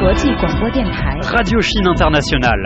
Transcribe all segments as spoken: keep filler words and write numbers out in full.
Radio Chine Internationale.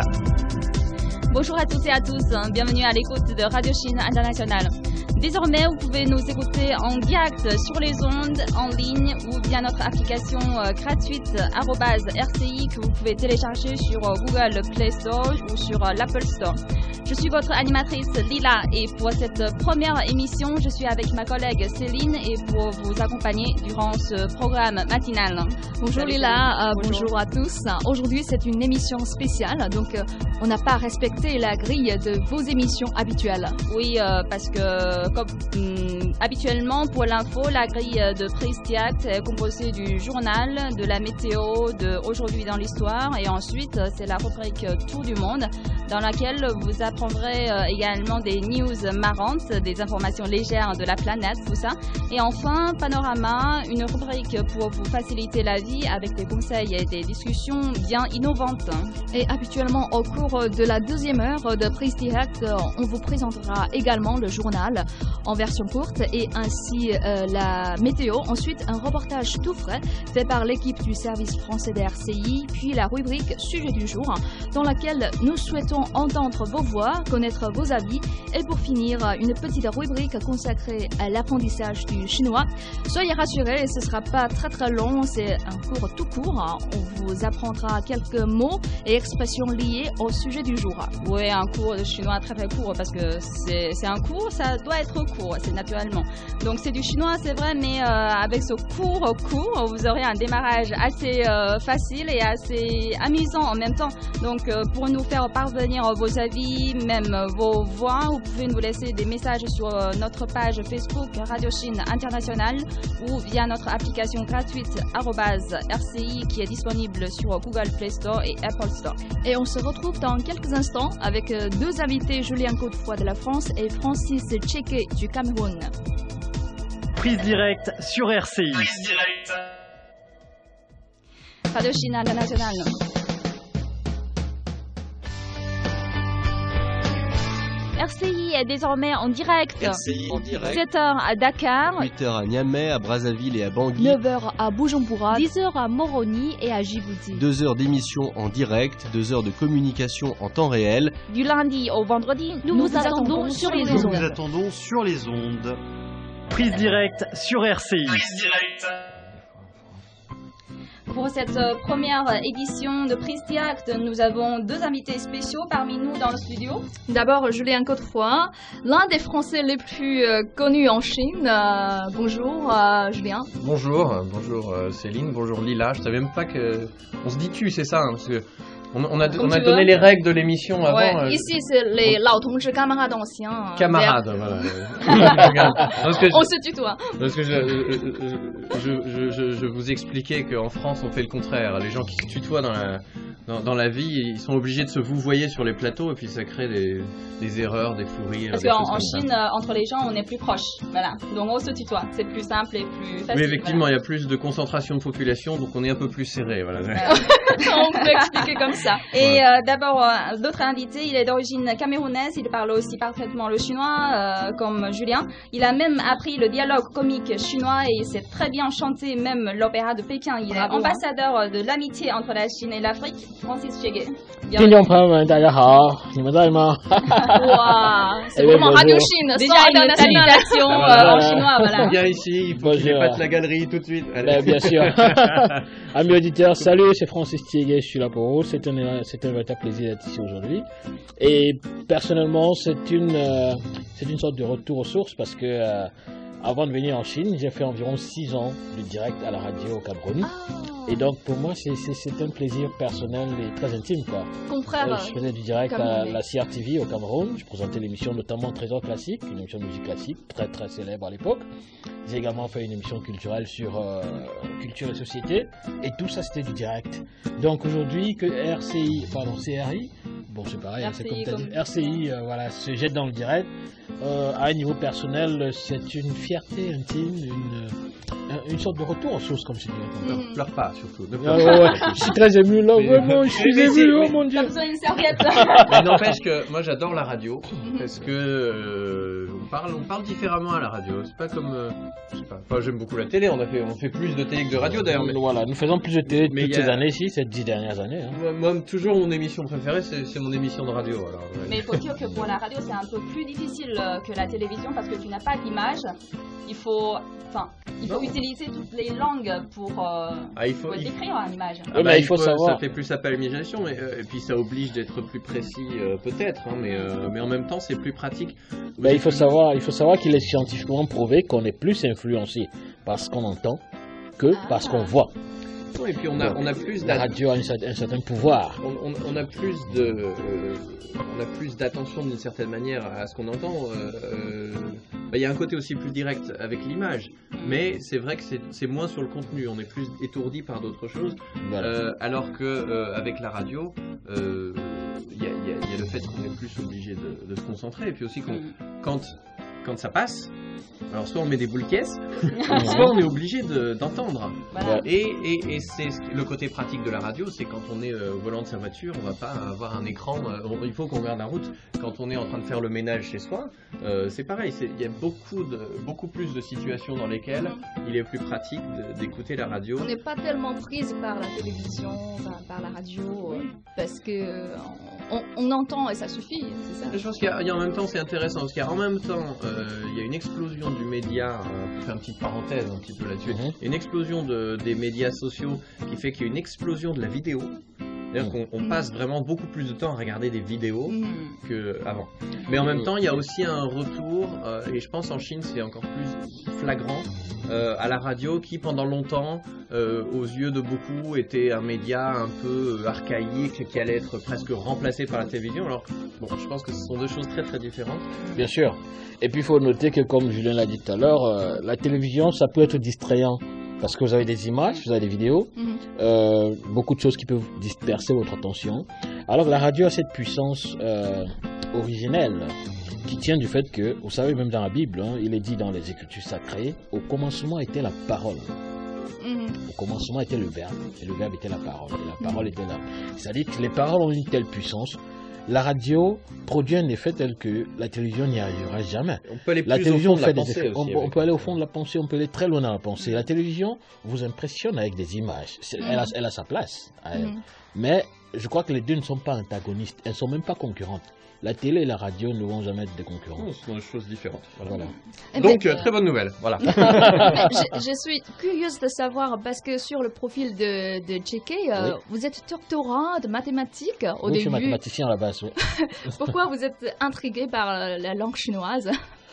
Bonjour à toutes et à tous, bienvenue à l'écoute de Radio Chine Internationale. Désormais, vous pouvez nous écouter en direct sur les ondes, en ligne ou via notre application euh, gratuite arobase R C I que vous pouvez télécharger sur euh, Google Play Store ou sur euh, l'Apple Store. Je suis votre animatrice Lila et pour cette première émission, je suis avec ma collègue Céline et pour vous accompagner durant ce programme matinal. Bonjour Salut, Lila, euh, bonjour. bonjour à tous. Aujourd'hui, c'est une émission spéciale, donc euh, on n'a pas respecté la grille de vos émissions habituelles. Oui, euh, parce que comme hum, habituellement pour l'info, la grille de Prise Direct est composée du journal, de la météo, de Aujourd'hui dans l'histoire et ensuite c'est la rubrique Tour du monde dans laquelle vous apprendrez euh, également des news marrantes, des informations légères de la planète, tout ça. Et enfin, Panorama, une rubrique pour vous faciliter la vie avec des conseils et des discussions bien innovantes. Et habituellement, au cours de la deuxième heure de Prise Direct, on vous présentera également le journal en version courte et ainsi euh, la météo. Ensuite, un reportage tout frais fait par l'équipe du service français de R C I, puis la rubrique Sujet du jour, dans laquelle nous souhaitons entendre vos voix, connaître vos avis et pour finir, une petite rubrique consacrée à l'apprentissage du chinois. Soyez rassurés, ce ne sera pas très très long, c'est un cours tout court. On vous apprendra quelques mots et expressions liées au sujet du jour. Oui, un cours de chinois très très court parce que c'est un cours, ça doit être court, c'est naturellement. Donc c'est du chinois, c'est vrai, mais euh, avec ce cours court, vous aurez un démarrage assez euh, facile et assez amusant en même temps. Donc euh, pour nous faire parvenir vos avis, même vos voix, vous pouvez nous laisser des messages sur notre page Facebook Radio Chine Internationale ou via notre application gratuite arobase R C I qui est disponible sur Google Play Store et Apple Store. Et on se retrouve dans quelques instants avec deux invités, Julien Caudefoy de la France et Francis Tchéké du Cameroun. Prise directe sur R C I. Prise directe. Radio Chine Internationale. R C I est désormais en direct. R C I en direct. sept heures à Dakar. huit heures à Niamey, à Brazzaville et à Bangui. neuf heures à Bujumbura. dix heures à Moroni et à Djibouti. deux heures d'émission en direct, deux heures de communication en temps réel. Du lundi au vendredi, nous, nous vous, vous attendons, attendons sur les nous ondes. Nous vous attendons sur les ondes. Prise directe sur R C I. Prise directe. Pour cette première édition de Prise Direct, nous avons deux invités spéciaux parmi nous dans le studio. D'abord, Julien Caudefoy, l'un des Français les plus euh, connus en Chine. Euh, bonjour, euh, Julien. Bonjour, bonjour euh, Céline, bonjour Lila. Je savais même pas que... On se dit tu, c'est ça, hein, parce que... On, on a, on a donné veux. les règles de l'émission avant. Ouais, euh, ici, c'est les lao tongzhi, camarades anciens. Camarades, voilà. parce que je, on se tutoie. Parce que je, je, je, je, je vous expliquais qu'en France, on fait le contraire. Les gens qui se tutoient dans la, dans, dans la vie, ils sont obligés de se vouvoyer sur les plateaux et puis ça crée des, des erreurs, des fous rires. Parce qu'en en Chine, euh, entre les gens, on est plus proches. Voilà. Donc on se tutoie. C'est plus simple et plus facile. Oui, effectivement, voilà. Il y a plus de concentration de population, donc on est un peu plus serré. Voilà. On peut expliquer comme ça. Et euh, d'abord, euh, d'autres invités, il est d'origine camerounaise, il parle aussi parfaitement le chinois, euh, comme Julien. Il a même appris le dialogue comique chinois et il sait très bien chanter même l'opéra de Pékin. Il Bravo, est ambassadeur hein. de l'amitié entre la Chine et l'Afrique. Francis Tchéké. 听众朋友们，大家好，你们在吗？ 哇，c'est vraiment Radio Chine, déjà une salutation euh, en chinois, voilà. Viens ici, il faut que je pète la galerie tout de suite. Allez. Bien sûr. Amis auditeurs, salut, c'est Francis Tchéké, je suis là pour vous. C'est un, c'est un véritable plaisir d'être ici aujourd'hui. Et personnellement, c'est une, euh, c'est une sorte de retour aux sources parce que euh, avant de venir en Chine, j'ai fait environ six ans de direct à la radio au Cameroun. Oh. Et donc pour moi, c'est un plaisir personnel et très intime, quoi. Confrère. Euh, je faisais du direct à la C R T V au Cameroun. Je présentais l'émission notamment Trésor Classique, une émission de musique classique très très célèbre à l'époque. J'ai également fait une émission culturelle sur euh, culture et société. Et tout ça, c'était du direct. Donc aujourd'hui, que R C I, pardon, C R I, bon c'est pareil, c'est comme tu as dit, R C I, euh, voilà, se jette dans le direct. Euh, à un niveau personnel, c'est une fierté intime, une, une sorte de retour aux sources, comme je dirais. Ne pleure pas, surtout. Ne Ah, pleure ouais, pas. ouais. Je suis très ému là, Mais- vraiment, je suis mais- mais ému, mais- oh mon dieu. T'as besoin d'une serviette. Mais n'empêche que moi j'adore la radio parce que euh, on parle on parle différemment à la radio. C'est pas comme euh, je sais pas. Enfin, j'aime beaucoup la télé. On a fait on fait plus de télé que de radio d'ailleurs. Mais Voilà, nous faisons plus de télé Mais toutes il y a- ces années-ci, ces dix dernières années. Hein. moi, moi, toujours mon émission préférée c'est c'est mon émission de radio. Alors, ouais. Mais il faut dire que pour la radio, c'est un peu plus difficile euh, que la télévision parce que tu n'as pas d'image. Il faut, enfin, il faut Non. utiliser toutes les langues pour, euh, Ah, il faut, pour il- décrire une image. ah Oui, bah, mais il faut savoir- Ça fait plus appel à l'imagination, mais euh, et puis ça oblige d'être plus précis euh, peut-être, hein, mais euh, mais en même temps c'est plus pratique. Ben, il faut savoir, il faut savoir qu'il est scientifiquement prouvé qu'on est plus influencé par ce qu'on entend que Ah. par ce qu'on voit. Et puis on a on a plus La d'at- radio a un certain, un certain pouvoir. On, on- on a plus de, euh, on a plus d'attention d'une certaine manière à ce qu'on entend. euh, euh, bah, il y a un côté aussi plus direct avec l'image, mais c'est vrai que c'est c'est moins sur le contenu. On est plus étourdi par d'autres choses, Voilà. euh, alors que euh, avec la radio, euh, il y, a, il y a- il y a le fait qu'on est plus obligé de, de se concentrer, et puis aussi qu'on, quand quand ça passe, alors soit on met des boules caisses, soit on est obligé de- d'entendre. Voilà. Et, et, et c'est ce qui- le côté pratique de la radio, c'est quand on est euh, au volant de sa voiture, on va pas avoir un écran, euh, on- il faut qu'on regarde la route. Quand on est en train de faire le ménage chez soi, euh, c'est pareil, c'est- il y a beaucoup, de, beaucoup plus de situations dans lesquelles il est plus pratique de- d'écouter la radio. On n'est pas tellement prise par la télévision, par, par la radio, euh, parce que euh, on, on entend et ça suffit, c'est ça. Je pense qu'il y a, il y a en même temps, c'est intéressant, parce qu'en même temps, euh, il y a une explosion du média, euh, pour faire une petite parenthèse un petit peu là-dessus, Mhm. il y a une explosion de, des médias sociaux qui fait qu'il y a une explosion de la vidéo. C'est-à-dire qu'on on passe vraiment beaucoup plus de temps à regarder des vidéos Mhm. qu'avant. Mais en même temps, il y a aussi un retour, euh, et je pense en Chine c'est encore plus flagrant, euh, à la radio qui pendant longtemps, euh, aux yeux de beaucoup, était un média un peu euh, archaïque qui allait être presque remplacé par la télévision. Alors, bon, je pense que ce sont deux choses très très différentes. Bien sûr. Et puis il faut noter que, comme Julien l'a dit tout à l'heure, euh, la télévision, ça peut être distrayant. Parce que vous avez des images, vous avez des vidéos, Mhm. euh, beaucoup de choses qui peuvent disperser votre attention. Alors que la radio a cette puissance euh, originelle qui tient du fait que, vous savez, même dans la Bible, hein, il est dit dans les Écritures sacrées, au commencement était la parole. Mhm. Au commencement était le Verbe, et le Verbe était la parole, et la parole était là. C'est-à-dire que les paroles ont une telle puissance. La radio produit un effet tel que la télévision n'y arrivera jamais. On peut aller La plus télévision au fond de la fait des pensée effets. aussi. On, on avec- peut aller au fond de la pensée, on peut aller très loin dans la pensée. La télévision vous impressionne avec des images. C'est- Elle, a, elle a sa place à elle. Mhm. Mais je crois que les deux ne sont pas antagonistes. Elles ne sont même pas concurrentes. La télé et la radio ne vont jamais être des concurrents. Non, ce sont des choses différentes. Voilà. Voilà. Eh Donc, ben, euh, très bonne nouvelle. Voilà. Mais je, je suis curieuse de savoir, parce que sur le profil de, de J K, euh, Oui. vous êtes doctorant de mathématiques au Oui, je suis début. mathématicien à la base. Oui. Pourquoi vous êtes intrigué par euh, la langue chinoise?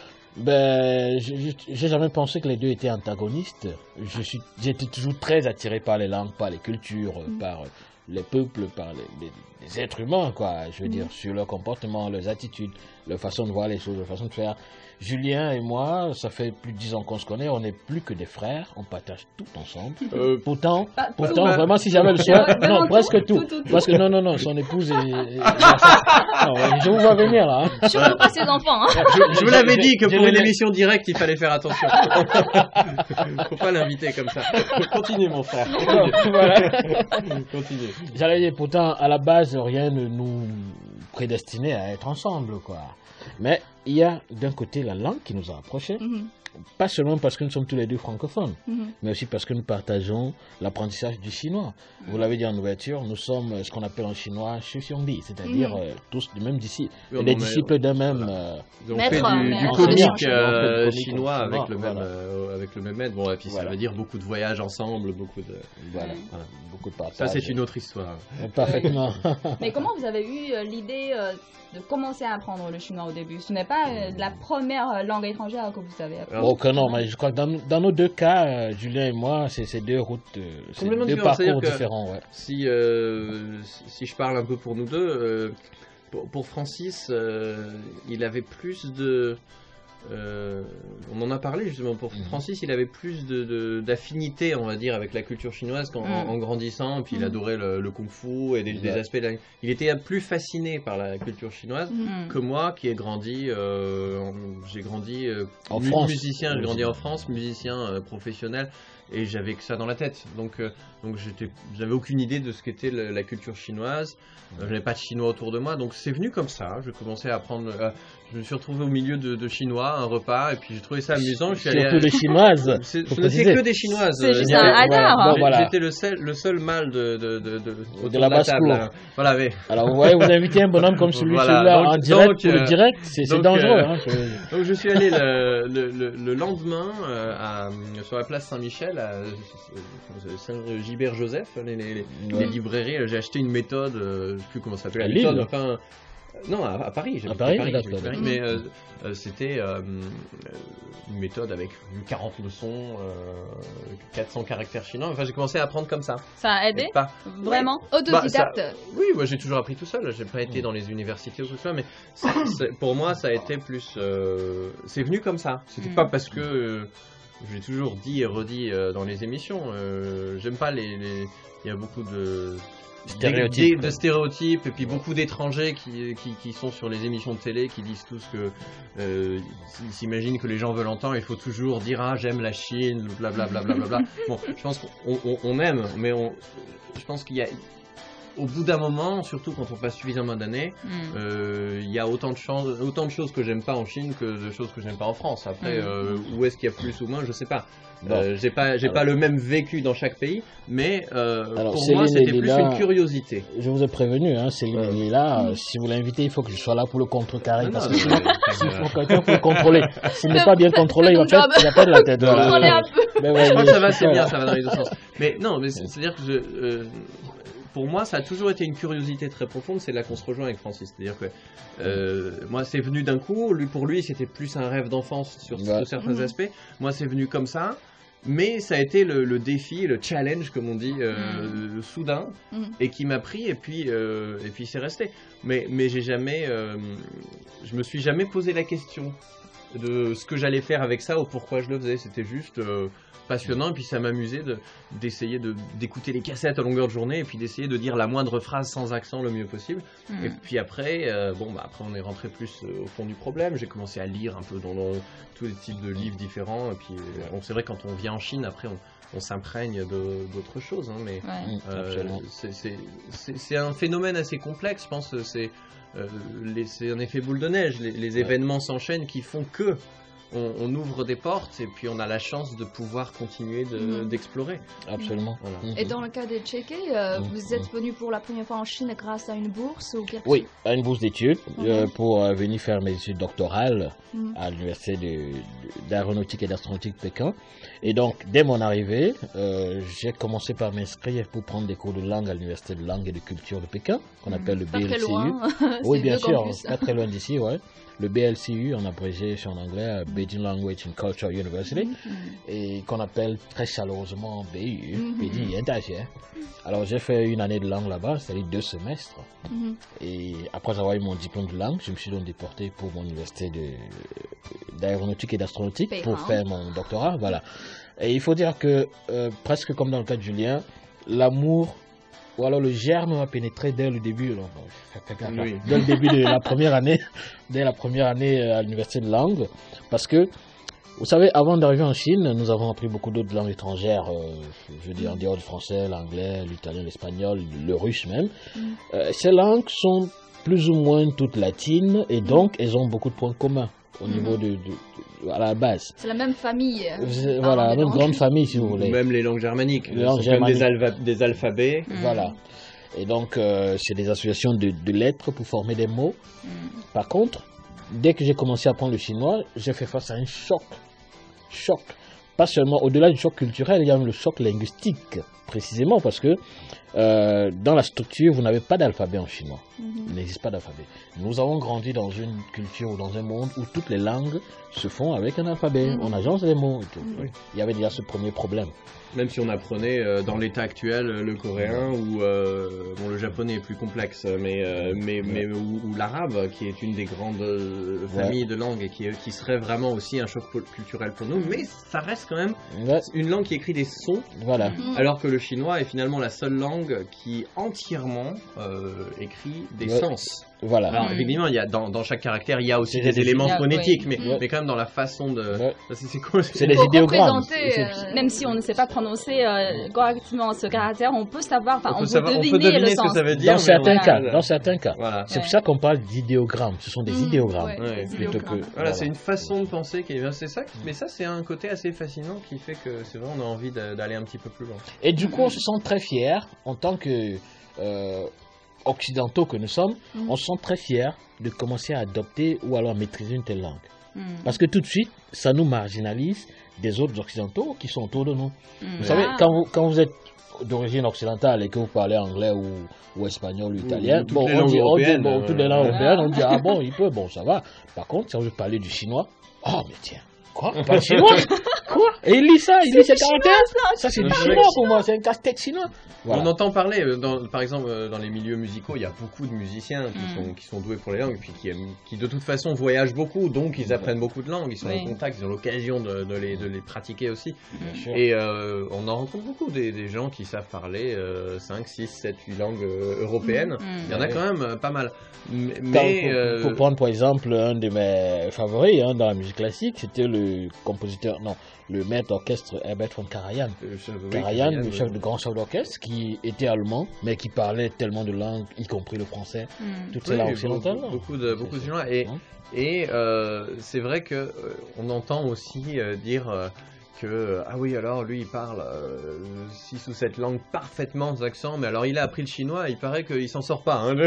Ben, je- je- j'ai jamais pensé que les deux étaient antagonistes. Je suis, j'étais toujours très attiré par les langues, par les cultures, Mm. par les peuples, par les, les- les êtres humains, quoi. Je veux Mm. dire, sur leur comportement, leurs attitudes, leur façon de voir les choses, leur façon de faire. Julien et moi, ça fait plus de dix ans qu'on se connaît, on n'est plus que des frères, on partage tout ensemble. Euh, Pourtant, Pas pourtant, bah- vraiment, si j'avais le choix, Ouais, vraiment non, presque tout, tout. tout, tout, tout. Parce que non, non, non, son épouse est, est- non, je vous vois venir là. hein. Surtout pas ses enfants, hein. je, je vous l'avais dit que J'ai pour une donné- émission directe, il fallait faire attention. Faut pas l'inviter comme ça. Continue, mon frère. Voilà. Continue. J'allais dire, pourtant, à la base, rien ne nous prédestinait à être ensemble, quoi. Mais il y a d'un côté la langue qui nous a rapprochés, Mhm. pas seulement parce que nous sommes tous les deux francophones, Mhm. mais aussi parce que nous partageons l'apprentissage du chinois. Vous l'avez dit en ouverture, nous sommes euh, ce qu'on appelle en chinois Shuxiongdi, c'est-à-dire Mhm. euh, tous du même disciple, Oui, et on des en est- disciples d'un même. euh, On Maître, fait du, mais du en comique chinois, euh, on fait du comique chinois en avec chinois, le même, voilà. euh, avec le même maître. Bon, et puis Voilà. ça veut dire beaucoup de voyages ensemble, beaucoup de. voilà, Voilà. beaucoup de partage. Ça, c'est une autre histoire. Euh, Parfaitement. Mais comment vous avez eu euh, l'idée euh, de commencer à apprendre le chinois au début? Ce n'est pas euh, la première euh, langue étrangère que vous avez appris. Alors, Oh que non, mais je crois que dans, dans nos deux cas, euh, Julien et moi, c'est c'est deux routes, euh, c'est Complètement deux différentes, parcours c'est-à-dire que- différents. Ouais. Si, euh, si si je parle un peu pour nous deux, euh, pour, pour Francis, euh, il avait plus de, euh, on en a parlé justement pour Francis, il avait plus de, de, d'affinité, on va dire, avec la culture chinoise qu'en, Mm. en, en grandissant, puis il Mm. adorait le, le kung-fu et des, des Ouais. aspects. de la- Il était plus fasciné par la culture chinoise Mm. que moi, qui ai grandi, euh, en- j'ai grandi euh, En mu- France. musicien, j'ai grandi en France, musicien euh, professionnel, et j'avais que ça dans la tête. Donc, euh, donc j'étais, j'avais aucune idée de ce qu'était le- la culture chinoise. Euh, j'avais pas de chinois autour de moi, donc c'est venu comme ça. Je commençais à apprendre. euh, je me suis retrouvé au milieu de, de chinois, un repas, et puis j'ai trouvé ça amusant. Je suis allé. Surtout des chinoises. C'est- faut je ne sais préciser. que des chinoises. C'est euh, juste il y un avait- hasard. Bon, J'ai- voilà. J'étais le seul, le seul mâle de, de, de, de, autour De la table. basse-cour. hein. Voilà, mais Alors vous voyez, vous invitez un bonhomme comme celui Voilà, celui-là donc- en direct donc, pour le euh, direct, c'est c'est donc, dangereux. euh, Hein, je- Donc je suis allé le, le, le, le lendemain euh, à, sur la place Saint-Michel, à euh, Saint-Gilbert-Joseph, les, les, les, Ouais. les librairies. J'ai acheté une méthode, euh, je sais plus comment ça s'appelle À la méthode, Lille. enfin. Non, à, à Paris. j'habite Paris, j'habite d'accord. Paris, mais euh, euh, c'était euh, euh, une méthode avec quarante leçons, euh, quatre cents caractères chinois. Enfin, j'ai commencé à apprendre comme ça. Ça a aidé Et pas- Vraiment Autodidacte. Bah, Oui, moi j'ai toujours appris tout seul. J'ai pas été dans les universités ou tout ça, mais ça- c'est- pour moi ça a été plus. euh, c'est venu comme ça. C'était Mm. pas parce que euh, j'ai toujours dit et redit euh, dans les émissions. euh, J'aime pas les. les- Il y a beaucoup de Stéréotypes. de, de stéréotypes et puis beaucoup d'étrangers qui, qui, qui sont sur les émissions de télé qui disent tous que euh, ils s'imaginent que les gens veulent entendre. Il faut toujours dire ah j'aime la Chine, blablabla. Bla, bla, bla, bla. Bon, je pense qu'on on, on aime, mais on, je pense qu'il y a au bout d'un moment, surtout quand on passe suffisamment d'années, Mm. euh, il y a autant de, chance, autant de choses que j'aime pas en Chine que de choses que j'aime pas en France. Après, Mm. euh, où est-ce qu'il y a plus ou moins, je sais pas. Bon. Euh, j'ai pas, j'ai Alors. pas le même vécu dans chaque pays, mais euh, Alors, pour Céline moi, c'était est plus là. une curiosité. Je vous ai prévenu, hein, Céline Ouais. il est là. euh, Si vous l'invitez, il faut que je sois là pour le contrecarrer. Non, Parce non, que sinon, mais- s'il faut quelqu'un pour le contrôler. S'il n'est Fais- pas bien contrôlé, il va fais ton perdre il va perdre la tête. Voilà. Contrôlez un peu. Mais ouais, Je crois mais que ça va, je c'est sais bien, pas. ça va dans les deux sens. Mais non, mais c'est- c'est-à-dire que je, euh, pour moi, ça a toujours été une curiosité très profonde. C'est là qu'on se rejoint avec Francis. C'est-à-dire que euh, moi, c'est venu d'un coup. Lui, pour lui, c'était plus un rêve d'enfance sur, Ouais. sur certains Mhm. aspects. Moi, c'est venu comme ça. Mais ça a été le, le défi, le challenge, comme on dit, euh, soudain, Mhm. et qui m'a pris, et puis, euh, et puis c'est resté. Mais, mais j'ai jamais, euh, je me suis jamais posé la question de ce que j'allais faire avec ça ou pourquoi je le faisais. C'était juste euh, passionnant, et puis ça m'amusait de, d'essayer de, d'écouter les cassettes à longueur de journée, et puis d'essayer de dire la moindre phrase sans accent le mieux possible. Mm. Et puis après, euh, bon, bah, après on est rentré plus euh, au fond du problème. J'ai commencé à lire un peu dans, dans tous les types de livres différents. Et puis, euh, bon, c'est vrai, quand on vient en Chine, après, on, on s'imprègne de- d'autres choses. Hein, mais Ouais. Mm, euh, absolument. c'est- c'est c'est- c'est un phénomène assez complexe, je pense. C'est euh, les- c'est un effet boule de neige. Les, les événements s'enchaînent qui font que on, on ouvre des portes et puis on a la chance de pouvoir continuer de- Mhm. d'explorer. Absolument. Voilà. Mhm. Et dans le cas de Tchéké, euh, Mhm. vous êtes venu pour la première fois en Chine grâce à une bourse ou quelque Oui, à une bourse d'études euh, Mhm. pour euh, venir faire mes études doctorales Mhm. à l'université de- de- d'aéronautique et d'astronautique de Pékin. Et donc, dès mon arrivée, euh, j'ai commencé par m'inscrire pour prendre des cours de langue à l'université de langue et de culture de Pékin, qu'on appelle le Pas B L C U. très loin. Oui, C'est bien deux sûr, campus. pas très loin d'ici, ouais. Le B L C U, en abrégé en anglais, euh, Beijing Language and Culture University, et qu'on appelle très chaleureusement B U, Mhm. Beijing Yandaxie. Alors, j'ai fait une année de langue là-bas, c'est-à-dire deux semestres. Mhm. Et après avoir eu mon diplôme de langue, je me suis donc déporté pour mon université de- d'aéronautique et d'astronautique Pékin. pour faire mon doctorat. Voilà. Et il faut dire que, euh, presque comme dans le cas de Julien, l'amour, ou alors le germe m'a pénétré dès le début. alors, bon, faites gaffe, Oui. Dès le début de la première année, dès la première année euh, à l'université de langue. Parce que, vous savez, avant d'arriver en Chine, nous avons appris beaucoup d'autres langues étrangères, euh, je veux dire en dehors du français, l'anglais, l'italien, l'espagnol, le russe même. Mm. Euh, ces langues sont plus ou moins toutes latines et donc elles ont beaucoup de points communs au Mhm. niveau de, de- de- à la base. C'est la même famille. euh, C'est- Ah, voilà, on la est même dans- grande famille si vous Ou voulez. même les langues germaniques. Les langues Ce sont comme des, germaniques. alva- des alphabets. Mm. Voilà. Et donc, euh, c'est des associations de, de lettres pour former des mots. Mm. Par contre, dès que j'ai commencé à apprendre le chinois, j'ai fait face à un choc. Choc. Pas seulement, au-delà du choc culturel, il y a même le choc linguistique, précisément parce que euh, dans la structure, vous n'avez pas d'alphabet en chinois. Mhm. Il n'existe pas d'alphabet. Nous avons grandi dans une culture ou dans un monde où toutes les langues se font avec un alphabet. Mhm. On agence les mots et tout. Mhm. Il y avait déjà ce premier problème. Même si on apprenait euh, dans l'état actuel euh, le coréen ou euh, bon, le japonais est plus complexe, mais euh, mais mais ou, ou l'arabe qui est une des grandes euh, familles de langues et qui est- qui serait vraiment aussi un choc pol- culturel pour nous, mais ça reste quand même Ouais, une langue qui écrit des sons, voilà. Mhm. alors que le chinois est finalement la seule langue qui entièrement euh, écrit des Ouais. sens. Voilà. Alors Mhm. effectivement, il y a dans, dans chaque caractère, il y a aussi C'est des, des éléments Ah, phonétiques, oui. mais, Ouais. mais quand même dans la façon de. Ouais. Ça, C'est c'est quoi C'est des Pour idéogrammes. représenter, Il faut- euh, Même si on ne sait pas prononcer euh, correctement ce caractère, on peut savoir, enfin, on, on, peut peut savoir- on peut deviner, deviner le ce que sens. ça veut dire. Dans mais certains on- cas, dans certains cas. Voilà. C'est Ouais. pour ça qu'on parle d'idéogrammes. Ce sont des Mhm, idéogrammes. ouais, Ouais. des Plutôt que. idéogrammes. Voilà, c'est une façon de penser qui est bien. C'est ça, qui- mais ça, c'est un côté assez fascinant qui fait que c'est vrai, on a envie d'a- d'aller un petit peu plus loin. Et du coup, on se sent très fiers en tant que euh, occidentaux que nous sommes. Mhm. On se sent très fiers de commencer à adopter ou alors à maîtriser une telle langue. Mhm. Parce que tout de suite, ça nous marginalise des autres occidentaux qui sont autour de nous. Mhm. Vous savez, Ah. quand vous, quand vous êtes d'origine occidentale et que vous parlez anglais ou, ou espagnol ou italien, ou toutes bon, les on langues dit, on dit, européennes, bon, euh, toutes les langues ouais. européennes, on dit, ah bon, il peut, bon, ça va. Par contre, si on veut parler du chinois, oh, mais tiens, quoi, on parle chinois? Quoi? Et il lit ça, il lit ses caractères? Ça, c'est du C'est chinois pour moi, c'est un casse-tête chinois. Voilà. On entend parler, euh, dans, par exemple, euh, dans les milieux musicaux, il y a beaucoup de musiciens qui, Mm. sont, qui sont doués pour les langues, puis qui, aiment- qui de toute façon voyagent beaucoup, donc ils apprennent beaucoup de langues, ils sont Oui. en contact, ils ont l'occasion de, de les, de les pratiquer aussi. Bien sûr. Et euh, on en rencontre beaucoup, des, des gens qui savent parler euh, cinq, six, sept, huit langues euh, européennes. Mhm. Il y en a quand même euh, pas mal. M- Quand- Mais... pour, euh, pour prendre par exemple un de mes favoris hein, dans la musique classique, c'était le compositeur, non, le maître d'orchestre Herbert von Karajan. euh, je- oui, Karajan, Karajan, le oui. chef de grand chef d'orchestre, qui était allemand, mais qui parlait tellement de langues, y compris le français, Mhm. toutes ces Oui, langues beaucoup, occidentales. là. beaucoup de beaucoup de gens là. Et Hein. et euh, c'est vrai que euh, on entend aussi euh, dire euh, que euh, ah oui alors lui il parle euh, six ou sept langues parfaitement sans accent, mais alors il a appris le chinois, il paraît qu'il s'en sort pas. Hein.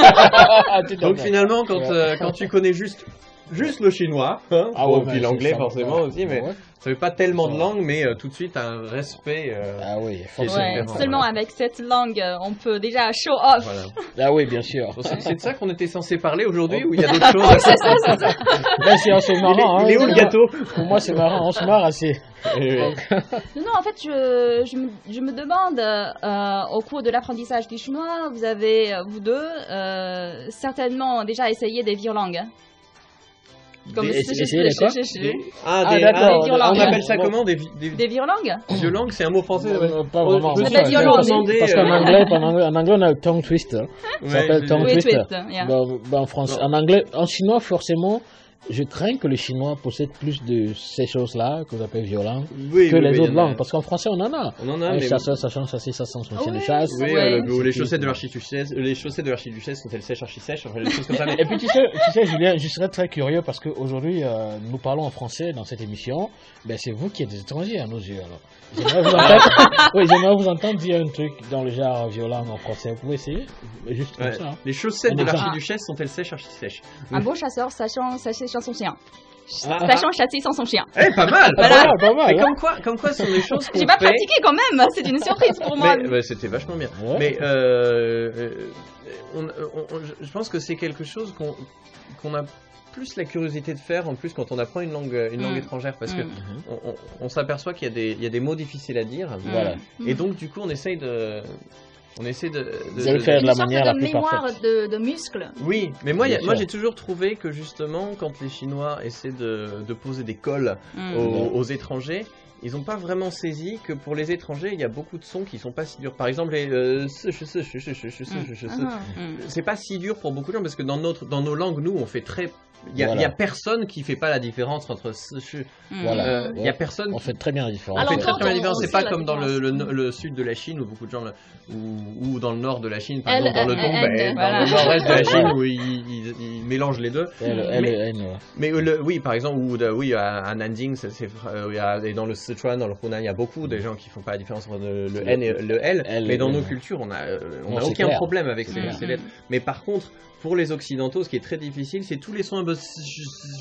Ah, tout à Donc fait. finalement quand Ouais. euh, quand tu connais juste juste le chinois, hein, Ah bon, ouais, puis mais l'anglais c'est ça, forcément ouais. aussi, mais Ouais. ça fait pas tellement de Ouais. langues, mais euh, tout de suite un respect. euh, Ah oui, Ouais, forcément. Ouais, différent, seulement voilà. avec cette langue, euh, on peut déjà show off. voilà. Ah oui, bien sûr. Bon, c'est c'est de ça qu'on était censé parler aujourd'hui, ou il y a d'autres choses à C'est ça, c'est ça. Ben, c'est c'est marrant. Il est où hein. le gâteau? Pour moi, c'est marrant, on se marre assez. Non, non, en fait, je, je, me, je me demande, euh, au cours de l'apprentissage du chinois, vous avez, euh, vous deux, euh, certainement déjà essayé des virelangues. Comme Des- ce- ce- essayez ce- quoi ce- ce- Des- Ah, Ah, des, d'accord. ah, Des on appelle ça Bon. comment des, vi- des, Des virelangues virelangues, c'est un mot français. ouais. Euh, Pas vraiment. Je me Ça s'appelle suis violon, demandé, Parce qu'en euh, anglais, en anglais, en anglais, on a le tongue twister. ouais, Ça s'appelle j'ai- tongue Oui, twister. twist, yeah. Bon, bon, en français, en anglais, en chinois, forcément, je crains que le chinois possède plus de ces choses-là, que vous appelez violentes, oui, que oui, les oui, il y autres en a. langues. Parce qu'en français, on en a. On en a, Un mais... chasseur, sachant chasser, sachant son chien de oui, chasse. Oui, Ouais. euh, le- ou les C'est chaussettes tout. de l'archiduchesse, les chaussettes de l'archiduchesse sont-elles sèches, archi-sèches, enfin, des choses comme ça. Mais... Et puis tu sais, tu sais, Julien, je serais très curieux parce qu'aujourd'hui, euh, nous parlons en français dans cette émission. Ben, c'est vous qui êtes des étrangers à nos yeux. Alors, j'aimerais vous entendre, oui, j'aimerais vous entendre dire un truc dans le genre violent en français. Vous pouvez essayer, mais juste comme Ouais. ça. hein. Les chaussettes Un de exemple. l'archiduchesse sont-elles sèches, archi-sèches? Un bon chasseur sachant chasser sans son chien. Ah, Sachant chasser sans son chien. Eh, pas mal! Pas mal, pas mal. Mais hein. comme quoi, comme quoi ce sont des choses qu'on J'ai pas fait... pratiqué quand même, c'est une surprise pour moi. Mais, ouais, c'était vachement bien. Ouais. Mais euh, euh, on, on- on- je- je pense que c'est quelque chose qu'on qu'on a plus la curiosité de faire, en plus quand on apprend une langue, une langue Mm. étrangère, parce que Mm. Mhm. on, on- on s'aperçoit qu'il y a des, il y a des mots difficiles à dire. Voilà. Et donc du coup on essaye de, on essaie de, de- Vous allez de- faire de la Une sorte manière la de plus mémoire parfaite. de, de muscles. Oui, mais moi, il y a- Bien moi sûr. j'ai toujours trouvé que justement quand les Chinois essaient de, de poser des cols Mm. aux, aux étrangers, ils n'ont pas vraiment saisi que pour les étrangers, il y a beaucoup de sons qui sont pas si durs. Par exemple, les euh, ce, ce, ce, ce, ce, ce, ce, ce, ce, ce. Mm. C'est pas si dur pour beaucoup de gens parce que dans notre dans nos langues, nous, on fait très. Il y, a- Voilà. il y a personne qui fait pas la différence entre ce, ce- Mm. Voilà. euh, il y a Ouais. personne On qui fait très bien la différence. on À fait très l'entente, très bien la on- différence. on C'est sait pas la comme dans le, le, différence. le sud de la Chine où beaucoup de gens, le- ou, ou dans le nord de la Chine, par Elle, exemple, dans le elle, Dong, elle, dans voilà. le nord-est de la Chine où ils, ils- ils mélangent les deux. Elle, elle, Mais- elle, elle, Mais euh, le, oui, par exemple, ou de- oui, à, à Nanjing, c'est, c'est, euh, il y a- et dans le Sichuan, dans le Hunan, il y a beaucoup de gens qui font pas la différence entre le, le N et le L. L, mais dans oui. nos cultures, on a, euh, on Non, a c'est aucun clair. problème avec ces, clair. ces lettres. Mais par contre, pour les Occidentaux, ce qui est très difficile, c'est tous les sons un peu.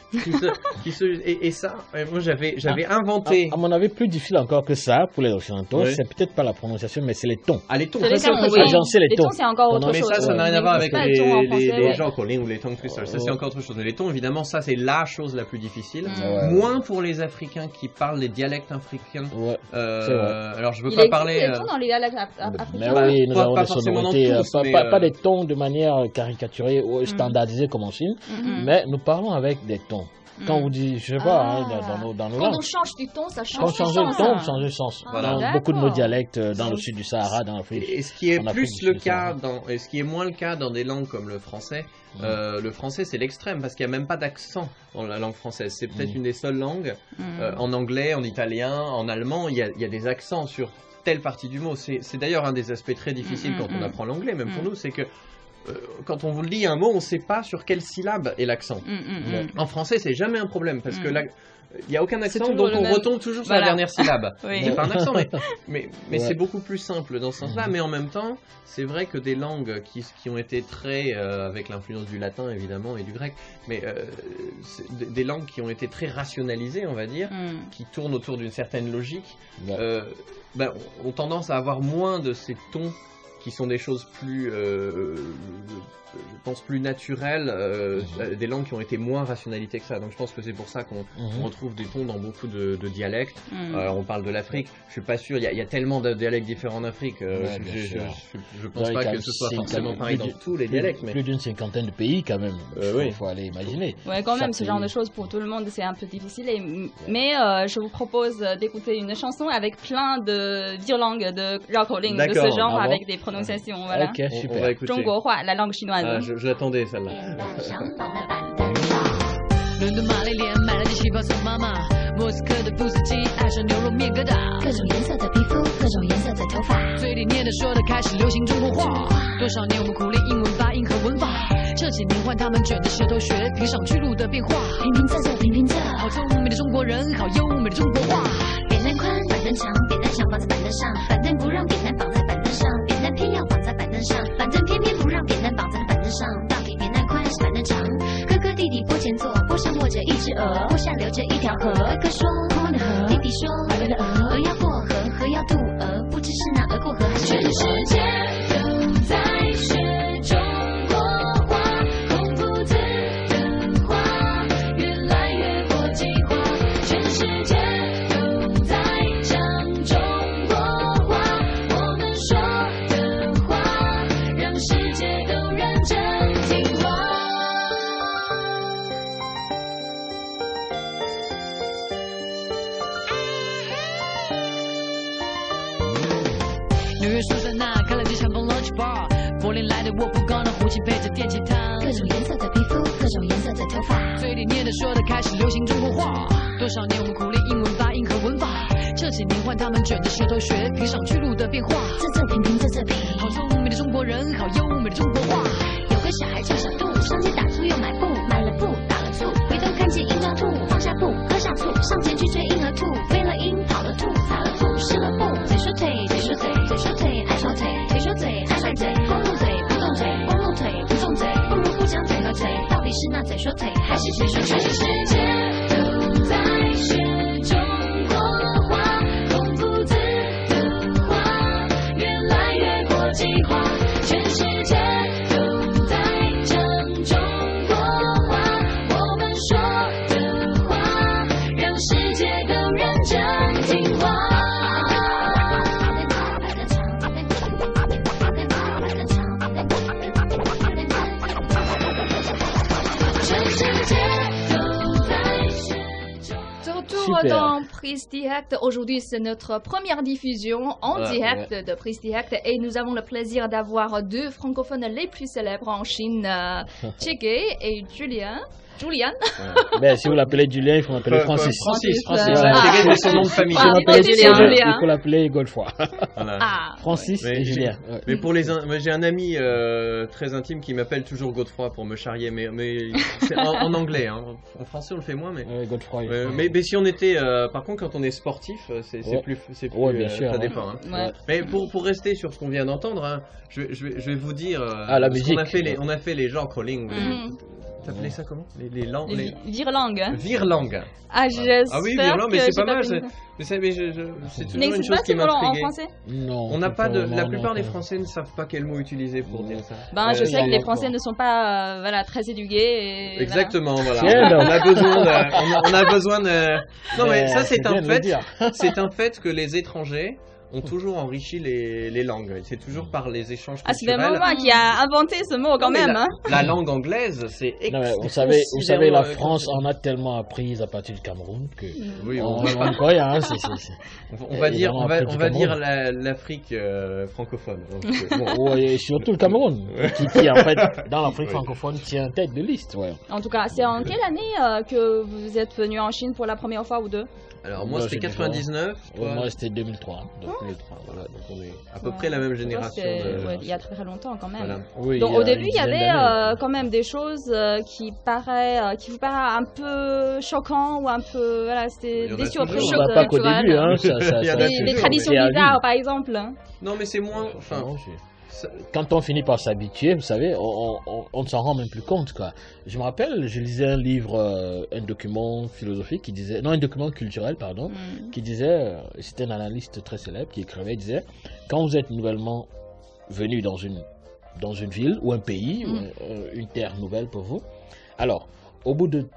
qui se, qui se, et, et ça, moi j'avais, j'avais inventé. À, à mon avis, plus difficile encore que ça pour les occidentaux, Oui. c'est peut-être pas la prononciation, mais c'est les tons. Ah, les tons, C'est ça les c'est tons, autre chose. oui. Agencer les Les tons. tons, c'est encore autre Mais chose. ça, ça n'a rien à voir avec Pas les, les tons en les, français, les ouais. gens calling ou les tongue twisters. Ça, c'est encore autre chose. Mais les tons, évidemment, ça, c'est la chose la plus difficile. Mm. Ouais. Moins pour les Africains qui parlent les dialectes africains. Ouais. Euh, C'est vrai. alors, je veux Il pas existe parler. des euh, tons dans les dialectes af- af- Mais africains. oui, nous Pas- avons pas des forcément dans sonorités, euh, tous, pas, mais, pas- euh, pas des tons de manière caricaturée ou standardisée comme en Chine, Mhm. mais nous parlons avec des tons. Quand Mm. vous dites, je sais pas, Ah. hein, dans, dans nos, dans nos Quand langues, on change du ton, ça change quand on du change le sens. ton, hein. on change le sens. Voilà. Dans beaucoup de nos D'accord. dialectes, euh, dans Ça- le sud du Sahara, dans l'Afrique. Et ce qui est En Afrique plus du le Sud, cas ça dans, et ce qui est moins le cas dans des langues comme le français, euh, le français c'est l'extrême parce qu'il n'y a même pas d'accent dans la langue française. C'est peut-être Mm. une des seules langues. Mm. Euh, en anglais, en italien, en allemand, il y a, il y a des accents sur telle partie du mot. C'est c'est d'ailleurs un des aspects très difficiles Mm, quand on mm, apprend l'anglais, même pour mm. nous, c'est que euh, quand on vous lit un mot, on ne sait pas sur quelle syllabe est l'accent. Mm, mm, mm. En français, c'est jamais un problème parce que Mm. la- il n'y a aucun accent, toujours donc le on même. retombe toujours sur Voilà. la dernière syllabe. Oui. C'est pas un accent, mais, mais, mais Ouais. c'est beaucoup plus simple dans ce sens-là. Mais en même temps, c'est vrai que des langues qui, qui ont été très, euh, avec l'influence du latin évidemment et du grec, mais euh, c'est des, des langues qui ont été très rationalisées, on va dire, Mm. qui tournent autour d'une certaine logique, Ouais. euh, ben, ont tendance à avoir moins de ces tons qui sont des choses plus, euh, je pense, plus naturelles, euh, Mhm. des langues qui ont été moins rationalisées que ça. Donc je pense que c'est pour ça qu'on Mhm. on retrouve des tons dans beaucoup de, de dialectes. Mm. Euh, on parle de l'Afrique, je suis pas sûr, il y, a- il y a tellement de dialectes différents en Afrique, euh, Ouais, je, bien je, sûr. je, je- je pense Ouais, pas quand que ce soit c'est forcément quand pareil plus dans du- tous les plus- dialectes. Mais... Plus d'une cinquantaine de pays quand même. Euh, Il oui. faut aller imaginer. Ouais, quand même, Chaque ce genre pays. de choses pour tout le monde, c'est un peu difficile. Et, mais euh, je vous propose d'écouter une chanson avec plein de dialogues de Raoling de ce D'accord. genre, Ah bon avec des prononciations. Voilà. Ok, On, on super. va écouter. 中国话, la langue chinoise. Ah, je je l'attendais celle-là. 伦敦玛丽莲买了件旗袍送妈妈，莫斯科的布斯基爱上牛肉面疙瘩， 各种颜色的皮肤，各种颜色的头发。 嘴里念的说的开始流行中国话。多少年我们苦练英文发音和文法，这几年换他们卷着舌头学评上去路的变化。 平平仄仄平平仄， 好聪明的中国人，好优美的中国话。 扁担宽，板凳长，扁担想绑在板凳上，板凳不让扁担绑在板凳上，扁担偏要绑在板凳上，板凳偏偏不让扁担绑在板凳上。到底扁担宽还是板凳长？哥哥弟弟坡前坐，坡上卧着一只鹅，坡下流着一条河。哥哥说空空的河，弟弟说白白的鹅，鹅要过河，河要渡鹅，不知是那鹅过河还是全世界都在学中国话，孔夫子的话越来越国际化，全世界都在讲中国话，我们说的话让世界都认真听话。 纽约苏珊娜开了间香港 lunch bar，柏林来的我不高能胡琴配着电吉他， 各种颜色的皮肤，各种颜色的头发。 嘴里念的说的开始流行中国话。多少年我们苦练英文发音和文法，这几年换他们卷着舌头学评上去路的变化。 仄仄平平仄仄平， 好聪明的中国人，好优美的中国话。 有个小孩叫小杜，上街打醋又买布，买了布打了醋，回头看见鹰抓兔，放下布喝下醋，上前去追鹰和兔，飞了鹰跑了兔，撒了醋湿了布，嘴说腿嘴说嘴嘴说腿爱说腿腿说嘴爱甩嘴，光露嘴不动嘴光露腿不动嘴，不如不讲嘴和嘴，到底是那嘴说腿还是腿说腿？全世界都在学中国话，孔夫子的话越来越国际化，全世界都在讲中国话，我们说的话让世界都认真听话。全世界都在学中。 De retour Super. dans Prise Direct. Aujourd'hui, c'est notre première diffusion en Ouais, direct de Prise Direct et nous avons le plaisir d'avoir deux francophones les plus célèbres en Chine, euh, Chege et Julien. Julian. Ben, si vous l'appelez Julien, il faut m'appeler Euh, Francis. Francis, Francis, Francis. euh, Ah, ah. c'est son nom de famille. Si vous Ah, m'appelez Julien, Julien, Julien. il faut l'appeler Godefroy. Voilà. Ah, Francis Mais et j'ai- Julien. ouais. Mais pour les, in- moi, j'ai un ami euh, très intime qui m'appelle toujours Godefroy pour me charrier, mais, mais c'est en, en anglais. Hein. En français, on le fait moins, mais. Ouais, Godefroy. Euh, mais, mais si on était, euh, par contre, quand on est sportif, euh, c'est c'est Ouais. plus, c'est plus, Ouais, bien euh, sûr, ça ouais. dépend. Hein. Ouais. Mais pour, pour rester sur ce qu'on vient d'entendre, hein, je, vais- je, vais, je vais vous dire. euh, Ah, la parce musique. qu'on a fait les, on a fait les gens calling. Mhm. T'appelais ça comment? Les, les langues. Les Les... virlangues. Virlangues. Ah, j'espère Ah oui, virlangue, mais que c'est j'ai pas mal. compris. C'est, mais c'est, mais je, je, c'est Il toujours une n'existe chose pas qui ce mot en m'intriguait. français? Non. On n'a pas de, la vraiment, plupart des non. Français ne savent pas quel mot utiliser pour dire ça. Ben, je Euh, sais que y les a- Français ne sont pas euh, voilà, très éduqués. Et Exactement, voilà. Tiens, On a besoin de, on a, on a besoin de. Non mais Mais ça c'est c'est un bien de le fait. dire. C'est un fait que les étrangers ont toujours enrichi les, les langues. C'est toujours par les échanges Ah, c'est même culturels. moi qui a inventé ce mot quand Non, mais même. la, hein. la langue anglaise, c'est. Non, mais ex- vous savez, vous savez, la considérable- France en a tellement appris à partir du Cameroun que Oui, on, on, va, on croit, hein, c'est, c'est, c'est- on va Et dire, vraiment on va, après on du va dire Cameroun. la- l'Afrique euh, francophone. Donc, euh, bon. Ouais, et surtout le Cameroun, qui, qui en fait, dans l'Afrique Oui. francophone, tient tête de liste, ouais. En tout cas, c'est en quelle année euh, que vous êtes venu en Chine pour la première fois ou deux? Alors moi Moi, c'était c'est quatre-vingt-dix-neuf. Ouais, toi, moi, c'était deux mille trois. deux mille trois, voilà. donc on est à peu près la même génération. C'est- de- ouais, il y a très longtemps quand même. Voilà. Oui, Donc il y a au début, une il y dizaine avait d'années. euh, quand même des choses euh, qui paraît, euh, qui vous paraissent un peu choquants ou un peu, voilà, c'était Il y en a des toujours. surprises Bah, pas qu'au culturelles. début, hein, ça, ça, Il y en a ça- Des, toujours, des mais traditions c'est à vie. bizarres, par exemple. Non mais c'est moins. Enfin, Non, c'est- ça- Quand on finit par s'habituer, vous savez, on, on, on ne s'en rend même plus compte, quoi. Je me rappelle, je lisais un livre, euh, un document philosophique qui disait, non, un document culturel, pardon, Mm. qui disait, euh, c'était un analyste très célèbre qui écrivait, il disait, quand vous êtes nouvellement venu dans une, dans une ville ou un pays, Mm. ou un- euh, une terre nouvelle pour vous, alors, au bout de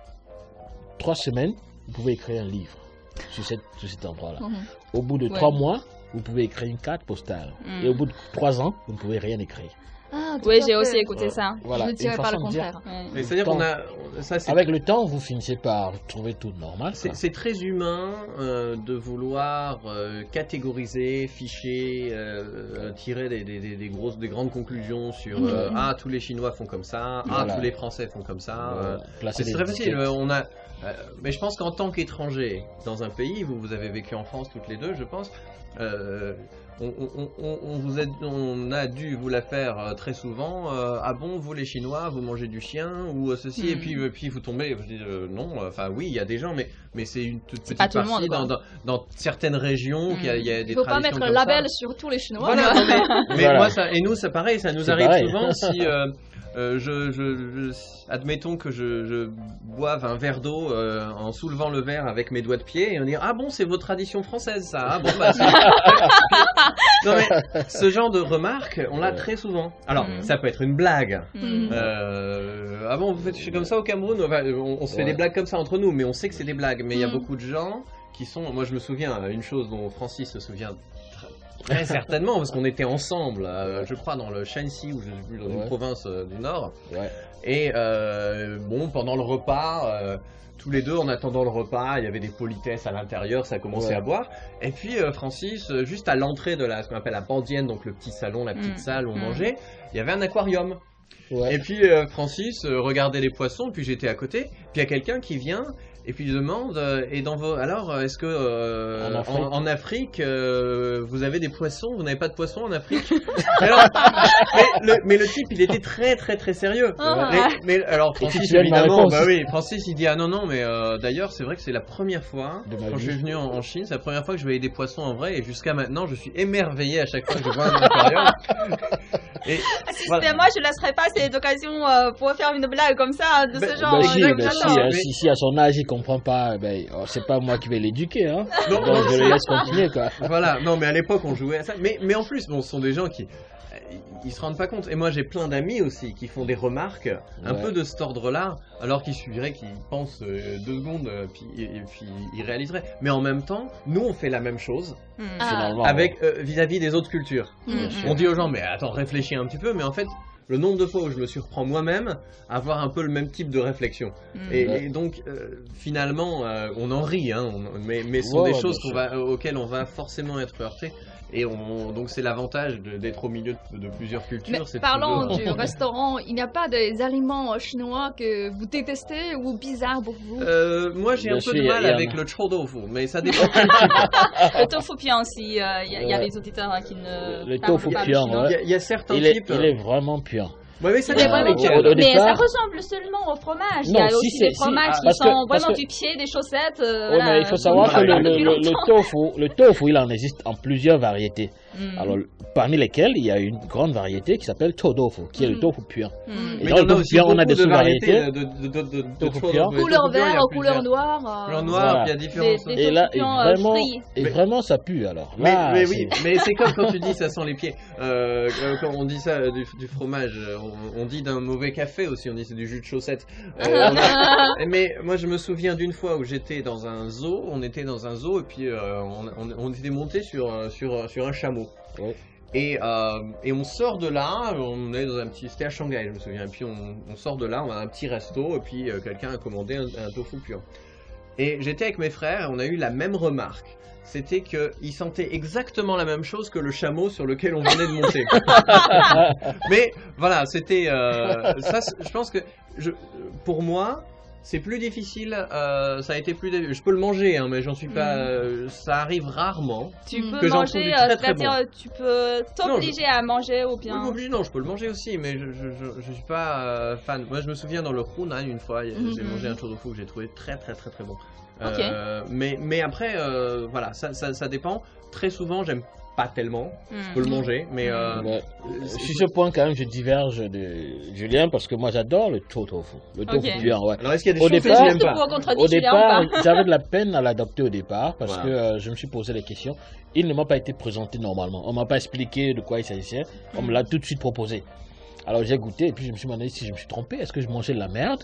trois semaines, vous pouvez écrire un livre sur, cette, sur cet endroit-là. Mhm. Au bout de Ouais. trois mois, vous pouvez écrire une carte postale. Mm. Et au bout de trois ans, vous ne pouvez rien écrire. Ah, tout Oui, à j'ai fait. aussi écouté ça. Voilà, Je une dirais pas le façon de dire- contraire. Ouais. mais c'est-à-dire qu'on a. Ça c'est. Avec le temps, vous finissez par trouver tout normal. C'est quoi. c'est très humain euh, de vouloir euh, catégoriser, ficher, euh, euh, tirer des, des, des, des grosses, des grandes conclusions sur euh, Mhm. ah tous les Chinois font comme ça, ah Voilà. tous les Français font comme ça. Euh, euh, placer c'est des très facile. étiquettes. euh, On a, euh, mais je pense qu'en tant qu'étranger dans un pays, vous vous avez vécu en France toutes les deux, je pense. euh, on, on, on, on vous a, on a dû vous la faire euh, très souvent. euh, ah bon, vous les Chinois, vous mangez du chien ou euh, ceci, et Mhm. puis, euh, puis vous tombez. Vous dites euh, non. Enfin oui, il y a des gens, mais mais c'est une toute petite pas tout le partie monde, quoi. dans, dans, dans certaines régions qu'il y a, il y a des Il faut pas traditions mettre un comme label ça. sur tous les Chinois. Voilà, non, mais, mais Voilà. moi ça, et nous ça pareil, ça nous C'est arrive pareil. souvent si euh, euh, je, je, je- admettons que je, je boive un verre d'eau euh, en soulevant le verre avec mes doigts de pied et on dit ah bon c'est votre tradition française ça, ah bon bah c'est... Non mais ce genre de remarques on l'a Ouais. très souvent. Alors Mhm. ça peut être une blague. Mm. Euh, ah bon vous faites comme ça au Cameroun, Enfin, on, on se fait Ouais. des blagues comme ça entre nous mais on sait que c'est des blagues mais il y a Mhm. beaucoup de gens qui sont, moi je me souviens une chose dont Francis se souvient très certainement, parce qu'on était ensemble, euh, je crois, dans le Shanxi, ou je sais plus, dans une Ouais. province euh, du Nord. Ouais. Et euh, bon, pendant le repas, euh, tous les deux, en attendant le repas, il y avait des politesses à l'intérieur, ça commençait Ouais. à boire. Et puis euh, Francis, euh, juste à l'entrée de la, ce qu'on appelle la bandienne, donc le petit salon, la petite Mm. salle où on Mm. mangeait, il y avait un aquarium. Ouais. Et puis euh, Francis euh, regardait les poissons, puis j'étais à côté, puis il y a quelqu'un qui vient et puis il demande euh, et dans vos alors euh, est-ce que euh, En Afrique. en, en Afrique euh, vous avez des poissons, vous n'avez pas de poissons en Afrique? Alors, mais, le, mais le type il était très très très sérieux. Ah. Mais, mais alors Et puis Francis tu donnes ma évidemment, réponse. bah oui, Francis il dit ah non non mais euh, d'ailleurs c'est vrai que c'est la première fois De ma quand vie. je suis venu en, en Chine, c'est la première fois que je voyais des poissons en vrai et jusqu'à maintenant je suis émerveillé à chaque fois que je vois un aquarium. Et Si voilà. c'était moi, je laisserais pas cette occasion euh, pour faire une blague comme ça, de Ben- ce genre. Ben si, euh, ben si, j'adore. hein, Mais- si, si à son âge il comprend pas, ben oh, c'est pas moi qui vais l'éduquer, hein. Non, Donc non, je c'est- le laisse continuer, quoi. Voilà, non mais à l'époque on jouait à ça, mais, mais en plus bon, ce sont des gens qui euh, ils se rendent pas compte, et moi j'ai plein d'amis aussi qui font des remarques un Ouais. peu de cet ordre-là, alors qu'il suffirait qu'ils pensent euh, deux secondes, euh, puis, et, et puis ils réaliseraient. Mais en même temps, nous on fait la même chose Mm. Ah. Finalement, avec euh, vis-à-vis des autres cultures. Mm. On dit aux gens, mais attends, réfléchis un petit peu, mais en fait, le nombre de fois où je me surprends moi-même à avoir un peu le même type de réflexion. Mm. Et, Ouais. et donc, euh, finalement, euh, on en rit, hein, on- mais, mais ce sont Ouais, des ouais, choses bien qu'on va, auxquelles on va forcément être heurté. Et on, donc, c'est l'avantage de- d'être au milieu de, de plusieurs cultures. Mais c'est de parlons toujours- du restaurant, il n'y a pas des aliments chinois que vous détestez ou bizarres pour vous? Euh, moi, j'ai Bien un sûr, peu de il y a- mal il y a avec un- le chou tofu, mais ça dépend quel type. Le tofu pian aussi, il y, a- y a Ouais. des auditeurs hein, qui ne Le parlent tofu pas pian, chinois. ouais. Il y a, il y a certains Il est, types. il est vraiment puant. Ouais, mais ça Mais, dépend vraiment, lesquels. Au- au mais départ- ça ressemble seulement au fromage. Il Non, y a si, aussi c'est- des si, fromages ah, qui parce que- sont parce vraiment que- du pied, des chaussettes. euh, Oui, voilà, mais il faut savoir que le, depuis le, le, le longtemps. tofu, le tofu, il en existe en plusieurs variétés. Mm. Alors, parmi lesquelles, il y a une grande variété qui s'appelle tofu, qui est le Mm. tofu puant. Mm. Et Mais dans il y le en a tofu aussi puant, on a beaucoup des de sous-variétés. variétés de, de, de, de, de Tofu choses. puant. Ouais, Couleur tofu puant, il y a vert, plusieurs. couleur noire. euh, Couleur noire, Voilà. puis il y a différentes. Des- des- Et là, et tofu puant, euh, vraiment, frits. et Mais- vraiment, ça pue alors. Mais, Là, mais c'est- oui, mais c'est comme quand tu dis ça sent les pieds. Euh, euh, quand on dit ça euh, du, du fromage, euh, on, on dit d'un mauvais café aussi, on dit c'est du jus de chaussette. Euh, on a- mais moi je me souviens d'une fois où j'étais dans un zoo, on était dans un zoo et puis euh, on, on, on était monté sur, euh, sur, sur un chameau. Ouais. Et, euh, et on sort de là, on est dans un petit, c'était à Shanghai je me souviens, et puis on, on sort de là, on a un petit resto et puis euh, quelqu'un a commandé un, un tofu puant. Et j'étais avec mes frères et on a eu la même remarque. C'était qu'ils sentaient exactement la même chose que le chameau sur lequel on venait de monter. Mais voilà, c'était euh, ça. c'est- Je pense que je, pour moi, c'est plus difficile. euh, ça a été plus. dé- Je peux le manger, hein, mais j'en suis pas. euh, ça arrive rarement. Tu Mm. peux Que j'en trouve manger, du euh, très, très c'est-à-dire euh, tu peux t'obliger à manger ou Oui, bien. obligé, non, je peux le manger aussi, mais je, je, je, je suis pas euh, fan. Moi, je me souviens dans le Hunan une fois, j'ai Mhm. mangé un tofu que j'ai trouvé très très très très bon. Ok. Euh, mais, mais après, euh, voilà, ça, ça, ça dépend. Très souvent, j'aime pas tellement. Je peux le manger, mais euh, Ouais. Sur ce point, quand même, je diverge de Julien parce que moi, j'adore le tofu. Le tofu Ok. puant, ouais. alors est-ce qu'il y a des Au choses départ- que tu Juste n'aimes pas pour contredire Au Julien départ, ou pas. j'avais de la peine à l'adopter au départ parce Voilà. que euh, je me suis posé la question. Il ne m'a pas été présenté normalement. On m'a pas expliqué de quoi il s'agissait. On me l'a tout de suite proposé. Alors j'ai goûté et puis je me suis demandé si je me suis trompé. Est-ce que je mangeais de la merde?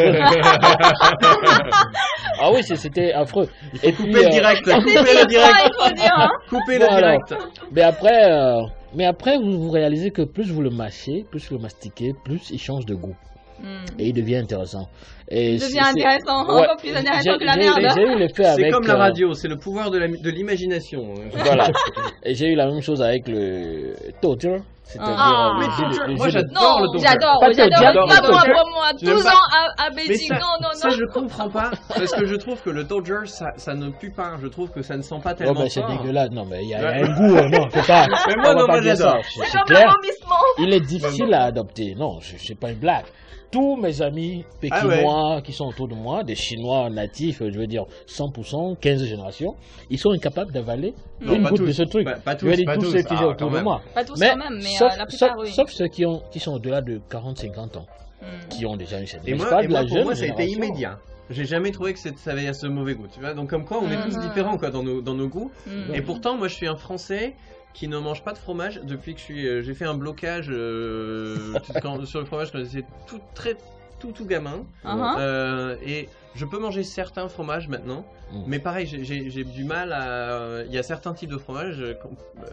Ah oui, c'est- c'était affreux. Et puis, Coupez le euh, direct, C'est coupez le ça, direct, il faut dire. Hein. coupez Bon, le alors. direct. mais après, euh, mais après vous, vous réalisez que plus vous le mâchez, plus vous le mastiquez, plus il change de goût Mm. et il devient intéressant. Et Il c'est- devient c'est- intéressant, Ouais. encore plus intéressant J'ai- que la j'ai- merde. J'ai eu l'effet C'est avec. comme la euh, radio, c'est le pouvoir de la- de l'imagination. Voilà. Et j'ai eu la même chose avec le Toaster. C'est-à-dire Ah. euh, le Mais jus de- Toaster, le moi, jus de- j'adore Non, le Toaster. j'adore, Pas de j'adore. j'adore Pas le moi, Toaster. pas moi. Tu n'aimes douze pas ans à, à Mais Beijing, ça, non, non, ça, non. je comprends pas, parce que je trouve que le Dodger, ça, ça ne pue pas. Je trouve que ça ne sent pas Oh, tellement ben, c'est fort. dégueulasse. Non, mais il y, a il y a Ouais. un goût. euh, Non, c'est pas. Mais moi, on va non, pas moi, dire ça. j'adore. C'est C'est c'est comme un clair. vomissement. Il est difficile à adopter. Non, je- c'est pas une blague. Tous mes amis pékinois qui sont autour de moi, des Chinois natifs, je veux dire cent pour cent, quinze générations, ils sont incapables d'avaler Non, une pas goutte tous. de ce truc. Pas- pas je veux tous, dire pas tous tous. ceux qui Ah, sont autour quand de même. moi. Pas tous Mais, quand même, mais sauf, euh, la plupart, sauf- oui. sauf ceux qui, ont, qui sont au-delà de quarante cinquante ans, Mm. qui ont déjà une certaine. Et Mais je moi, parle et de moi la pour jeune moi, ça a été génération. immédiat. J'ai jamais trouvé que c'est- ça avait ce mauvais goût. Tu vois, donc comme quoi, on est tous Mhm. différents quoi dans nos dans nos goûts. Mm. Et pourtant, moi, je suis un Français qui ne mange pas de fromage depuis que je suis. euh, J'ai fait un blocage euh, quand- sur le fromage quand j'étais tout très tout tout gamin. Uh-huh. Euh, et je peux manger certains fromages maintenant, Mm. mais pareil, j'ai- j'ai j'ai du mal à. Il y a certains types de fromages, euh, comme, euh,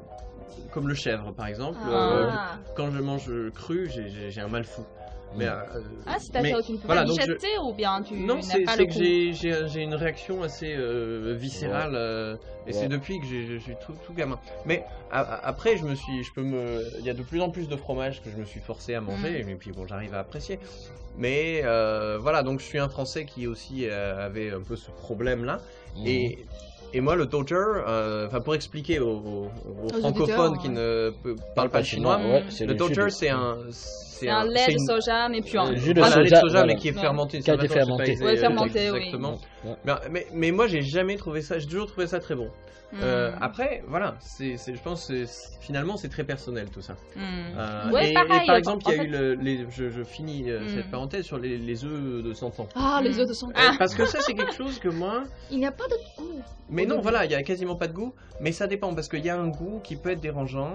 comme le chèvre par exemple. euh, Ah. quand je mange cru, j'ai- j'ai j'ai un mal fou. Mais, euh, Ah, c'est-à-dire mais que tu ne peux voilà, pas donc je- digester ou bien tu non, n'as c'est pas c'est le que goût. j'ai- j'ai j'ai une réaction assez euh, viscérale euh, et Ouais. c'est depuis que j'ai- je suis tout, tout gamin. Mais a- a- après, je me suis, je peux me, il y a de plus en plus de fromages que je me suis forcé à manger Mm. et puis bon, j'arrive à apprécier. Mais euh, voilà, donc je suis un Français qui aussi euh, avait un peu ce problème-là Mhm. et et moi, le Dodger, euh, enfin pour expliquer aux, aux- aux francophones auditeurs, qui ouais. ne pe- parlent pas le chinois, ouais, c'est le jus Dodger de- c'est un, C'est un lait c'est de une- soja, mais puant. Euh, jus de voilà, un lait de soja, soja, voilà. mais qui est Ouais. fermenté. Qui a été Maintenant, je sais pas fermenté. exa- Ouais, fermenté, oui. exactement. Ouais. Mais, mais, mais moi, j'ai jamais trouvé ça. J'ai toujours trouvé ça très bon. Mm. Euh, après, voilà, c'est, c'est- je pense, que c'est- finalement, c'est très personnel tout ça. Mm. Euh, Ouais, et, et pareil, par en- exemple, en il y a fait- eu le, les, je, je finis euh, Mm. cette parenthèse sur les, les œufs de cent ans. Ah, les Mm. œufs de sang. Ah. Parce que ça, c'est quelque chose que moi. Il n'y a pas de goût. Mais Au non, début. voilà, il y a quasiment pas de goût, mais ça dépend parce qu'il y a un goût qui peut être dérangeant.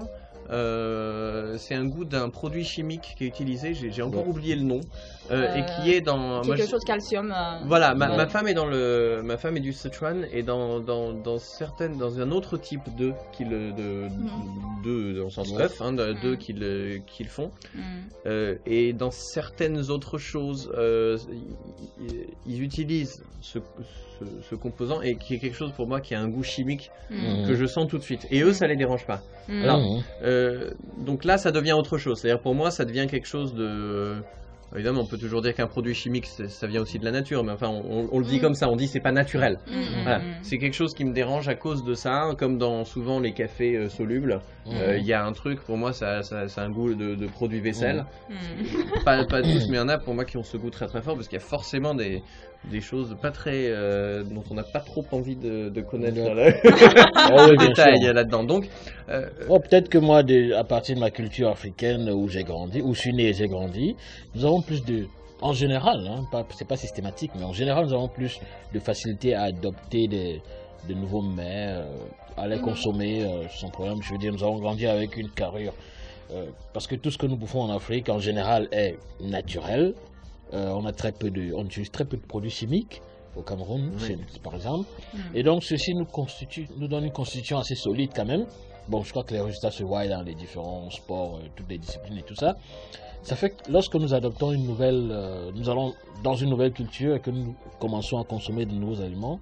Euh, c'est un goût d'un produit chimique qui est utilisé, j'ai, j'ai encore Ouais. oublié le nom, euh, Euh, et qui est dans. moi, Quelque je- chose de calcium. euh, Voilà, ma, ouais. ma femme est dans le, ma femme est du Sichuan et dans, dans, dans certaines, dans un autre type d'œufs qu'ils, de, d'œufs dans le sens Ouais. œuf, hein, de- d'œufs Mhm. qu'ils, euh, qu'ils font, Mm. euh, et dans certaines autres choses, euh, ils, ils utilisent ce, ce, ce composant et qui est quelque chose pour moi qui a un goût chimique Mm. que je sens tout de suite. Et eux, ça les dérange pas. Mm. Alors, Mhm. Euh, donc là, ça devient autre chose. C'est-à-dire pour moi, ça devient quelque chose de évidemment, on peut toujours dire qu'un produit chimique, ça vient aussi de la nature, mais enfin, on, on le dit mmh. comme ça, on dit c'est pas naturel. Mmh. Voilà. C'est quelque chose qui me dérange à cause de ça, comme dans souvent les cafés euh, solubles. Il mmh. euh, y a un truc, pour moi, ça, ça, ça a un goût de, de produit vaisselle. Mmh. Pas, pas tous, mais il y en a pour moi qui ont ce goût très très fort, parce qu'il y a forcément des, des choses pas très, euh, dont on n'a pas trop envie de, de connaître le, oh, le détail là-dedans. Donc, euh, oh, peut-être que moi, de, à partir de ma culture africaine où j'ai grandi, où je suis né et j'ai grandi, nous avons plus de, en général, hein, pas, c'est pas systématique, mais en général, nous avons plus de facilité à adopter des, de nouveaux mets, euh, à les consommer euh, sans problème. Je veux dire, nous avons grandi avec une carrure, euh, parce que tout ce que nous bouffons en Afrique, en général, est naturel. Euh, on a très peu de, on utilise très peu de produits chimiques au Cameroun, oui. c'est, par exemple. Mm. Et donc, ceci nous constitue, nous donne une constitution assez solide quand même. Bon, je crois que les résultats se voient dans les différents sports, euh, toutes les disciplines et tout ça. Ça fait que lorsque nous adoptons une nouvelle, euh, nous allons dans une nouvelle culture et que nous commençons à consommer de nouveaux aliments,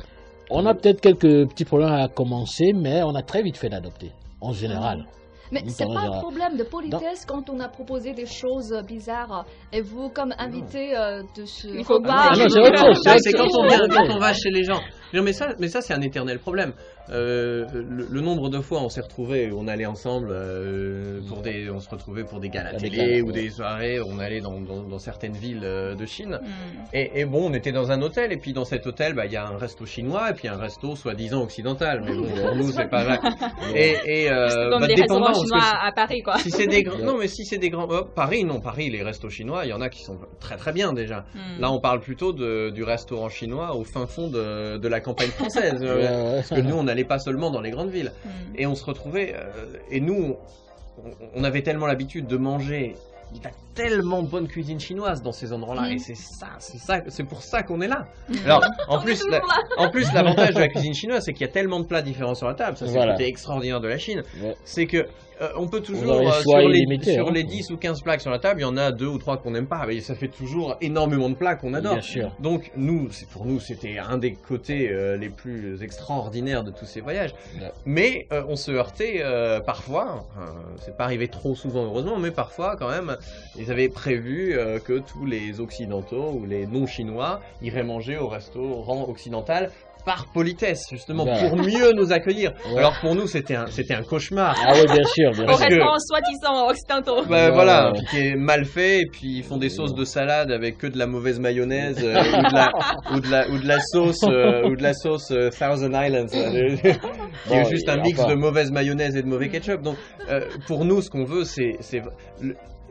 on a peut-être quelques petits problèmes à commencer, mais on a très vite fait d'adopter, en général. Mais c'est pas un problème de politesse dans... quand on a proposé des choses bizarres et vous, comme invité euh, de ce il faut pas. Ah non, c'est autre chose. C'est quand on vient, quand on va chez les gens. Non, mais ça, mais ça c'est un éternel problème. Euh, le, le nombre de fois on s'est retrouvés, on allait ensemble euh, pour des, on se retrouvait pour des galas télé ou des soirées, on allait dans, dans, dans certaines villes de Chine. Mm. Et, et bon, on était dans un hôtel et puis dans cet hôtel, bah il y a un resto chinois et puis un resto soi-disant occidental, mais bon pour nous c'est pas vrai. Et, et euh, c'est comme bah, des restaurants chinois à Paris quoi. Si c'est des grands, non mais si c'est des grands, oh, Paris non, Paris les restos chinois, il y en a qui sont très très bien déjà. Mm. Là on parle plutôt de, du restaurant chinois au fin fond de, de la campagne française, ouais, ouais. Parce que nous on n'allait pas seulement dans les grandes villes. Mmh. Et on se retrouvait, euh, et nous, on, on avait tellement l'habitude de manger, il y a tellement de bonne cuisine chinoise dans ces endroits-là, mmh. et c'est ça, c'est ça, c'est pour ça qu'on est là. Mmh. Alors, en plus, la, en plus, l'avantage de la cuisine chinoise, c'est qu'il y a tellement de plats différents sur la table, ça c'est voilà. le côté extraordinaire de la Chine, ouais. c'est que euh, on peut toujours, euh, sur, les, limité, sur hein. les dix ou quinze plats sur la table, il y en a deux ou trois qu'on n'aime pas, mais ça fait toujours énormément de plats qu'on adore. Bien sûr. Donc nous, c'est, pour nous, c'était un des côtés euh, les plus extraordinaires de tous ces voyages. Ouais. Mais euh, on se heurtait euh, parfois, euh, c'est pas arrivé trop souvent heureusement, mais parfois quand même, ils avaient prévu euh, que tous les occidentaux ou les non-chinois iraient manger au restaurant occidental par politesse, justement, bah. pour mieux nous accueillir. Ouais. Alors pour nous, c'était un, c'était un cauchemar. Ah oui, bien sûr. Bien Au restaurant soi-disant occidentaux. Bah, ouais. Voilà, puis qui est mal fait, et puis ils font des sauces de salade avec que de la mauvaise mayonnaise, euh, ou, de la, ou, de la, ou de la sauce, euh, ou de la sauce euh, Thousand Islands, euh, qui est juste un mix de mauvaise mayonnaise et de mauvais ketchup. Donc euh, pour nous, ce qu'on veut, c'est, c'est le,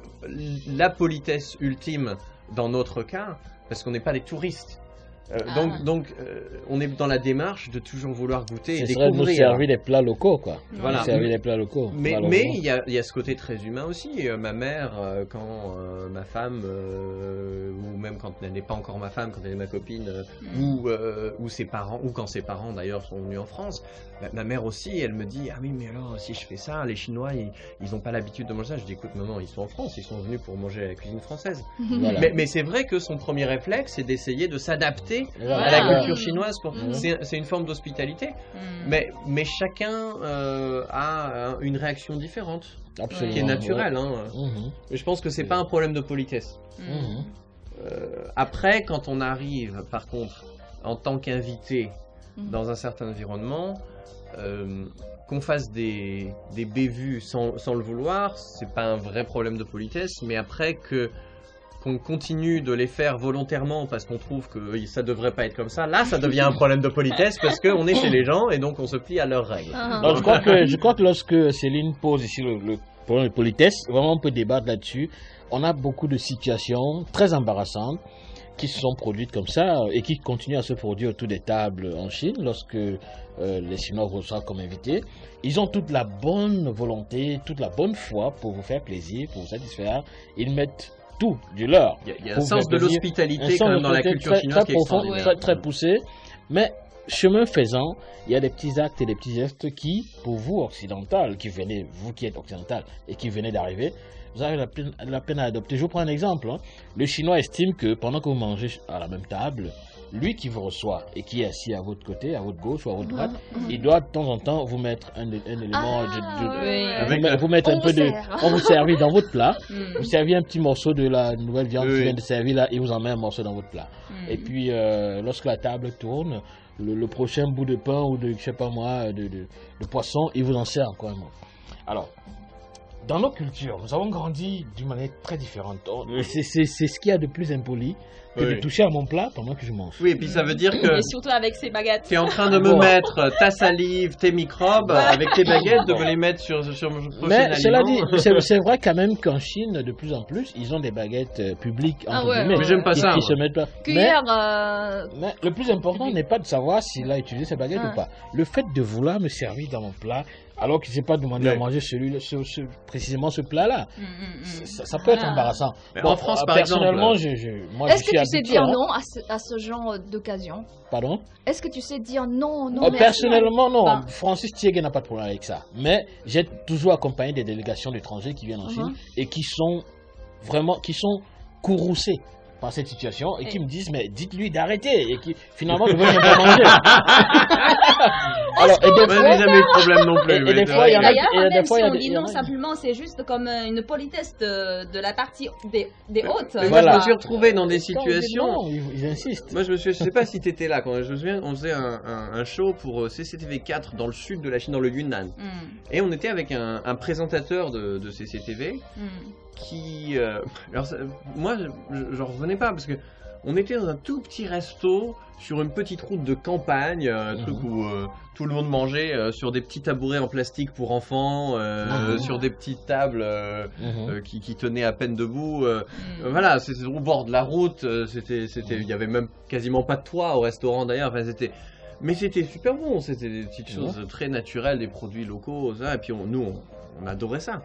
la politesse ultime dans notre cas, parce qu'on n'est pas des touristes. Euh, ah. Donc, donc euh, on est dans la démarche de toujours vouloir goûter et découvrir. C'est nous servir des plats locaux, quoi. Voilà. Servir des plats locaux. Mais mais il y a il y a ce côté très humain aussi. Euh, ma mère, euh, quand euh, ma femme, euh, ou même quand elle n'est pas encore ma femme, quand elle est ma copine, euh, mm. ou euh, ou ses parents, ou quand ses parents d'ailleurs sont venus en France, bah, ma mère aussi, elle me dit ah oui mais alors si je fais ça, les Chinois ils ils ont pas l'habitude de manger ça. Je dis écoute maman, ils sont en France, ils sont venus pour manger la cuisine française. Voilà. Mais mais c'est vrai que son premier réflexe c'est d'essayer de s'adapter voilà. à la culture chinoise. Pour... Mmh. C'est, c'est une forme d'hospitalité, mmh. mais, mais chacun euh, a une réaction différente, Absolument. qui est naturelle. Hein. Mmh. Je pense que c'est pas un problème de politesse. Mmh. Euh, après, quand on arrive, par contre, en tant qu'invité mmh. dans un certain environnement, euh, qu'on fasse des, des bévues sans, sans le vouloir, c'est pas un vrai problème de politesse, mais après que qu'on continue de les faire volontairement parce qu'on trouve que ça devrait pas être comme ça, là ça devient un problème de politesse parce qu'on est chez les gens et donc on se plie à leurs règles. Donc, je, crois que, je crois que lorsque Céline pose ici le, le problème de politesse, vraiment on peut débattre là-dessus. On a beaucoup de situations très embarrassantes qui se sont produites comme ça et qui continuent à se produire autour des tables en Chine lorsque euh, les Chinois reçoivent comme invités. Ils ont toute la bonne volonté, toute la bonne foi pour vous faire plaisir, pour vous satisfaire. Ils mettent tout du leur. Il y a, il y a un sens de l'hospitalité quand même dans la culture très, chinoise très qui est profond, très, très poussé. Mais chemin faisant, il y a des petits actes et des petits gestes qui, pour vous occidental, qui venez, vous qui êtes occidental et qui venez d'arriver, vous avez la peine, la peine à adopter. Je vous prends un exemple. Hein. Le Chinois estime que pendant que vous mangez à la même table, lui qui vous reçoit et qui est assis à votre côté, à votre gauche ou à votre droite, il doit de temps en temps vous mettre un, un élément, Ah, de, de- oui. vous, Avec met- la- vous mettre On un peu vous de, sert. on vous servit dans votre plat, Mm. vous servez un petit morceau de la nouvelle viande Oui. qui vient de servir là et vous en met un morceau dans votre plat. Mm. Et puis euh, lorsque la table tourne, le, le prochain bout de pain ou de, je sais pas moi, de, de, de poisson, il vous en sert encore un mot. Alors, dans nos cultures, nous avons grandi d'une manière très différente. On- C'est c'est- c'est ce qu'il y a de plus impoli que Oui. de toucher à mon plat pendant que je mange. Oui, et puis ça veut dire que Et surtout avec ses baguettes. tu es en train de me Bon. mettre ta salive, tes microbes, avec tes baguettes, de me les mettre sur, sur mon prochain Mais cela dit, aliment. c'est c'est vrai quand même qu'en Chine, de plus en plus, ils ont des baguettes euh, publiques Ah entre ouais, guillemets, Mais j'aime pas qui, ça, qui moi. se mettent pas. Mais, Cuillère, euh, mais le plus important n'est pas de savoir s'il a utilisé ses baguettes Ah. ou pas. Le fait de vouloir me servir dans mon plat, alors qu'il ne s'est pas demandé à Ouais. manger celui, ce, ce- précisément ce plat-là, Mm, mm, mm. ça, ça peut être Voilà. embarrassant. Mais Bon, en France, euh, par personnellement, exemple, je, je, moi, je est-ce suis que tu sais habitué, dire hein. non à ce, à ce genre d'occasion? Pardon. Est-ce que tu sais dire non, non, Oh, merci? personnellement, non. Enfin, Francis Thiégué n'a pas de problème avec ça. Mais j'ai toujours accompagné des délégations d'étrangers qui viennent en Chine Mhm. et qui sont vraiment, qui sont courroucés par cette situation et qui Et- me disent mais dites-lui d'arrêter et qui finalement ne veulent même pas manger. Alors et des Moi, j'ai fois, jamais eu de problème non plus. Et- et mais des c'est fois, vrai il y en que- a- D'ailleurs, et des même fois, si il y a on des- dit il y en non a- simplement, c'est juste comme euh, une politesse de, de la partie des, des hôtes. Mais Voilà. moi, je me suis retrouvé dans des quand on dit situations. non, ils, ils insistent. Moi, je me suis, je sais pas si t'étais là quand je me souviens, on faisait un, un- un show pour euh, C C T V quatre dans le sud de la Chine, dans le Yunnan, Mm, et on était avec un, un présentateur de, de C C T V mm. qui, euh, alors ça- moi, je- j'en revenais pas parce que on était dans un tout petit resto sur une petite route de campagne, euh, un Mhm. truc où euh, tout le monde mangeait euh, sur des petits tabourets en plastique pour enfants, euh, Mhm. sur des petites tables euh, Mhm. euh, qui, qui tenaient à peine debout. euh, Mm. Euh, Voilà, c'était au bord de la route, euh, c'était, c'était, il y avait même quasiment pas de toit au restaurant d'ailleurs. Enfin, c'était, mais c'était super bon. C'était des petites choses très naturelles, des produits locaux, ça. Et puis on, nous, on, on adorait ça.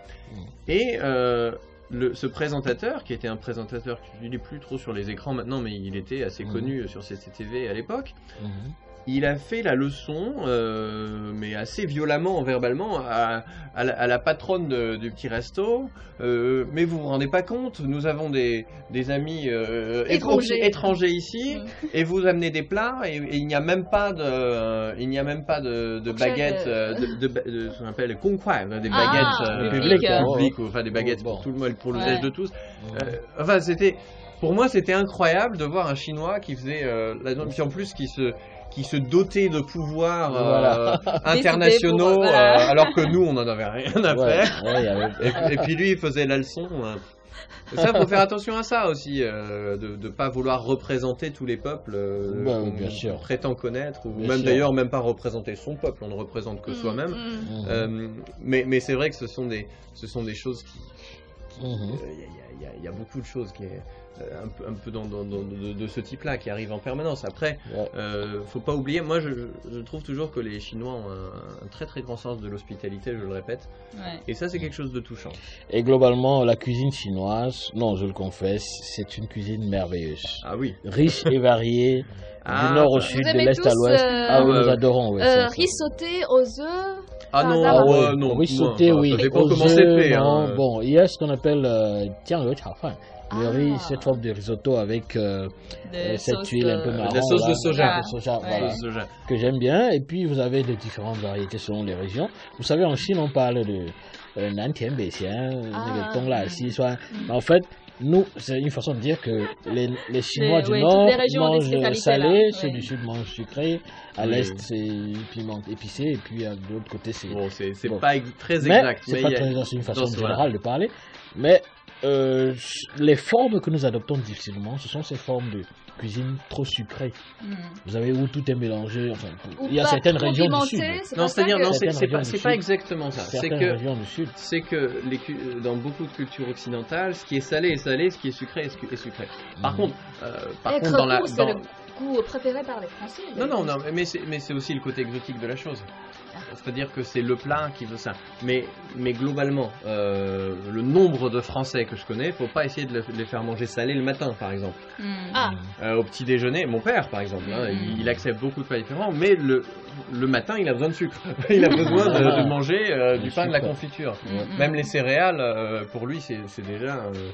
Et euh, le, ce présentateur, qui était un présentateur qui n'est plus trop sur les écrans maintenant, mais il était assez Mhm. connu sur C C T V à l'époque. Mhm. Il a fait la leçon, euh, mais assez violemment, verbalement, à, à la, à la patronne de- du petit resto. Euh, mais vous vous rendez pas compte, nous avons des, des amis euh, Étrangers. étran- étrangers ici, Mm. et vous amenez des plats, et, et il n'y a même pas de, euh, il n'y a même pas de, de Fourchette, baguettes, euh. euh, de, de, ba- de- ce qu'on appelle kung kwai, des Ah, baguettes euh, publiques, euh. publiques, ou enfin des baguettes Bon. pour tout le monde, pour Ouais. l'usage de tous. Mhm. Euh, enfin, c'était, pour moi, c'était incroyable de voir un Chinois qui faisait, euh, la, puis en plus qui se, qui se dotait de pouvoirs euh, Voilà. internationaux, pour, voilà. euh, alors que nous, on n'en avait rien à Ouais, faire. ouais, il y avait- Et, et puis lui, il faisait la leçon. euh. Et ça, faut faire attention à ça aussi, euh, de ne pas vouloir représenter tous les peuples euh, Bah, qu'on bien sûr. prétend connaître, ou Bien même sûr. d'ailleurs même pas représenter son peuple, on ne représente que mm, soi-même. mm. Mhm. Euh, mais mais c'est vrai que ce sont des, ce sont des choses qui, il Mhm. y, a- y a- y a beaucoup de choses qui est euh, un peu, un peu dans, dans- dans- de, de ce type-là qui arrivent en permanence. Après, Ouais. euh, faut pas oublier, moi je, je trouve toujours que les Chinois ont un, un très très grand sens de l'hospitalité, je le répète, Ouais. et ça c'est quelque chose de touchant. Et globalement, la cuisine chinoise, non, je le confesse, c'est une cuisine merveilleuse. Ah oui. Riche et variée, Ah, du nord au bah. sud, Vous de aimez l'est à tous, l'ouest. euh, Ah oui, Ouais, nous ouais. adorons, oui. Euh, ça, ça. riz sauté aux œufs. Ah non, Ah, Ah ouais, ouais, non. riz sauté, non, oui. Ça dépend aux comment œufs, c'est fait. non. hein. Bon, il y a ce qu'on appelle euh, tianre chafan. Le Ah. riz, cette forme de risotto avec euh, De euh, cette sauce huile un peu de- marron. La sauce de là. soja. De soja, Ouais. voilà. Sauce soja. Que j'aime bien. Et puis, vous avez de différentes variétés selon les régions. Vous savez, en Chine, on parle de euh, Nantian, Beixian, Ah. Tongla, si, soit. Mais en fait, nous, c'est une façon de dire que les, les Chinois Les- du ouais, Nord toutes les régions ont des mangent spécialités, salé, là. ceux Ouais. du Sud mangent sucré, à Oui. l'Est, c'est piment épicé, et puis à- de l'autre côté, c'est. Bon, c'est c'est Bon. pas ex- très Mais exact. c'est mais pas il y a- très- c'est une façon dans ce- générale de parler. Mais euh, les formes que nous adoptons difficilement, ce sont ces formes de cuisine trop sucrée. Mm. Vous avez où tout est mélangé. Enfin, Ou il y a pas certaines trop régions du pimenté, Sud. c'est Non, pas ça c'est-à-dire, que- non, c'est Certaines c'est pas, régions c'est du pas Sud. exactement ça. C'est Certaines que régions du Sud. c'est que les cu- dans beaucoup de cultures occidentales, ce qui est salé est salé, ce qui est sucré est su- est sucré. Par Mhm. contre, euh, par Et contre dans la crevaux, c'est dans- le goût préféré par les Français. non non non, mais c'est mais c'est aussi le côté exotique de la chose. C'est-à-dire que c'est le plat qui veut ça. Mais mais globalement, euh, le nombre de Français que je connais, faut pas essayer de le- de les faire manger salé le matin, par exemple. Mm. Ah, Euh, au petit déjeuner, mon père par exemple, hein, Mhm. il, il accepte beaucoup de plats différents, mais le, le matin il a besoin de sucre. Il a besoin de, de manger euh, du Du pain, de la sucre. confiture. Mm. Même les céréales, euh, pour lui c'est c'est déjà, euh,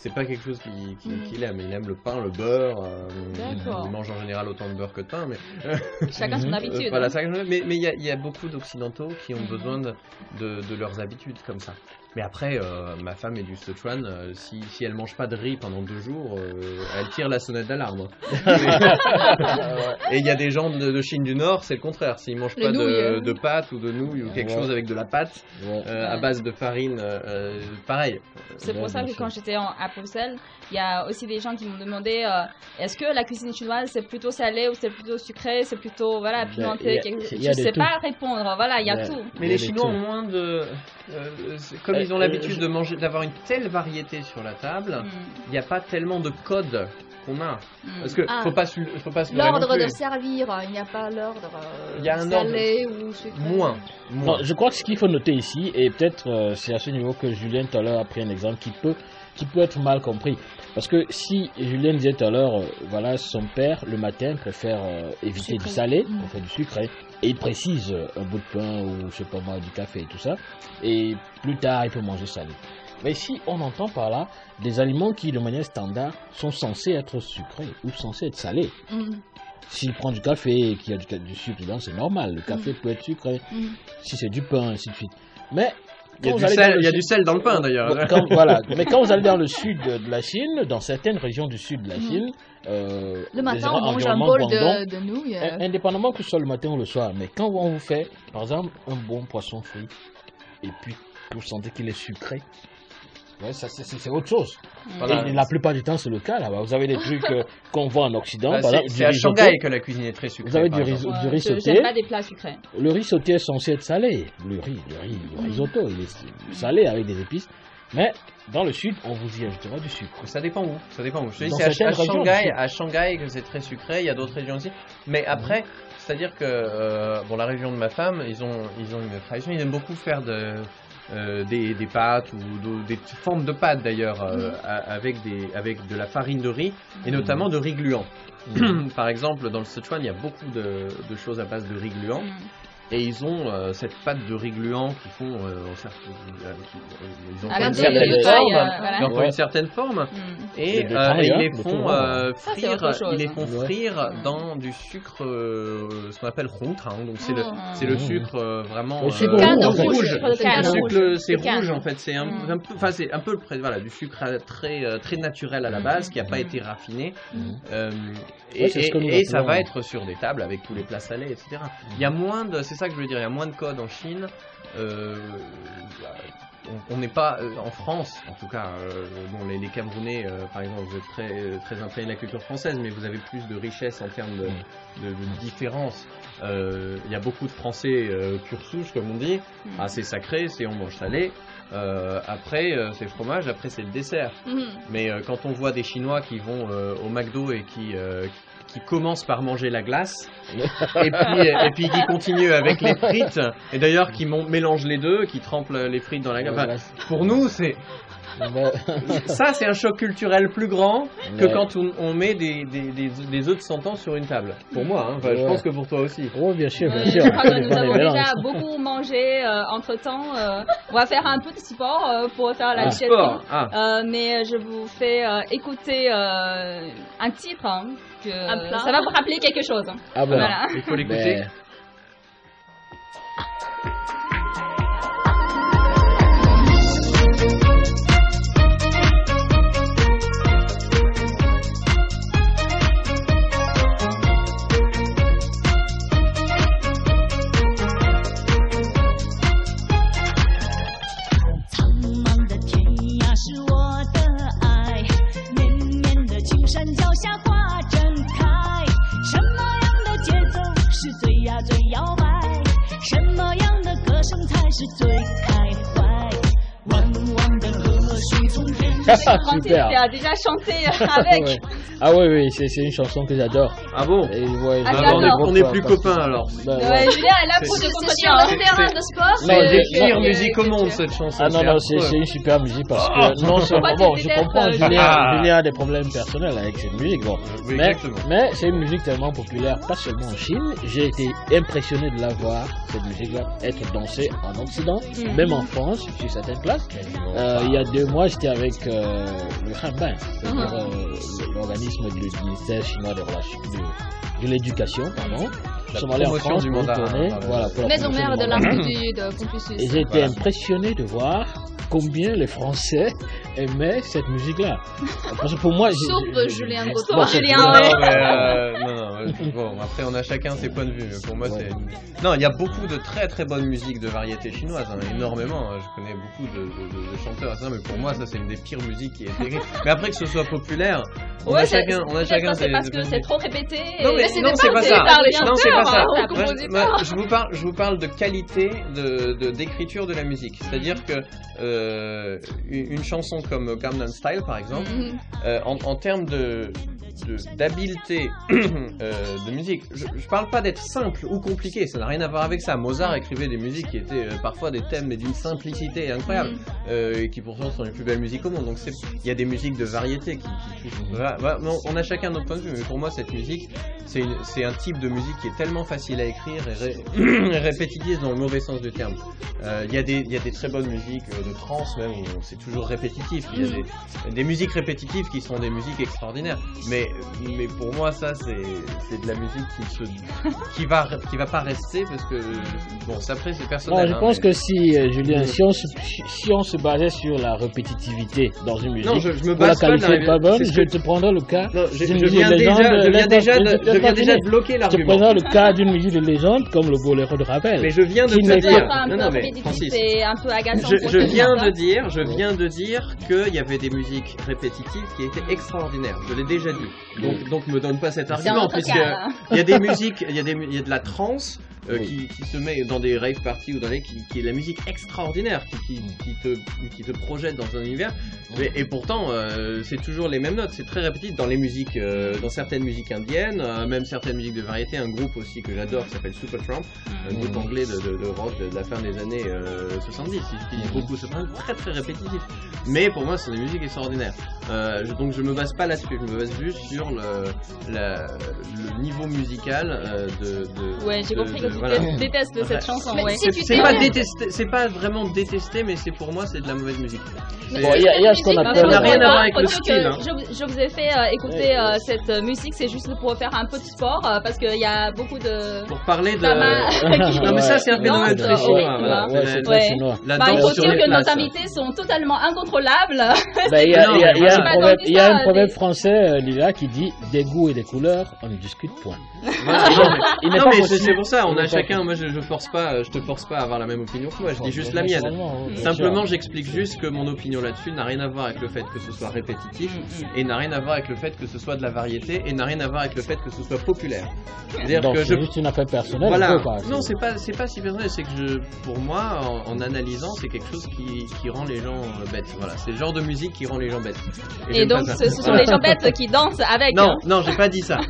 c'est pas quelque chose qu'il qui, Mm. qu'il aime. Il aime le pain, le beurre. euh, D'accord. il mange en général autant de beurre que de pain, mais Chacun son Euh, habitude. voilà, hein. ça, mais mais il y a, il y a beaucoup d'occidentaux qui ont Mhm. besoin de, de, de leurs habitudes comme ça. Mais après, euh, ma femme est du Sichuan. euh, si, si elle mange pas de riz pendant deux jours, euh, elle tire la sonnette d'alarme. Et il y a des gens de, de Chine du Nord, c'est le contraire. S'ils mangent Les pas de, nouilles. de pâtes ou de nouilles ou quelque Ouais. chose avec de la pâte Ouais. euh, à Ouais. base de farine, euh, pareil. C'est pour Ouais, ça bien que sûr. quand j'étais en- à Bruxelles, il y a aussi des gens qui m'ont demandé euh, est-ce que la cuisine chinoise c'est plutôt salé ou c'est plutôt sucré, c'est plutôt voilà Ben, pimenté. il y a- quelque- il y a Je de sais tout. pas répondre. Voilà, il y a Ouais. tout. Mais Il y les a des Chinois trucs. ont moins de, euh, c'est- comme Euh, ils ont euh, l'habitude je- de manger, d'avoir une telle variété sur la table, Mm, il n'y a pas tellement de codes qu'on a. mm. Parce que Ah. faut pas, se- faut pas se leurrer non L'ordre plus. de servir, il n'y a pas l'ordre euh, Il y a un salé ou sucré. Moins, Non, moins. je crois que ce qu'il faut noter ici, et peut-être euh, c'est à ce niveau que Julien tout à l'heure a pris un exemple qui peut, qui peut être mal compris. Parce que si Julien disait tout à l'heure, euh, voilà, son père le matin préfère euh, éviter Sucré. du salé, Mm. préfère du sucré, et il précise euh, un bout de pain ou je sais pas moi du café et tout ça, et plus tard il peut manger salé. Mais ici on entend par là des aliments qui de manière standard sont censés être sucrés ou censés être salés. Mm, S'il prend du café et qu'il y a du, du sucre dedans, c'est normal. Le café peut être sucré. mm. Si c'est du pain, ainsi de suite. Mais Il y a quand du vous allez sel, dans le il y a sud- du sel dans le pain d'ailleurs. Bon, quand- voilà. Mais quand vous allez dans le sud de, de la Chine, dans certaines régions du sud de la Mhm. Chine, euh, Le matin, les on mange un environnements bol Guangdong, de, de nouilles. euh, in- indépendamment que ce soit le matin ou le soir, mais quand on vous fait, par exemple, un bon poisson frit, et puis vous sentez qu'il est sucré, ouais, ça, c'est, c'est- c'est autre chose. Voilà. Et la plupart du temps, c'est le cas là-bas. Vous avez des trucs euh, qu'on voit en Occident, Bah, par c'est exemple, c'est du à risotto. Shanghai que la cuisine est très sucrée. Vous avez par du, exemple. riso- Ouais, du je- riz J'aime sauté. pas des plats sucrés. Le riz sauté est censé être salé. Le riz, le riz, le risotto, il est salé avec des épices. Mais dans le sud, on vous y ajoutera du sucre. Ça dépend où. Ça dépend où. Je te dis, Dans c'est à, certaines à régions, Shanghai, aussi. à Shanghai que c'est très sucré. Il y a d'autres régions aussi. Mais après, c'est-à-dire que euh, bon, la région de ma femme, ils ont, ils ont une tradition. Ils aiment beaucoup faire de, euh, des, des pâtes ou de- des formes de pâtes d'ailleurs euh, a- avec des, avec de la farine de riz et notamment de riz gluant. Par exemple, dans le Sichuan, il y a beaucoup de, de choses à base de riz gluant. Mm. Et ils ont euh, cette pâte de riz gluant qui font, euh, en certes, euh, qui- euh, ils ont À fait une l'intérieur certaine de forme, taille, euh, voilà. ils ont fait Ouais. une certaine forme, Mm. et De- de euh, taille, ils hein, les de font tout, euh, Ça, c'est frire, autre chose, ils les hein. font Ouais. frire Mm. dans du sucre, euh, ce qu'on appelle rongtang, donc c'est le, Mm. c'est le Mm. sucre euh, vraiment Le sucre euh, Canne rouge, en fait. rouge. Sucre de C'est canne le canne rouge. sucre, c'est De canne. rouge en fait, c'est un, Mm. un peu, enfin c'est un peu le pré- voilà, du sucre euh, très euh, très naturel à la Mm. base qui n'a pas Mm. été raffiné. Mhm. Euh, Ouais, et c'est ce que nous et- et ça appelons- va être sur des tables avec tous les plats salés, et cetera. Il y a moins de, c'est ça que je veux dire, il y a moins de codes en Chine. Euh, on- on n'est pas euh, en France, en tout cas. Euh, bon, les, les Camerounais, euh, par exemple, vous êtes très très imprégnés de la culture française, mais vous avez plus de richesse en termes de, de, de différence. Euh, Il y a beaucoup de Français euh, pure souche, comme on dit. Mm. Ah, c'est sacré, c'est on mange salé. Euh, après, euh, c'est le fromage. Après, c'est le dessert. Mm. Mais euh, quand on voit des Chinois qui vont euh, au McDo et qui, euh, qui commencent par manger la glace, et puis, et puis qui continuent avec les frites, et d'ailleurs qui mon- mélangent les deux, qui trempent le- les frites dans la glace. Enfin, pour nous, c'est Mais- ça, c'est un choc culturel plus grand que mais- quand on, on met des, des, des, des œufs de cent ans sur une table. Pour moi, hein. Enfin, je Ouais. pense que pour toi aussi. Oh, bien sûr, bien Euh, sûr. je crois Ça que nous dépend des avons mélanges. déjà beaucoup mangé entre temps. On va faire un peu de sport euh, pour faire la Le digestion. sport. Ah. Euh, mais je vous fais euh, écouter euh, un titre hein, que Un plat. ça va vous rappeler quelque chose. hein. Ah bon. Voilà. Il faut l'écouter. Mais- 苍茫的天涯是我的爱，绵绵的青山脚下花正开。什么样的节奏是最呀最摇摆？什么样的歌声才是最开怀？汪汪的河水从天上。 Francis Super. qui a déjà chanté avec. Ouais. Ah oui, oui, c'est, c'est une chanson que j'adore. Ah bon. Et ouais, Ah, j'adore j'adore. les On groupes, n'est euh, plus parce- copains alors. Bah, ouais. Ouais, Julien est là pour C'est- te C'est contredire. sur hein. le terrain de sport. Non, C'est j'ai- pire non, musique au monde c'est- cette chanson. Ah non, non, c'est, affreux. c'est une super musique parce que non seulement, Moi, bon, c'est je peut-être, comprends, euh, Julien, Ah. Julien a des problèmes personnels avec cette musique, bon. Oui, Mais, exactement. mais c'est une musique tellement populaire, pas seulement en Chine. J'ai été impressionné de la voir, cette musique-là, être dansée en Occident, Mhm. même en France, sur certaines places. Euh, il y a deux mois, j'étais avec euh, le, le Hanban, c'est-à-dire euh, l'organisme du ministère chinois des relations, de, de l'éducation, pardon. Nous sommes allés en France pour tourner, voilà, pour la Maison promotion mère du de mandarin. l'Institut de Confucius. Et j'ai été Voilà. impressionné de voir combien les Français aimaient cette musique-là. Parce que pour moi, j'ai- Sauf j'ai- Julien j'ai- Gautreau. bon, Julien, c'est- Non, ouais. mais, euh, non, non, euh, bon, après on a chacun ses points de vue. Pour moi, Ouais. c'est. Non, il y a beaucoup de très très bonnes musiques de variété chinoise, hein, énormément. hein. Je connais beaucoup de, de- de- de chanteurs, et ça, mais pour moi, ça c'est une des pires musiques qui est écrite. Mais après que ce soit populaire, on Ouais, a c'est- chacun, on a peut-être chacun que c'est ses- parce ses que points de c'est vue. trop répété. Non, mais et c'est non, pas c'est pas fait ça. par les Non, c'est pas chanteurs, ça. hein, Moi, au je, compositeur. moi, je vous parle, je vous parle de qualité de de- d'écriture de, la musique. C'est-à-dire que euh, une, une chanson comme Gangnam Style, par exemple, Mhm. euh, en, en termes de de- d'habileté euh, de musique, je, je parle pas d'être simple ou compliqué, ça n'a rien à voir avec ça. Mozart écrivait des musiques qui étaient euh, parfois des thèmes mais d'une simplicité incroyable, euh, et qui pourtant sont les plus belles musiques au monde. Donc c'est, il y a des musiques de variété qui, qui touchent. Voilà, voilà, non, on a chacun notre point de vue, mais pour moi cette musique, c'est une- c'est un type de musique qui est tellement facile à écrire et, ré- et répétitive dans le mauvais sens du terme. Euh, Il y a des, il y a des très bonnes musiques euh, de trance même où c'est toujours répétitif. Il y a des, des musiques répétitives qui sont des musiques extraordinaires. Mais, mais pour moi, ça, c'est, c'est de la musique qui se, qui va, qui va pas rester parce que, bon, ça après, c'est Non, personnel. je hein, pense mais- que si, euh, Julien, si on, se, si on se basait sur la répétitivité dans une musique, Non, je, je me pour la base pas de la qualifier pas bonne, c'est ce je que- te prendrai le cas Non, je, d'une je musique viens de déjà, légende. je viens Laisse-moi- déjà de, laisse-moi je viens déjà terminer. de bloquer Je te l'argument. prendrai le cas d'une musique de légende comme le Boléro de Ravel. Mais je viens de Qui te n'est C'est dire. un Non, peu non, mais répétitif, Francis. c'est un peu agaçant. Je, pour je quelqu'un, viens ça. de dire, je viens de dire qu'il y avait des musiques répétitives qui étaient extraordinaires. Je l'ai déjà dit. Donc, donc me donne pas cet C'est un argument autre puisque cas, là. il y a des musiques, il y a des, il y a de la trance euh, Oui. qui, qui se met dans des rave parties ou dans les qui, qui est de la musique extraordinaire, qui, qui, qui te, qui te projette dans un univers. Et, et pourtant, euh, c'est toujours les mêmes notes. C'est très répétitif dans les musiques, euh, dans certaines musiques indiennes, euh, même certaines musiques de variété. Un groupe aussi que j'adore qui s'appelle Supertramp, un groupe anglais de, de, de rock de, de la fin des années euh, soixante-dix. Ils utilisent beaucoup ce principe, très très répétitif. Mais pour moi, c'est des musiques extraordinaires. Euh, je, donc je me base pas là-dessus, je me base juste sur le, la, le niveau musical euh, de, de. Ouais, j'ai de- compris de- que tu voilà. dé- détestes Ouais. cette chanson, Mais ouais. si C'est tu c'est t'es- pas détesté, c'est pas vraiment détesté, mais c'est pour moi c'est de la mauvaise musique. C'est- Bon, il y a, il y a ce qu'on Ça appelle. n'a rien à voir euh, avec le Faut style, que hein. Je, je vous ai fait euh, écouter euh, cette euh, musique, c'est juste pour faire un peu de sport, euh, parce qu'il y a beaucoup de... Pour parler de. Damas qui- Non mais ça c'est un qui phénomène dansent très au chinois. rythme, voilà. hein. Ouais, C'est c'est la- très Ouais. chinois. la Bah, il danse faut sur dire les que nos places. invités sont totalement incontrôlables. Ben, il y a, Non, il y a- il y a mais un voilà. proverbe, il y a un Des- proverbe français, euh, Lila, qui dit des goûts et des couleurs, on ne discute point. Voilà, non, mais- Il n'est non, pas mais c'est possible. c'est pour ça, on Il a n'est pas chacun, moi je, je force pas, je te force pas à avoir la même opinion que moi, je dis juste la mienne. Bien Simplement, sûr. j'explique juste que mon opinion là-dessus n'a rien à voir avec le fait que ce soit répétitif et n'a rien à voir avec le fait que ce soit de la variété et n'a rien à voir avec le fait que ce soit populaire. C'est-à-dire Donc que je c'est juste une affaire personnelle. voilà. un peu, quoi. Non, c'est pas, c'est pas si personnel. C'est que je, pour moi, en, en analysant, c'est quelque chose qui, qui rend les gens euh, bêtes. Voilà, c'est le genre de musique qui rend les gens bêtes. Et j'aime donc, pas ça. ce, ce sont Voilà. les gens bêtes qui dansent avec. Non, hein. non, j'ai pas dit ça.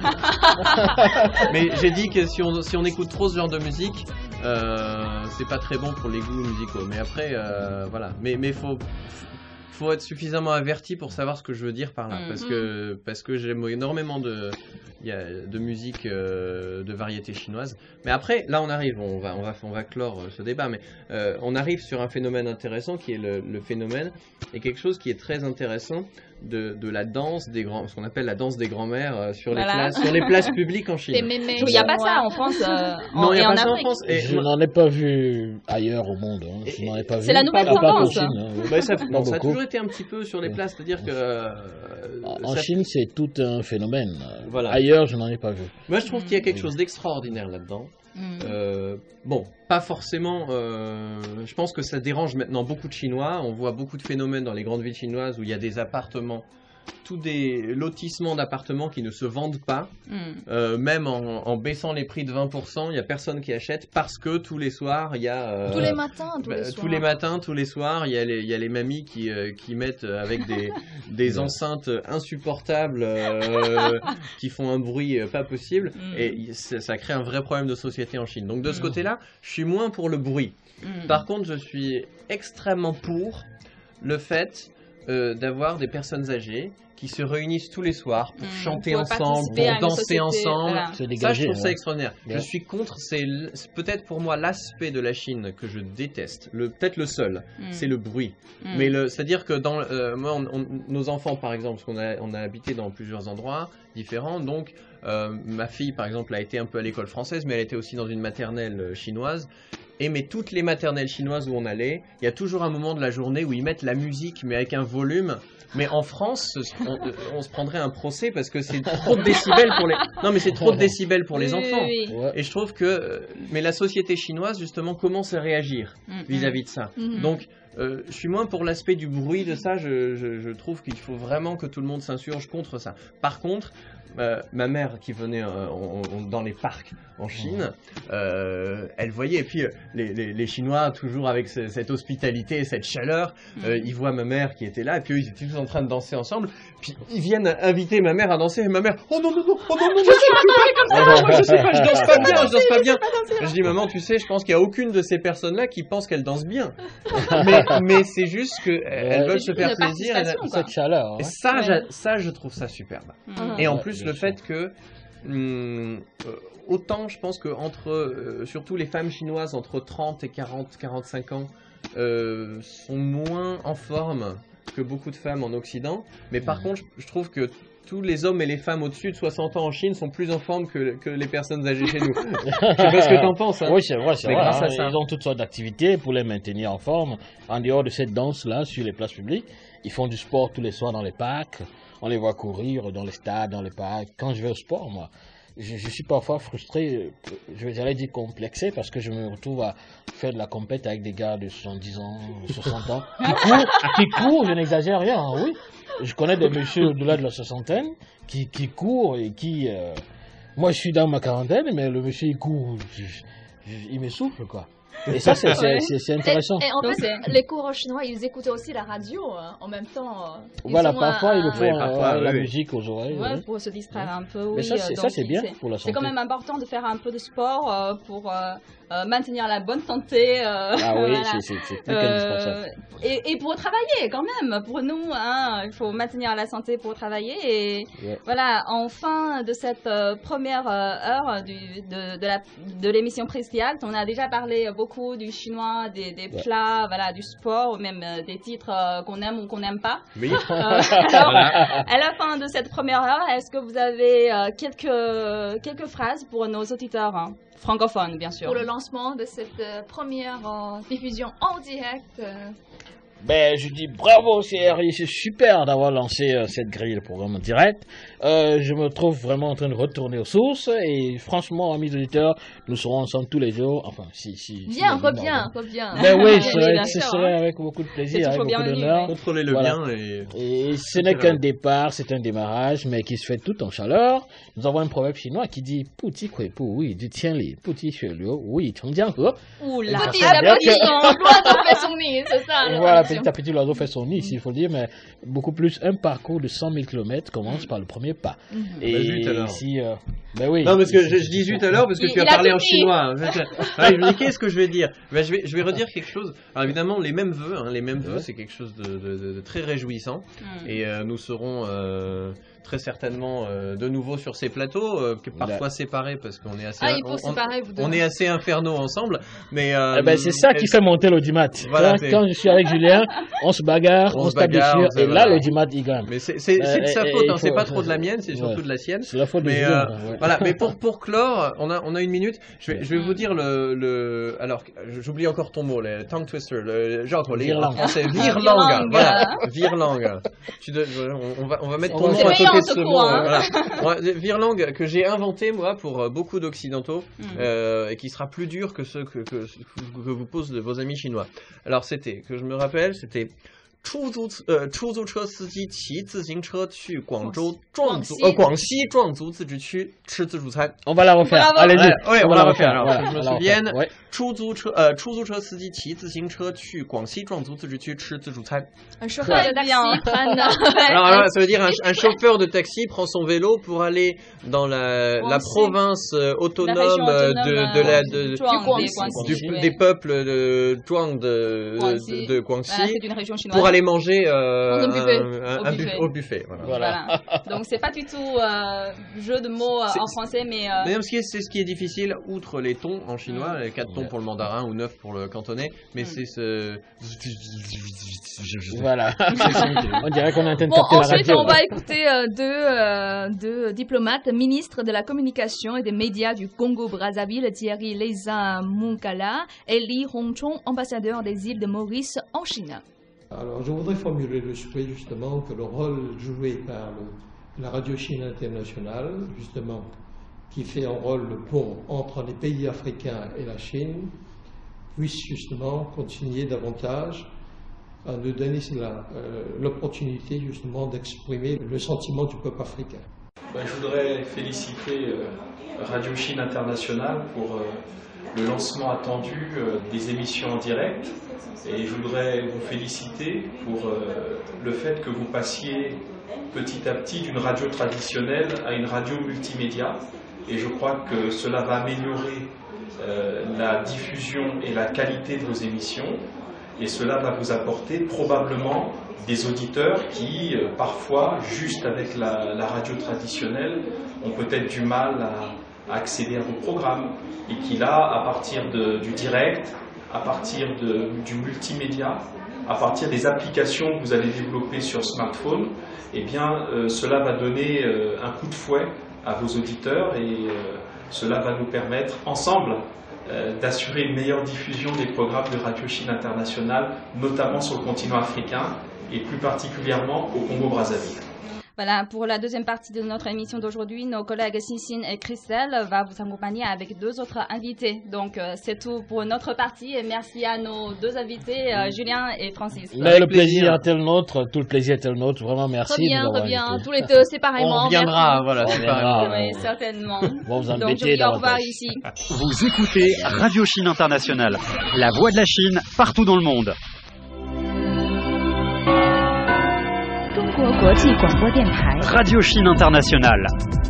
Mais j'ai dit que si on, si on écoute trop ce genre de musique, euh, c'est pas très bon pour les goûts musicaux. Mais après, euh, voilà. Mais, mais faut. Faut être suffisamment averti pour savoir ce que je veux dire par là, Mm. parce que parce que j'aime énormément de il y a de musique euh, de variété chinoise. Mais après, là on arrive, on va on va on va clore euh, ce débat, mais euh, on arrive sur un phénomène intéressant qui est le, le phénomène et quelque chose qui est très intéressant de, de la danse des grands, ce qu'on appelle la danse des grands-mères euh, sur les Voilà. places sur les places publiques en Chine. Des mémés. Il n'y a pas ça en France euh, Non, en- il n'y et a en pas ça en Afrique. France. Et Je moi- n'en ai pas vu ailleurs au monde. hein. Je n'en ai pas vu. C'est la nouvelle Pas- pas tendance. qu'en Chine, hein, oui. Bah, ça, Pas non, ça a beaucoup. toujours été un petit peu sur les places, c'est-à-dire que euh, En ça- Chine, c'est tout un phénomène. Voilà. Ailleurs, je n'en ai pas vu. Moi, je trouve qu'il y a quelque chose d'extraordinaire là-dedans. Mm. Euh, bon, pas forcément. euh, je pense que ça dérange maintenant beaucoup de Chinois. On voit beaucoup de phénomènes dans les grandes villes chinoises où il y a des appartements, tous des lotissements d'appartements qui ne se vendent pas. Mm. Euh, même en, en baissant les prix de vingt pour cent, il n'y a personne qui achète parce que tous les soirs, il y a. euh, Tous les matins, tous bah, les soirs. tous les matins, tous les soirs, il y a les, il y a les mamies qui, euh, qui mettent euh, avec des, des enceintes insupportables euh, qui font un bruit euh, pas possible Mm. et il- ça, ça crée un vrai problème de société en Chine. Donc de ce Mm. côté-là, je suis moins pour le bruit. Mm. Par contre, je suis extrêmement pour le fait euh, d'avoir des personnes âgées qui se réunissent tous les soirs pour Mmh, chanter pour ensemble, participer à pour une danser société, ensemble. voilà. Se Ça, je dégager, trouve ça ouais. extraordinaire. Ouais. Je suis contre, c'est l- c'est peut-être pour moi l'aspect de la Chine que je déteste, le peut-être le seul, Mm. c'est le bruit. Mm. Mais le, c'est-à-dire que dans euh, moi, on- on- nos enfants, par exemple, parce qu'on a, on a habité dans plusieurs endroits différents, donc euh, ma fille, par exemple, a été un peu à l'école française, mais elle était aussi dans une maternelle euh, chinoise. Et mais toutes les maternelles chinoises où on allait, il y a toujours un moment de la journée où ils mettent la musique, mais avec un volume. Mais en France, on, on se prendrait un procès parce que c'est trop de décibels pour les. Non, mais c'est trop de décibels pour les Oui, enfants. oui, oui. Ouais. Et je trouve que, euh, mais la société chinoise justement commence à réagir Mm, vis-à-vis de ça. Mhm. Donc, euh, je suis moins pour l'aspect du bruit de ça. Je, je- je trouve qu'il faut vraiment que tout le monde s'insurge contre ça. Par contre, euh, ma mère qui venait euh, on- on- dans les parcs en Chine, euh, elle voyait, et puis euh, les, les- les Chinois, toujours avec ce- cette hospitalité, cette chaleur, euh, ils voient ma mère qui était là, et puis eux, ils étaient tous en train de danser ensemble, puis ils viennent inviter ma mère à danser, et ma mère, oh non, non, non, oh non, non, moi, je suis pas comme ça, moi, je sais pas, je danse pas bien, je danse pas bien. Je dis, maman, tu sais, je pense qu'il y a aucune de ces personnes-là qui pense qu'elles dansent bien. Mais, mais c'est juste qu'elles Ouais. veulent C'est se une faire plaisir. et- participation, quoi. Cette chaleur. et hein. ça, Ouais. j'a- ça, je trouve ça superbe. Mm. Et en Ouais, plus, bien le sûr. fait que, hum, euh, autant je pense que entre, euh, surtout les femmes chinoises entre trente et quarante, quarante-cinq ans, euh, sont moins en forme que beaucoup de femmes en Occident. Mais par Mhm. contre, je, je trouve que tous les hommes et les femmes au-dessus de soixante ans en Chine sont plus en forme que, que les personnes âgées chez nous. Je sais pas ce que t'en penses. Hein. Oui, c'est vrai, c'est Mais vrai. grâce à hein. ça. Ils ont toutes sortes d'activités pour les maintenir en forme. En dehors de cette danse-là, sur les places publiques, ils font du sport tous les soirs dans les parcs. On les voit courir dans les stades, dans les parcs. Quand je vais au sport, moi, je, je suis parfois frustré, euh, je vais j'allais dire complexé, parce que je me retrouve à faire de la compète avec des gars de soixante-dix ans, soixante ans, qui courent, qui courent, je n'exagère rien, hein, oui. Je connais des messieurs au-delà de la soixantaine qui, qui courent et qui... euh, moi, je suis dans ma quarantaine, mais le monsieur, il court, je- je- il m'essouffle, quoi. Et ça, c'est c'est- c'est- c'est intéressant. Et, et en Donc, fait, c'est- les coureurs chinois, ils écoutent aussi la radio hein, en même temps. euh, ils Voilà, ont parfois, un- ils le un- font, Oui, euh, parfois, la oui, oui. musique aux oreilles. Ouais, ouais. pour se distraire un peu, Mais oui. ça, c'est euh, ça, donc, c'est bien pour la C'est santé. quand même important de faire un peu de sport euh, pour euh, euh, maintenir la bonne santé. euh, Ah oui, voilà. c'est- c'est c'est plus Euh, qu'indispensable. et, et pour travailler quand même, pour nous, hein, il faut maintenir la santé pour travailler. Et Ouais. voilà, en fin de cette euh, première euh, heure du, de, de, la- de l'émission Prestialt, on a déjà parlé beaucoup du chinois, des, des Ouais. plats, voilà, du sport, ou même euh, des titres euh, qu'on aime ou qu'on n'aime pas. Oui. Euh, alors, à la fin de cette première heure, est-ce que vous avez euh, quelques, quelques phrases pour nos auditeurs hein, francophones, bien sûr? Pour le lancement de cette euh, première euh, diffusion en direct. euh, Ben, je dis bravo C R I, c'est super d'avoir lancé euh, cette grille de programme en direct. Euh, je me trouve vraiment en train de retourner aux sources et franchement, amis auditeurs, nous serons ensemble tous les jours. Enfin, si, si. si Bien, la vie reviens, m'en reviens. donne. Ben oui, Oui, ce bien serait, ce sûr, serait hein. avec beaucoup de C'est plaisir, avec toujours beaucoup bienvenu, d'honneur. oui. Contrôlez-le Voilà. bien et. Et ce n'est qu'un départ, c'est un démarrage, mais qui se fait tout en chaleur. Nous avons un proverbe chinois qui dit « Puti kui pu oui du tian li, puti xue liu oui chengjiang he Ouh là, Petit Ah, à bien petit, que- l'oiseau fait son nid, c'est ça. » la Voilà, traduction. petit à petit, l'oiseau fait son nid, s'il faut le dire, mais beaucoup plus, un parcours de cent mille kilomètres commence par le premier pas. Mhm. Et Bah, zut, alors. ici, euh, ben oui. Non, parce que je, je dis zut à l'heure parce que Il- tu as il a parlé tout en dit. chinois. hein. Je, je- ouais, je me dis, qu'est-ce que je vais dire ben, je, vais, je vais redire quelque chose. Alors évidemment, les mêmes vœux, hein, les mêmes vœux, c'est quelque chose de, de- de- de très réjouissant. Hmm. Et euh, nous serons euh, très certainement euh, de nouveau sur ces plateaux, euh, que parfois séparés parce qu'on est assez, Ah, il faut on, séparer, vous deux. on est assez infernaux ensemble. Mais euh, Eh ben, c'est ça qui fait monter l'audimat. Voilà, quand, c'est- quand je suis avec Julien, on se bagarre, On on, se se tape bagarre, dessus, c'est- et là, voilà. l'audimat, il gagne. Mais c'est c'est- c'est de sa Euh, faute, et hein, il c'est faut- pas trop de la mienne, c'est surtout Ouais. de la sienne. C'est la faute de Mais Julien. euh, ouais. voilà, mais pour pour clore, on a on a une minute. Je vais je vais vous dire le le alors j'oublie encore ton mot, le tongue twister, le genre le Virlang. en français virlang. Virlang. Voilà, virlang. Tu dois- on, on va on va mettre On ton va nom faire- à C'est côté meilleur de ce ce mot. coup, hein. Voilà. Ouais, virlang que j'ai inventé moi pour euh, beaucoup d'occidentaux Hmm. euh, et qui sera plus dur que ceux que que, que vous posent vos amis chinois. Alors c'était que je me rappelle, c'était 出租呃出租车司机骑自行车去广州壮族呃广西壮族自治区吃自助餐。 On va la refaire. Bravo. Allez-y. Ouais, ouais, on va la refaire. Alors, Voilà, que je me on la refait. souvienne, Ouais. 出租车呃出租车司机骑自行车去广西壮族自治区吃自助餐。 Un chauffeur de taxi Bien. prenne. Alors, alors, ça veut dire un, un chauffeur de taxi prend son vélo pour aller dans la, la Guangxi. province euh, La autonome région euh, autonome, de, de la euh, de, Zhuang, du Guangxi. des Guangxi, du- ouais. des peuples de Zhuang de, Guangxi. de, de Guangxi Voilà, c'est une région chinoise. pour aller manger euh, Dans un buffet. un- un- Au un bu- buffet. au buffet. Voilà. Voilà. Voilà. Donc c'est pas du tout euh, jeu de mots euh, C'est- en français, mais euh, Mais ce qui est- c'est ce qui est difficile, outre les tons en chinois, Mm. les quatre tons pour le mandarin ou neuf pour le cantonais, mais Mm. c'est ce. Voilà. C'est ça qui est- On dirait qu'on est en train de Bon, capter la ensuite, radio. on va écouter euh, deux, euh, deux diplomates, ministres de la communication et des médias du Congo-Brazzaville, Thierry Leza Munkala et Li Hongchong, ambassadeur des îles de Maurice en Chine. Alors, je voudrais formuler le souhait justement que le rôle joué par le- la Radio Chine Internationale, justement, qui fait un rôle de pont entre les pays africains et la Chine, puisse justement continuer davantage à nous donner cela, euh, l'opportunité justement d'exprimer le sentiment du peuple africain. Ben, je voudrais féliciter euh, Radio Chine Internationale pour euh, le lancement attendu euh, des émissions en direct. Et je voudrais vous féliciter pour euh, le fait que vous passiez petit à petit d'une radio traditionnelle à une radio multimédia. Et je crois que cela va améliorer euh, la diffusion et la qualité de vos émissions. Et cela va vous apporter probablement des auditeurs qui, euh, parfois, juste avec la, la radio traditionnelle, ont peut-être du mal à, à accéder à vos programmes. Et qui là, à partir de, du direct, à partir de, du multimédia, à partir des applications que vous allez développer sur smartphone, eh bien, euh, cela va donner euh, un coup de fouet à vos auditeurs et euh, cela va nous permettre, ensemble, euh, d'assurer une meilleure diffusion des programmes de Radio Chine Internationale, notamment sur le continent africain et plus particulièrement au Congo-Brazzaville. voilà, pour la deuxième partie de notre émission d'aujourd'hui, nos collègues Cynthine et Christelle vont vous accompagner avec deux autres invités. Donc euh, c'est tout pour notre partie et merci à nos deux invités, euh, Julien et Francis. Mais le plaisir est le nôtre, tout le plaisir est le nôtre, vraiment merci. Très bien, de nous très avoir bien. invités. Tous les deux séparément. On reviendra, merci. voilà, On séparément. reviendra. Oui, certainement. Bon, vous Donc je embêtez vous dis au revoir davantage. ici. Vous écoutez Radio Chine Internationale, la voix de la Chine partout dans le monde. 中国国际广播电台 Radio Chine Internationale.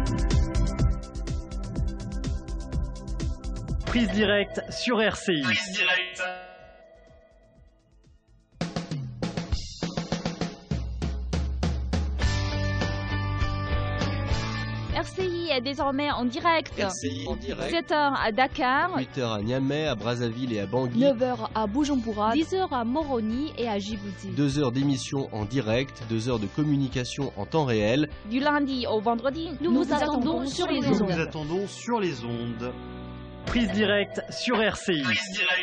Prise directe sur R C I. R C I est désormais en direct. R C I en direct. sept heures à Dakar, huit heures à Niamey, à Brazzaville et à Bangui. neuf heures à Bujumbura, dix heures à Moroni et à Djibouti. deux heures d'émission en direct, deux heures de communication en temps réel. Du lundi au vendredi, nous, Nous vous attendons sur les Nous ondes. vous attendons sur les ondes. Prise directe sur R C I.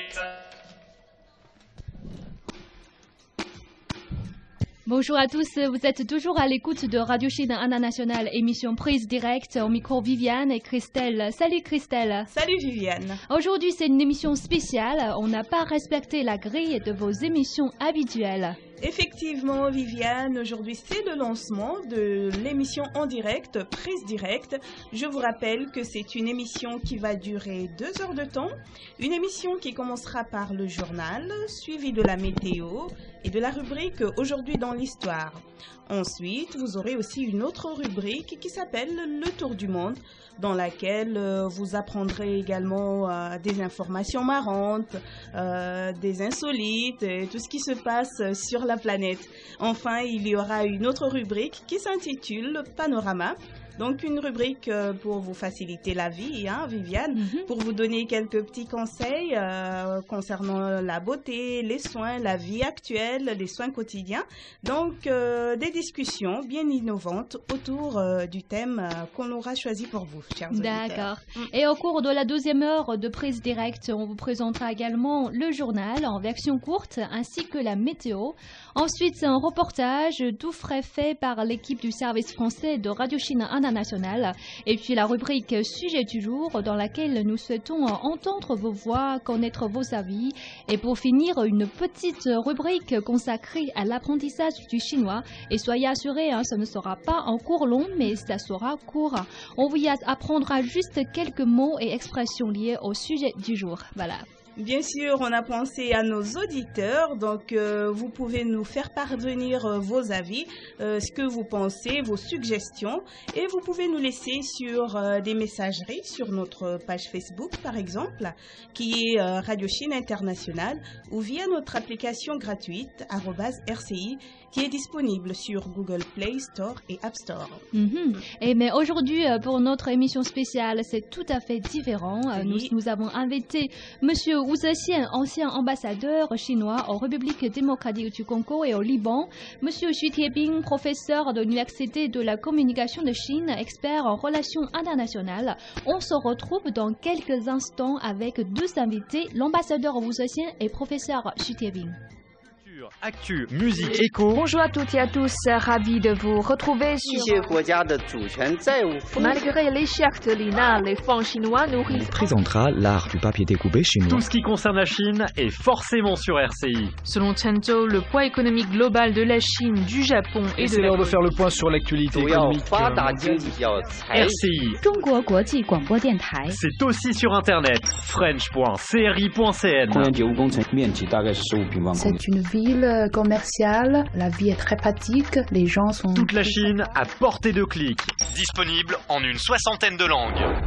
Bonjour à tous, vous êtes toujours à l'écoute de Radio Chine Internationale, émission prise directe au micro Viviane et Christelle. Salut Christelle. Salut Viviane. Aujourd'hui c'est une émission spéciale, on n'a pas respecté la grille de vos émissions habituelles. Effectivement Viviane, aujourd'hui c'est le lancement de l'émission en direct, prise directe. Je vous rappelle que c'est une émission qui va durer deux heures de temps. Une émission qui commencera par le journal, suivi de la météo et de la rubrique Aujourd'hui dans l'histoire. Ensuite, vous aurez aussi une autre rubrique qui s'appelle Le Tour du Monde, dans laquelle euh, vous apprendrez également euh, des informations marrantes, euh, des insolites, et tout ce qui se passe sur la planète. Enfin, il y aura une autre rubrique qui s'intitule Panorama. Donc une rubrique euh, pour vous faciliter la vie, hein, Viviane, Mhm. pour vous donner quelques petits conseils euh, concernant la beauté, les soins, la vie actuelle, les soins quotidiens. Donc euh, des discussions bien innovantes autour euh, du thème euh, qu'on aura choisi pour vous, chers auditeurs. D'accord. Et au cours de la deuxième heure de prise directe, on vous présentera également le journal en version courte ainsi que la météo. Ensuite, c'est un reportage tout frais fait par l'équipe du service français de Radio Chine Internationale. Et puis la rubrique Sujet du jour dans laquelle nous souhaitons entendre vos voix, connaître vos avis. Et pour finir, une petite rubrique consacrée à l'apprentissage du chinois. Et soyez assurés, hein, ça ne sera pas en cours long, mais ça sera court. On vous y apprendra juste quelques mots et expressions liés au sujet du jour. Voilà. Bien sûr, on a pensé à nos auditeurs, donc euh, vous pouvez nous faire parvenir euh, vos avis, euh, ce que vous pensez, vos suggestions, et vous pouvez nous laisser sur euh, des messageries sur notre page Facebook, par exemple, qui est euh, Radio Chine Internationale, ou via notre application gratuite arobase R C I, qui est disponible sur Google Play Store et App Store. Mm-hmm. Et mais aujourd'hui, euh, pour notre émission spéciale, c'est tout à fait différent. Euh, Oui. Nous, nous avons invité Monsieur Wu Zexian, ancien ambassadeur chinois en République démocratique du Congo et au Liban. Monsieur Xu Tiebing, professeur de l'Université de la communication de Chine, expert en relations internationales. On se retrouve dans quelques instants avec deux invités, l'ambassadeur Wu Zexian et professeur Xu Tiebing. Actu, musique, écho. Bonjour à toutes et à tous, ravi de vous retrouver sur... Malgré l'échec de l'I N A, les fonds chinois nourrissent... Il présentera l'art du papier découpé chinois. Tout ce qui concerne la Chine est forcément sur R C I. Selon Chen Zhou, le poids économique global de la Chine, du Japon et, et de c'est la... l'heure de faire le point sur l'actualité économique. R C I. C'est aussi sur Internet. french point c r i point c n. C'est une ville commerciale, la vie est très pratique, les gens sont... Toute la Chine à portée de clic. Disponible en une soixantaine de langues.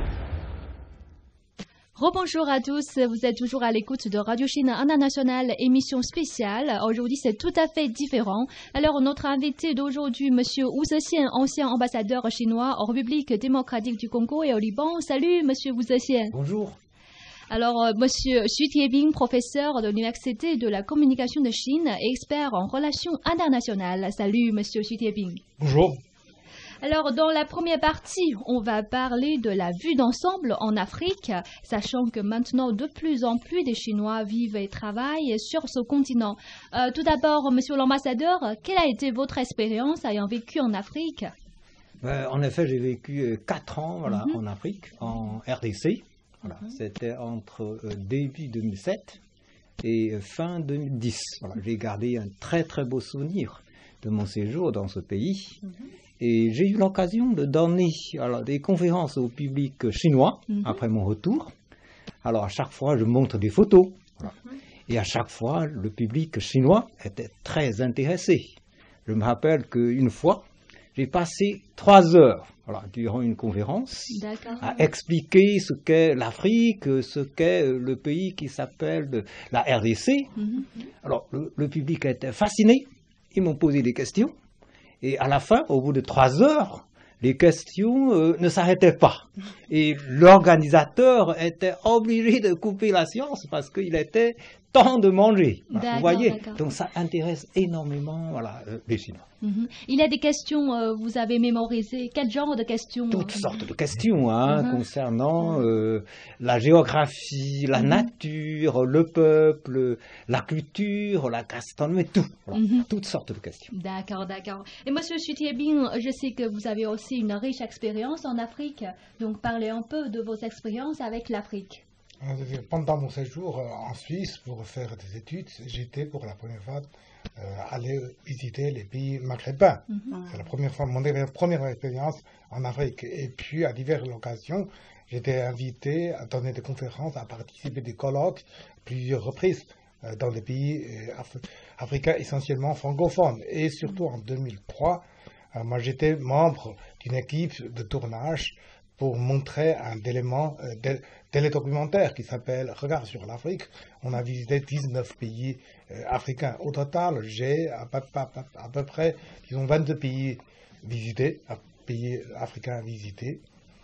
Rebonjour à tous, vous êtes toujours à l'écoute de Radio Chine Internationale, émission spéciale. Aujourd'hui, c'est tout à fait différent. Alors, notre invité d'aujourd'hui, Monsieur Wu Zexian, ancien ambassadeur chinois en République démocratique du Congo et au Liban. Salut, Monsieur Wu Zexian. Bonjour. Alors, euh, Monsieur Xu Tiebing, professeur de l'Université de la communication de Chine, expert en relations internationales. Salut, Monsieur Xu Tiebing. Bonjour. Alors, dans la première partie, on va parler de la vue d'ensemble en Afrique, sachant que maintenant, de plus en plus des Chinois vivent et travaillent sur ce continent. Euh, tout d'abord, Monsieur l'ambassadeur, quelle a été votre expérience ayant vécu en Afrique? Ben, en effet, j'ai vécu quatre ans voilà, Mm-hmm. en Afrique, en R D C. Voilà, Mm-hmm. C'était entre euh, début deux mille sept et euh, fin deux mille dix. Voilà, j'ai gardé un très très beau souvenir de mon séjour dans ce pays. Mm-hmm. Et j'ai eu l'occasion de donner alors, des conférences au public chinois Mm-hmm. après mon retour. Alors à chaque fois, je montre des photos. Voilà. Et à chaque fois, le public chinois était très intéressé. Je me rappelle qu'une fois, j'ai passé trois heures voilà, durant une conférence à expliquer ce qu'est l'Afrique, ce qu'est le pays qui s'appelle la R D C. Mm-hmm. Alors, le, le public était fasciné, ils m'ont posé des questions, et à la fin, au bout de trois heures, les questions euh, ne s'arrêtaient pas. Et l'organisateur était obligé de couper la séance parce qu'il était temps de manger. Voilà, vous voyez, donc ça intéresse énormément voilà, euh, les Chinois. Mm-hmm. Il y a des questions, euh, vous avez mémorisé, quel genre de questions? Toutes sortes de questions hein, Mm-hmm. concernant euh, la géographie, la mm-hmm. nature, le peuple, la culture, la gastronomie, tout. Voilà, mm-hmm. Toutes sortes de questions. D'accord, d'accord. Et Monsieur Xu Tiebing, je sais que vous avez aussi une riche expérience en Afrique, donc parlez un peu de vos expériences avec l'Afrique. Pendant mon séjour en Suisse pour faire des études, j'étais pour la première fois euh, aller visiter les pays maghrébins. Mm-hmm. C'est la première fois, mon première expérience en Afrique. Et puis, à diverses occasions, j'étais invité à donner des conférences, à participer à des colloques, plusieurs reprises euh, dans des pays euh, af africains essentiellement francophones. Et surtout en deux mille trois, euh, moi j'étais membre d'une équipe de tournage pour montrer un élément euh, de télédocumentaire qui s'appelle Regard sur l'Afrique. On a visité dix-neuf pays euh, africains. Au total, j'ai à, à, à peu près, disons, vingt-deux pays visités, pays africains visités.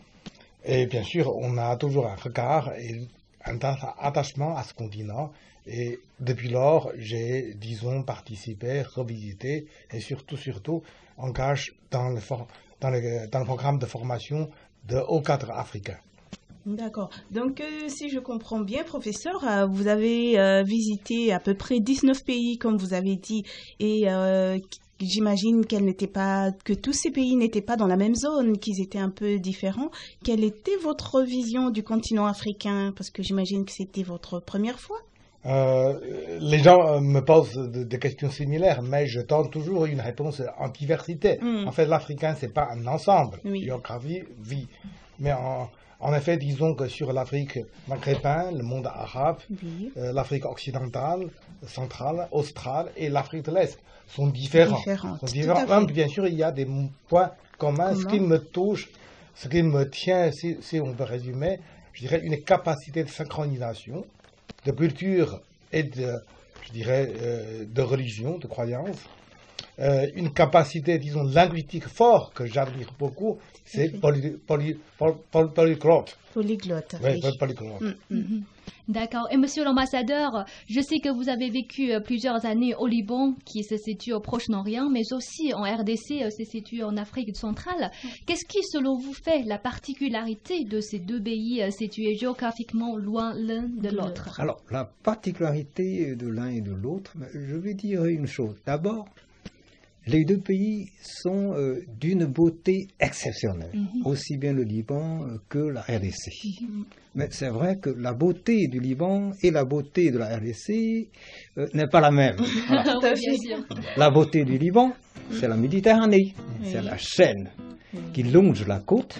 Et bien sûr, on a toujours un regard et un attachement à ce continent. Et depuis lors, j'ai, disons, participé, revisité et surtout, surtout, engagé dans le, dans le, dans le programme de formation de haut cadre africain. D'accord. Donc, euh, si je comprends bien, professeur, euh, vous avez euh, visité à peu près dix-neuf pays, comme vous avez dit, et euh, j'imagine qu'elles n'étaient pas, que tous ces pays n'étaient pas dans la même zone, qu'ils étaient un peu différents. Quelle était votre vision du continent africain? Parce que j'imagine que c'était votre première fois. Euh, les gens me posent des questions similaires, mais je donne toujours une réponse en diversité. Mm. En fait, l'Africain, c'est pas un ensemble. Oui. Géographie, vie. Mais en, En effet, disons que sur l'Afrique maghrébine, le monde arabe, Oui. euh, l'Afrique occidentale, centrale, australe et l'Afrique de l'Est sont différents. Différentes, Sont tout différents. à fait. Même, bien sûr, il y a des m- points communs. Ce Communs. qui me touche, ce qui me tient, si, si on veut résumer, je dirais une capacité de synchronisation, de culture et de, je dirais, euh, de religion, de croyance. Euh, une capacité, disons, linguistique forte que j'admire beaucoup, c'est poly, poly, poly, poly- polyglotte. Polyglotte. Oui, oui. polyglotte. Mm, mm. D'accord. Et monsieur l'ambassadeur, je sais que vous avez vécu euh, plusieurs années au Liban, qui se situe au Proche-Orient, mais aussi en R D C, euh, se situe en Afrique centrale. Qu'est-ce qui, selon vous, fait la particularité de ces deux pays euh, situés géographiquement loin l'un de l'autre? Alors, la particularité de l'un et de l'autre, je vais dire une chose. D'abord, les deux pays sont euh, d'une beauté exceptionnelle, Mhm. aussi bien le Liban euh, que la R D C. Mais c'est vrai que la beauté du Liban et la beauté de la R D C euh, n'est pas la même. Voilà. Oui, bien sûr. La beauté du Liban, c'est la Méditerranée, c'est la chaîne qui longe la côte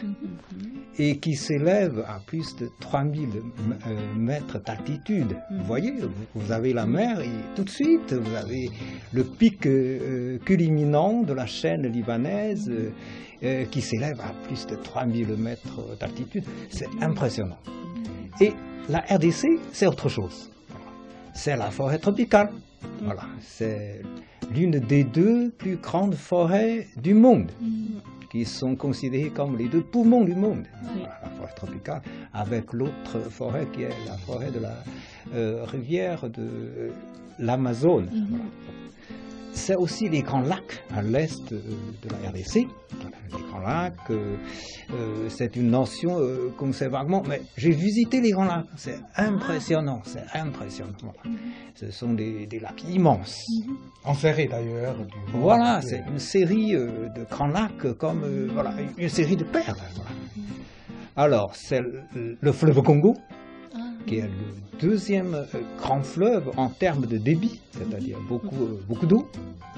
et qui s'élève à plus de trois mille euh, mètres d'altitude. Vous voyez, vous, vous avez la mer et tout de suite, vous avez le pic euh, culminant de la chaîne libanaise euh, euh, qui s'élève à plus de trois mille mètres d'altitude. C'est impressionnant. Et la R D C, c'est autre chose. C'est la forêt tropicale. Voilà, c'est l'une des deux plus grandes forêts du monde, qui sont considérées comme les deux poumons du monde. Voilà, la forêt tropicale, avec l'autre forêt qui est la forêt de la euh, rivière de l'Amazone. Voilà. C'est aussi les grands lacs à l'est euh, de la R D C. Voilà, les grands lacs, euh, euh, c'est une notion euh, qu'on sait vaguement, mais j'ai visité les grands lacs, c'est impressionnant, c'est impressionnant. Voilà. Ce sont des, des lacs immenses. Enserrés d'ailleurs. du monde Voilà, entier. c'est une série euh, de grands lacs comme euh, voilà, une série de perles. Voilà. Alors, c'est le, le fleuve Congo, qui est le deuxième euh, grand fleuve en termes de débit, c'est-à-dire beaucoup, euh, beaucoup d'eau,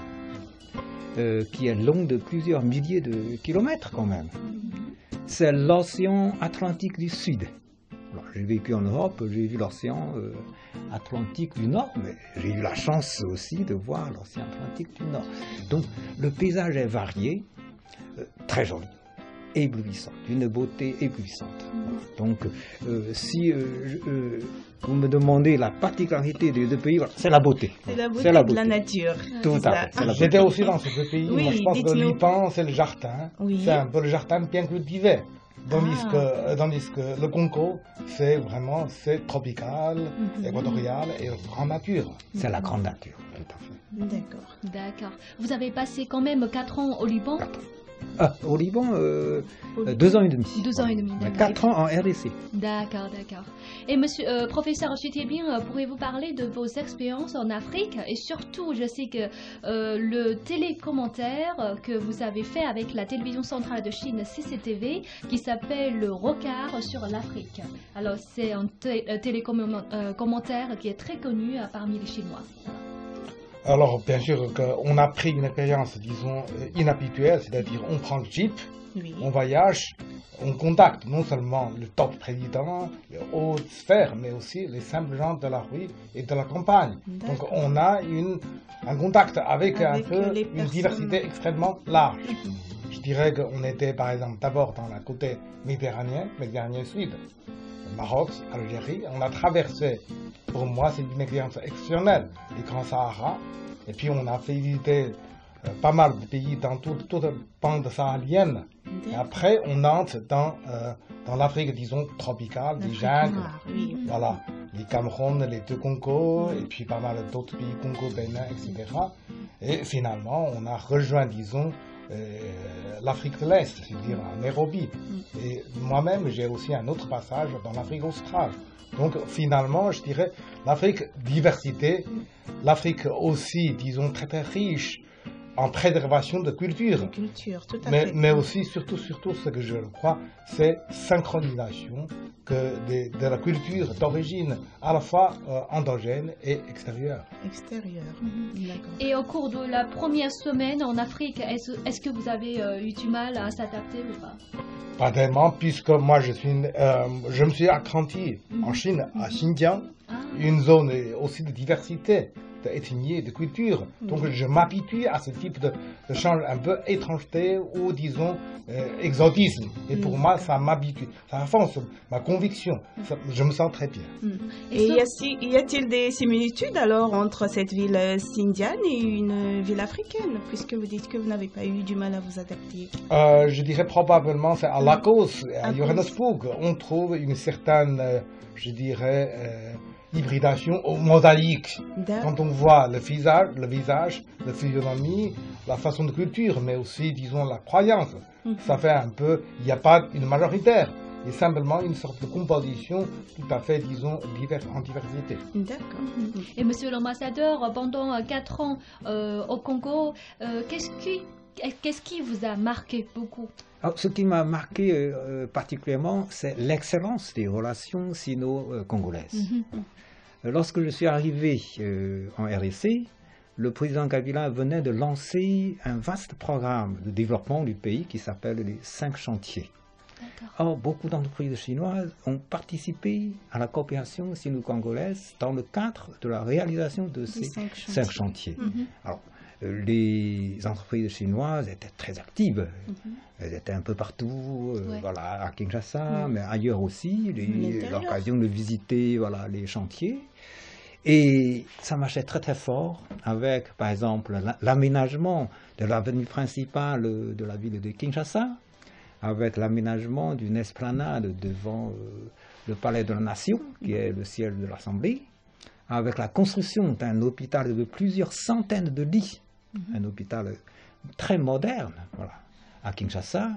euh, qui est long de plusieurs milliers de kilomètres quand même. C'est l'océan Atlantique du Sud. Alors, j'ai vécu en Europe, j'ai vu l'océan euh, Atlantique du Nord, mais j'ai eu la chance aussi de voir l'océan Atlantique du Nord. Donc le paysage est varié, euh, très joli, éblouissant, d'une beauté éblouissante. Voilà. Donc euh, si euh, je, euh, vous me demandez la particularité des deux pays, voilà, c'est la beauté. C'est la beauté C'est la de la beauté. nature. Tout C'est à ça. fait. c'est la beauté. J'étais aussi dans ces deux pays. Oui, Moi, je pense que le dites-nous. Liban, c'est le jardin. Oui. C'est un peu le jardin bien cultivé. Tandis, Ah. que, euh, tandis que le Congo, c'est vraiment c'est tropical, Mhm. équatorial et grande nature. C'est la grande nature, tout à fait. D'accord. D'accord. Vous avez passé quand même quatre ans au Liban? Ah, au Liban, euh, Au Liban. deux ans et demi. Deux ans et demi, Mais d'accord. Quatre ans en R D C. D'accord, d'accord. Et monsieur, euh, professeur Chutibin, euh, pourriez-vous parler de vos expériences en Afrique? Et surtout, je sais que euh, le télécommentaire euh, que vous avez fait avec la télévision centrale de Chine, C C T V, qui s'appelle le Regard sur l'Afrique. Alors, c'est un té- euh, télécommentaire qui est très connu euh, parmi les Chinois. Alors, bien sûr, qu'on a pris une expérience, disons, euh, inhabituelle, c'est-à-dire on prend le jeep, Oui. on voyage, on contacte non seulement le top président, les hautes sphères, mais aussi les simples gens de la rue et de la campagne. Donc D'accord. on a une, un contact avec, Avec, un peu euh, les une personnes. diversité extrêmement large. Je dirais qu'on était par exemple d'abord dans la côté méditerranéenne, Méditerranée Sud, Maroc, Algérie. On a traversé, pour moi c'est une expérience exceptionnelle, les Grands Sahara. Et puis on a fait visiter euh, pas mal de pays dans toute, toute la bande saharienne. Et après on entre dans, euh, dans l'Afrique, disons, tropicale, des L'Afrique jungles. noire, oui. Voilà, les Cameroun, les deux Congo, et puis pas mal d'autres pays, Congo, Bénin, et cetera. Et finalement, on a rejoint, disons, euh, l'Afrique de l'Est, c'est-à-dire à Nairobi. Et moi-même, j'ai aussi un autre passage dans l'Afrique australe. Donc finalement, je dirais, l'Afrique, diversité, l'Afrique aussi, disons, très très riche en préservation de culture. Culture, tout à Mais, fait. mais aussi, surtout, surtout, ce que je crois, c'est synchronisation, que de, de la culture d'origine à la fois euh, endogène et extérieure. Extérieure, Mhm. d'accord. Et au cours de la première semaine en Afrique, est-ce est-ce que vous avez euh, eu du mal à s'adapter ou pas? Pas tellement, puisque moi je, suis, euh, je me suis apprenti en Chine, à Xinjiang, une zone aussi de diversité d'ethnie et de culture. Donc je m'habitue à ce type de, de change un peu étrangeté ou disons euh, exotisme. Et pour moi ça m'habitue, ça renforce ma conviction, ça- je me sens très bien. Et y a- y a-t-il des similitudes alors entre cette ville euh, Xinjiang et une ville africaine, puisque vous dites que vous n'avez pas eu du mal à vous adapter? Euh, je dirais probablement c'est à Lagos, à Johannesburg, on trouve une certaine, euh, je dirais, euh, hybridation au mosaïque. D'accord. Quand on voit le visage, le visage, la physionomie, la façon de culture, mais aussi, disons, la croyance, Mhm. ça fait un peu, il n'y a pas une majoritaire, il y a simplement une sorte de composition tout à fait, disons, divers, en diversité. D'accord. Et monsieur l'ambassadeur, pendant euh, quatre ans euh, au Congo, euh, qu'est-ce qui, qu'est-ce qui vous a marqué beaucoup? Alors, ce qui m'a marqué euh, particulièrement, c'est l'excellence des relations sino-congolaises. Mhm. Lorsque je suis arrivé euh, en R D C, le président Kabila venait de lancer un vaste programme de développement du pays qui s'appelle les cinq chantiers. Or, beaucoup d'entreprises chinoises ont participé à la coopération sino-congolaise dans le cadre de la réalisation de ces cinq chantiers. cinq chantiers. Mhm. Alors, euh, les entreprises chinoises étaient très actives. Mhm. Elles étaient un peu partout, euh, Ouais. voilà, à Kinshasa, Mhm. mais ailleurs aussi. J'ai À eu l'intérieur. l'occasion de visiter voilà, les chantiers. Et ça marchait très très fort avec, par exemple, la- l'aménagement de l'avenue principale de la ville de Kinshasa, avec l'aménagement d'une esplanade devant euh, le palais de la Nation, qui est le siège de l'Assemblée, avec la construction d'un hôpital de plusieurs centaines de lits, un hôpital très moderne, voilà, à Kinshasa,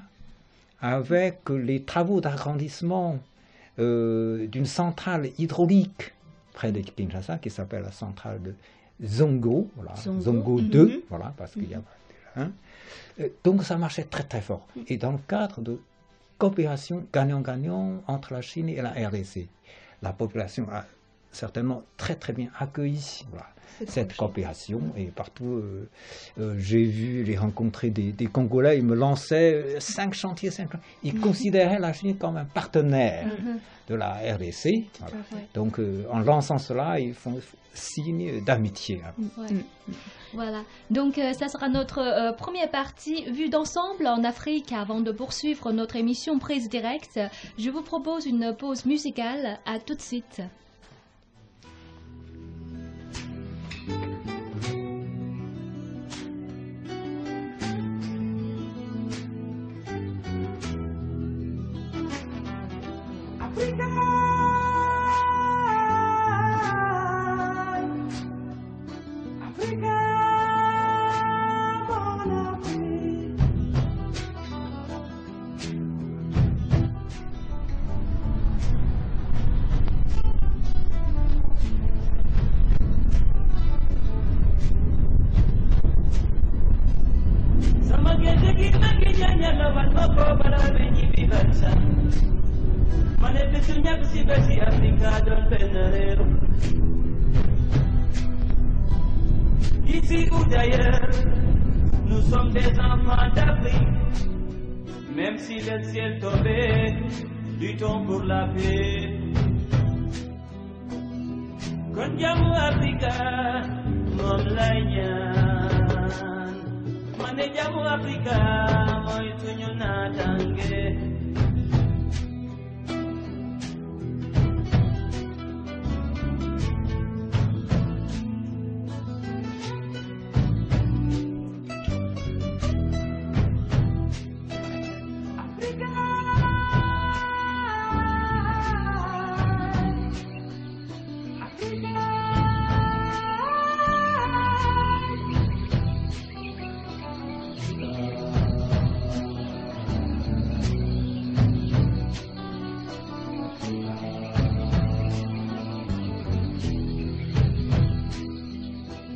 avec les travaux d'agrandissement euh, d'une centrale hydraulique près de Kinshasa, qui s'appelle la centrale de Zongo, voilà, Zongo. Zongo Mhm. deux, voilà, parce qu'il y a hein. Euh, Donc ça marchait très très fort. Et dans le cadre de coopération gagnant-gagnant entre la Chine et la R D C, la population a certainement très très bien accueilli voilà, cette coopération. Et partout, euh, euh, j'ai vu les rencontrer des, des Congolais, ils me lançaient euh, cinq chantiers, cinq chantiers. Ils considéraient la Chine comme un partenaire Mhm. de la R D C. Voilà. à fait. Donc euh, en lançant cela, ils font signe d'amitié. Ouais. Voilà. Donc, euh, ça sera notre euh, première partie vue d'ensemble en Afrique. Avant de poursuivre notre émission Prise Directe, je vous propose une pause musicale. À tout de suite. Ici ou d'ailleurs, nous sommes des enfants d'Afrique. Même si le ciel tombait, luttons pour la paix. Kon jamu Africa, mom lay ñaan. Mané jamu Africa, moy suñu natangue.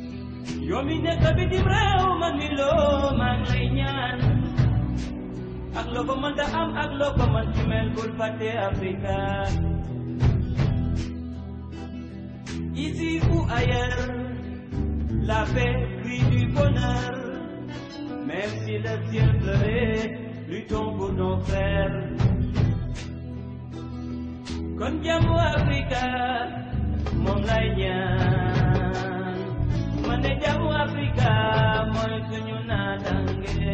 Yo mi nekk bitim réew man mi loo maa ngi lay ñaan ak loo ko mënta am ak loo ko mënti mel bul fàtte Africa. Ici ou ailleurs, la paix crie du bonheur. Même si le ciel pleurait, luttons pour nos frères. Kon jàmmu Africa moom lay ñaan. Man de jàmmu Africa mooy suñu naataange.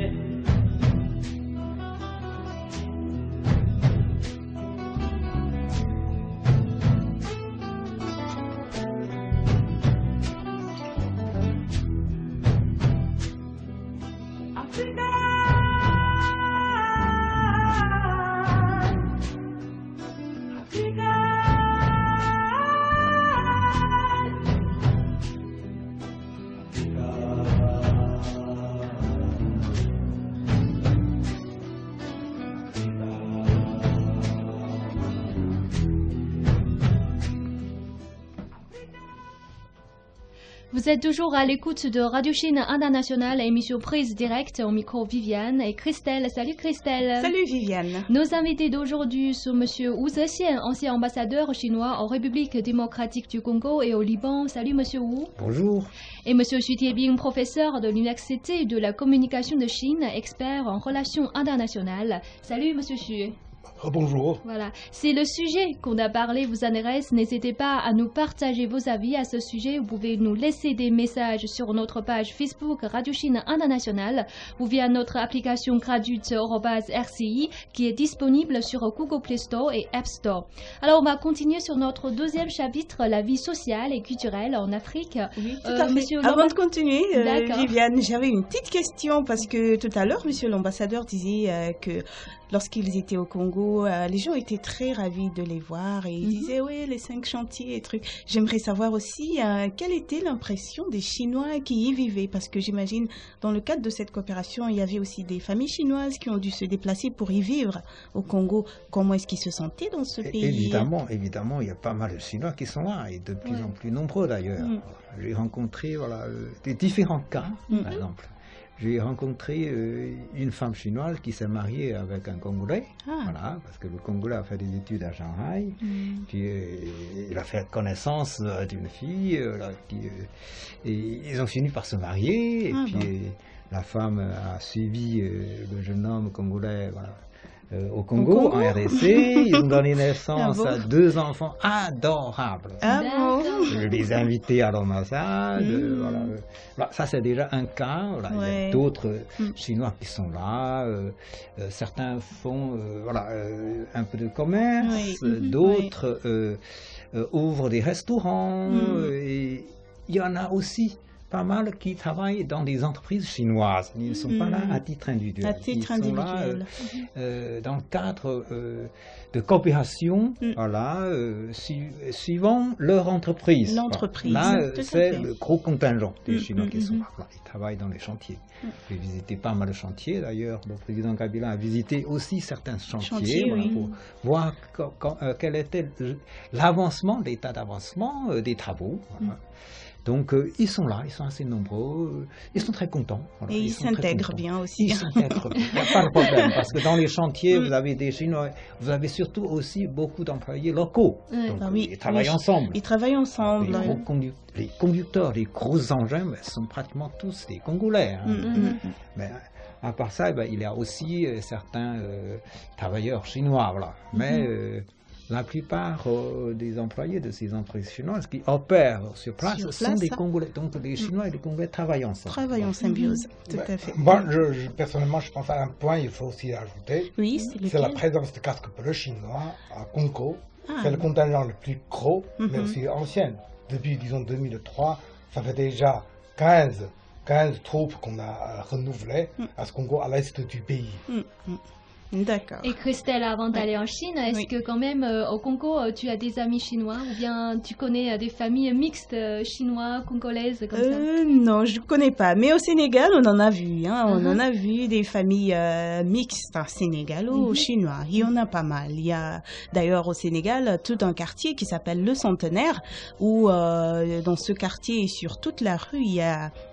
Vous êtes toujours à l'écoute de Radio Chine Internationale, émission prise directe au micro Viviane et Christelle. Salut Christelle. Salut Viviane. Nos invités d'aujourd'hui sont Monsieur Wu Zexian, ancien ambassadeur chinois en République démocratique du Congo et au Liban. Salut Monsieur Wu. Bonjour. Et Monsieur Xu Tiebing, professeur de l'Université de la communication de Chine, expert en relations internationales. Salut Monsieur Xu. Bonjour. Voilà, c'est le sujet qu'on a parlé vous intéresse. N'hésitez pas à nous partager vos avis à ce sujet. Vous pouvez nous laisser des messages sur notre page Facebook Radio Chine Internationale ou via notre application gratuite R C I qui est disponible sur Google Play Store et App Store. Alors on va continuer sur notre deuxième chapitre, la vie sociale et culturelle en Afrique. Oui, tout à fait. Monsieur Avant de continuer, euh, Viviane, j'avais une petite question parce que tout à l'heure, Monsieur l'ambassadeur disait euh, que lorsqu'ils étaient au Congo, euh, les gens étaient très ravis de les voir et ils mm-hmm. disaient oui, les cinq chantiers et trucs. J'aimerais savoir aussi euh, quelle était l'impression des Chinois qui y vivaient parce que j'imagine dans le cadre de cette coopération, il y avait aussi des familles chinoises qui ont dû se déplacer pour y vivre au Congo. Comment est-ce qu'ils se sentaient dans ce pays? Évidemment, évidemment, il y a pas mal de Chinois qui sont là et de plus ouais. en plus nombreux d'ailleurs. Mm. J'ai rencontré voilà, des différents cas, mm-hmm. par exemple. J'ai rencontré euh, une femme chinoise qui s'est mariée avec un Congolais, ah. voilà, parce que le Congolais a fait des études à Shanghai, mm. puis euh, il a fait connaissance euh, d'une fille, euh, là, qui, euh, et ils ont fini par se marier, et ah, puis bon. euh, la femme a suivi euh, le jeune homme congolais, voilà. Euh, au Congo, au Congo, en R D C, ils ont donné naissance ah bon. à deux enfants adorables. Ah bon. Je les ai invités à l'ambassade. Mmh. Voilà. Voilà, ça, c'est déjà un cas. Voilà. Ouais. Il y a d'autres mmh. Chinois qui sont là. Euh, euh, certains font euh, voilà, euh, un peu de commerce. Oui. Euh, d'autres oui. euh, euh, ouvrent des restaurants. Mmh. Et il y en a aussi pas mal qui travaillent dans des entreprises chinoises. Ils ne sont mmh. pas là à titre individuel. À titre Ils individuel. sont là euh, euh, dans le cadre euh, de coopération, mmh. voilà, euh, su suivant leur entreprise. L'entreprise. Là, c'est le gros contingent des mmh. Chinois mmh. qui sont là. Voilà, ils travaillent dans les chantiers. Mmh. J'ai visité pas mal de chantiers. D'ailleurs, le président Kabila a visité aussi certains chantiers, chantiers voilà, oui. pour voir quand, quand, euh, quel était l'avancement, l'état d'avancement euh, des travaux. Voilà. Mmh. Donc, euh, ils sont là, ils sont assez nombreux, euh, ils sont très contents. Voilà, et ils s'intègrent bien aussi. Ils s'intègrent bien, il n'y a pas de problème, parce que dans les chantiers, vous avez des Chinois, vous avez surtout aussi beaucoup d'employés locaux. Ouais, Donc, bah oui, ils travaillent oui, ensemble. Ils travaillent ensemble. Les, gros condu les conducteurs, les gros engins, ben, sont pratiquement tous des Congolais. Hein. Mm-hmm. Mais à part ça, ben, il y a aussi euh, certains euh, travailleurs chinois, voilà. Mais... Mm-hmm. euh, la plupart euh, des employés de ces entreprises chinoises qui opèrent sur place, sur place sont des Congolais. Donc les Chinois et les Congolais travaillent ensemble. Travaillent en symbiose, mmh. tout à fait. Moi, je, je, personnellement, je pense à un point il faut aussi ajouter. Oui, c'est la présence de casques bleus chinois à Congo. Ah. C'est le contingent le plus gros, mmh. mais aussi ancien. Depuis, disons, deux mille trois, ça fait déjà quinze, quinze troupes qu'on a renouvelées mmh. à ce Congo, à l'est du pays. Mmh. D'accord. Et Christelle, avant d'aller en Chine, est-ce oui. que quand même euh, au Congo, euh, tu as des amis chinois ou bien tu connais euh, des familles mixtes euh, chinois, congolaises comme euh, ça? Non, je ne connais pas. Mais au Sénégal, on en a vu. Hein. Uh-huh. On en a vu des familles euh, mixtes hein, sénégalo-chinois. Uh-huh. Il y en a pas mal. Il y a d'ailleurs au Sénégal tout un quartier qui s'appelle le Centenaire où euh, dans ce quartier et sur toute la rue, il y a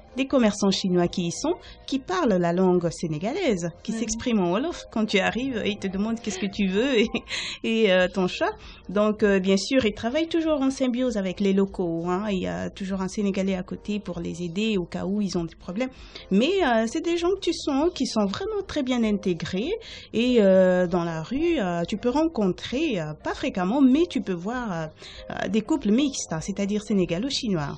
des commerçants chinois qui y sont, qui parlent la langue sénégalaise, qui s'expriment en wolof. Quand tu arrives, ils te demandent qu'est-ce que tu veux et, et euh, ton choix. Donc, euh, bien sûr, ils travaillent toujours en symbiose avec les locaux. Hein. Il y a toujours un Sénégalais à côté pour les aider au cas où ils ont des problèmes. Mais euh, c'est des gens que tu sens qui sont vraiment très bien intégrés. Et euh, dans la rue, euh, tu peux rencontrer, euh, pas fréquemment, mais tu peux voir euh, euh, des couples mixtes, hein, c'est-à-dire sénégalo-chinois.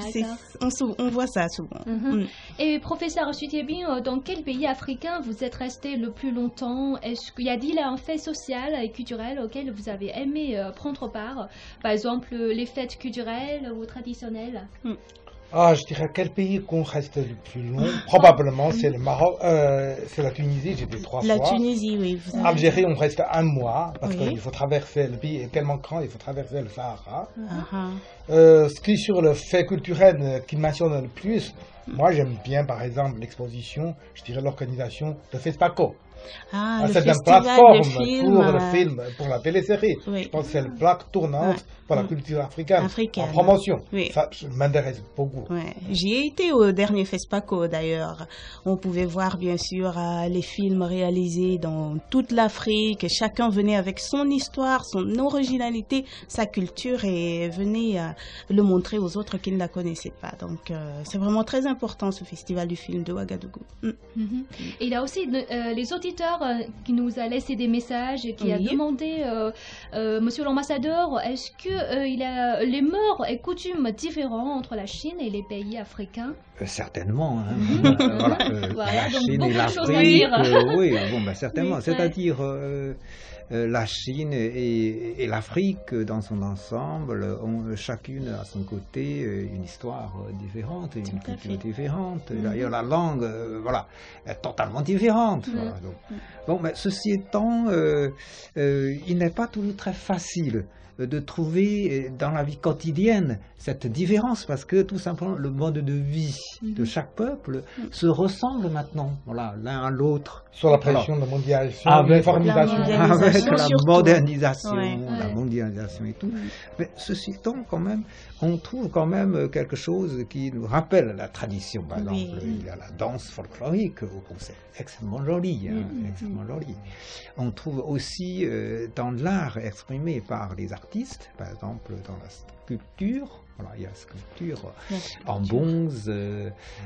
On, on voit ça souvent. Mm-hmm. mm. Et professeur Sutiebin, euh, dans quel pays africain vous êtes resté le plus longtemps? Est-ce qu'il y a-t-il un fait social et culturel auquel vous avez aimé euh, prendre part? Par exemple, les fêtes culturelles ou traditionnelles? mm. Ah, je dirais quel pays qu'on reste le plus long? Probablement c'est le Maroc, euh, c'est la Tunisie, j'étais trois la fois. La Tunisie, oui. Vous avez... Algérie, on reste un mois parce oui. qu'il faut traverser, le pays est tellement grand, il faut traverser le Sahara. Uh-huh. euh, ce qui est sur le fait culturel qu'il mentionne le plus, moi j'aime bien par exemple l'exposition, je dirais l'organisation de FESPACO. Ah, ah, le c'est une festival plateforme de film, pour euh... le film, pour la télésérie. Oui. Je pense que c'est une plaque tournante ouais. pour la culture africaine, africaine. en promotion. Oui. Ça m'intéresse beaucoup. Ouais. J'y ai été au dernier FESPACO d'ailleurs. On pouvait voir bien sûr euh, les films réalisés dans toute l'Afrique. Chacun venait avec son histoire, son originalité, sa culture et venait euh, le montrer aux autres qui ne la connaissaient pas. Donc euh, c'est vraiment très important ce festival du film de Ouagadougou. Mm. Mm-hmm. Et il y a aussi euh, les auditeurs qui nous a laissé des messages et qui oui. a demandé, euh, euh, Monsieur l'ambassadeur, est-ce que euh, il y a les mœurs et coutumes différents entre la Chine et les pays africains? euh, Certainement. Hein. euh, voilà, euh, voilà, la donc Chine et l'Afrique. Euh, oui, bon, ben, certainement. Oui, c'est-à-dire euh, euh, la Chine et, et l'Afrique dans son ensemble ont chacune à son côté une histoire différente, une Tout culture différente. Mm-hmm. D'ailleurs, la langue, euh, voilà, est totalement différente. Mm-hmm. Voilà, donc. Bon, mais ceci étant, euh, euh, il n'est pas toujours très facile de trouver dans la vie quotidienne cette différence parce que tout simplement le mode de vie mm-hmm. de chaque peuple mm-hmm. se ressemble maintenant, voilà, l'un à l'autre. Sur la pression de mondialisation, avec la mondialisation, avec la surtout. modernisation, ouais. la ouais. mondialisation et tout. Mm-hmm. Mais ceci étant, quand même, on trouve quand même quelque chose qui nous rappelle la tradition. Par exemple, oui. il y a la danse folklorique, c'est extrêmement joli, hein, mm-hmm. extrêmement joli. On trouve aussi euh, dans l'art exprimé par les artistes, par exemple dans la sculpture. Voilà, il y a la sculpture en bronze, euh,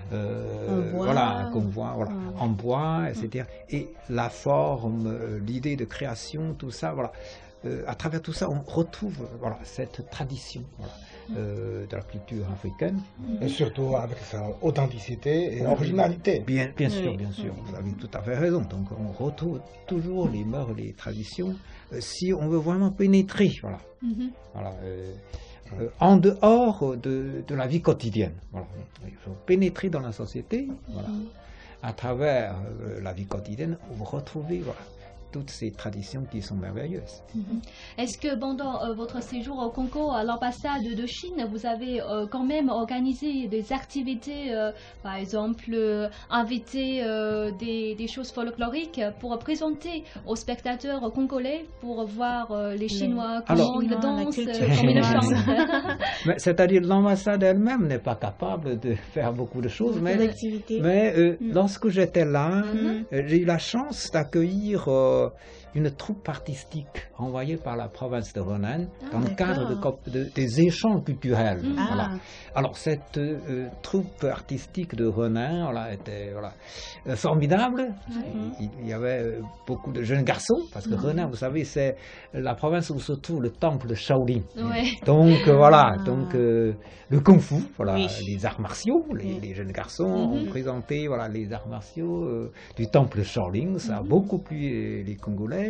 euh, voilà, qu'on voit, voilà, ouais. en bois, et cetera. Et la forme, euh, l'idée de création, tout ça, voilà. Euh, à travers tout ça, on retrouve voilà, cette tradition voilà, euh, de la culture africaine. Et surtout avec sa authenticité et originalité. Bien, bien sûr, oui. bien sûr, vous avez tout à fait raison. Donc on retrouve toujours les mœurs, les traditions, euh, si on veut vraiment pénétrer, voilà. Mm-hmm. voilà euh, Euh, en dehors de, de la vie quotidienne. Voilà. Il faut pénétrer dans la société, voilà. À travers euh, la vie quotidienne, vous retrouvez voilà, toutes ces traditions qui sont merveilleuses. Mm-hmm. Est-ce que pendant euh, votre séjour au Congo, à l'ambassade de Chine, vous avez euh, quand même organisé des activités, euh, par exemple, euh, invité euh, des, des choses folkloriques pour présenter aux spectateurs congolais, pour voir euh, les Chinois, comment Alors, ils dansent, euh, comment ils chantent? C'est-à-dire l'ambassade elle-même n'est pas capable de faire beaucoup de choses, beaucoup mais, mais euh, mm. lorsque j'étais là, mm-hmm. euh, j'ai eu la chance d'accueillir euh, une troupe artistique envoyée par la province de Henan ah, dans le cadre de, de, des échanges culturels. Mmh. Voilà. Ah. Alors cette euh, troupe artistique de Henan voilà, était voilà, euh, formidable. Mmh. Il, il y avait euh, beaucoup de jeunes garçons, parce que mmh. Henan, vous savez, c'est la province où se trouve le temple de Shaolin. Ouais. Donc euh, voilà, ah. donc euh, le kung-fu, voilà, oui. les arts martiaux, les, les jeunes garçons mmh. ont présenté voilà, les arts martiaux euh, du temple de Shaolin. Ça a mmh. beaucoup plu les, les Congolais.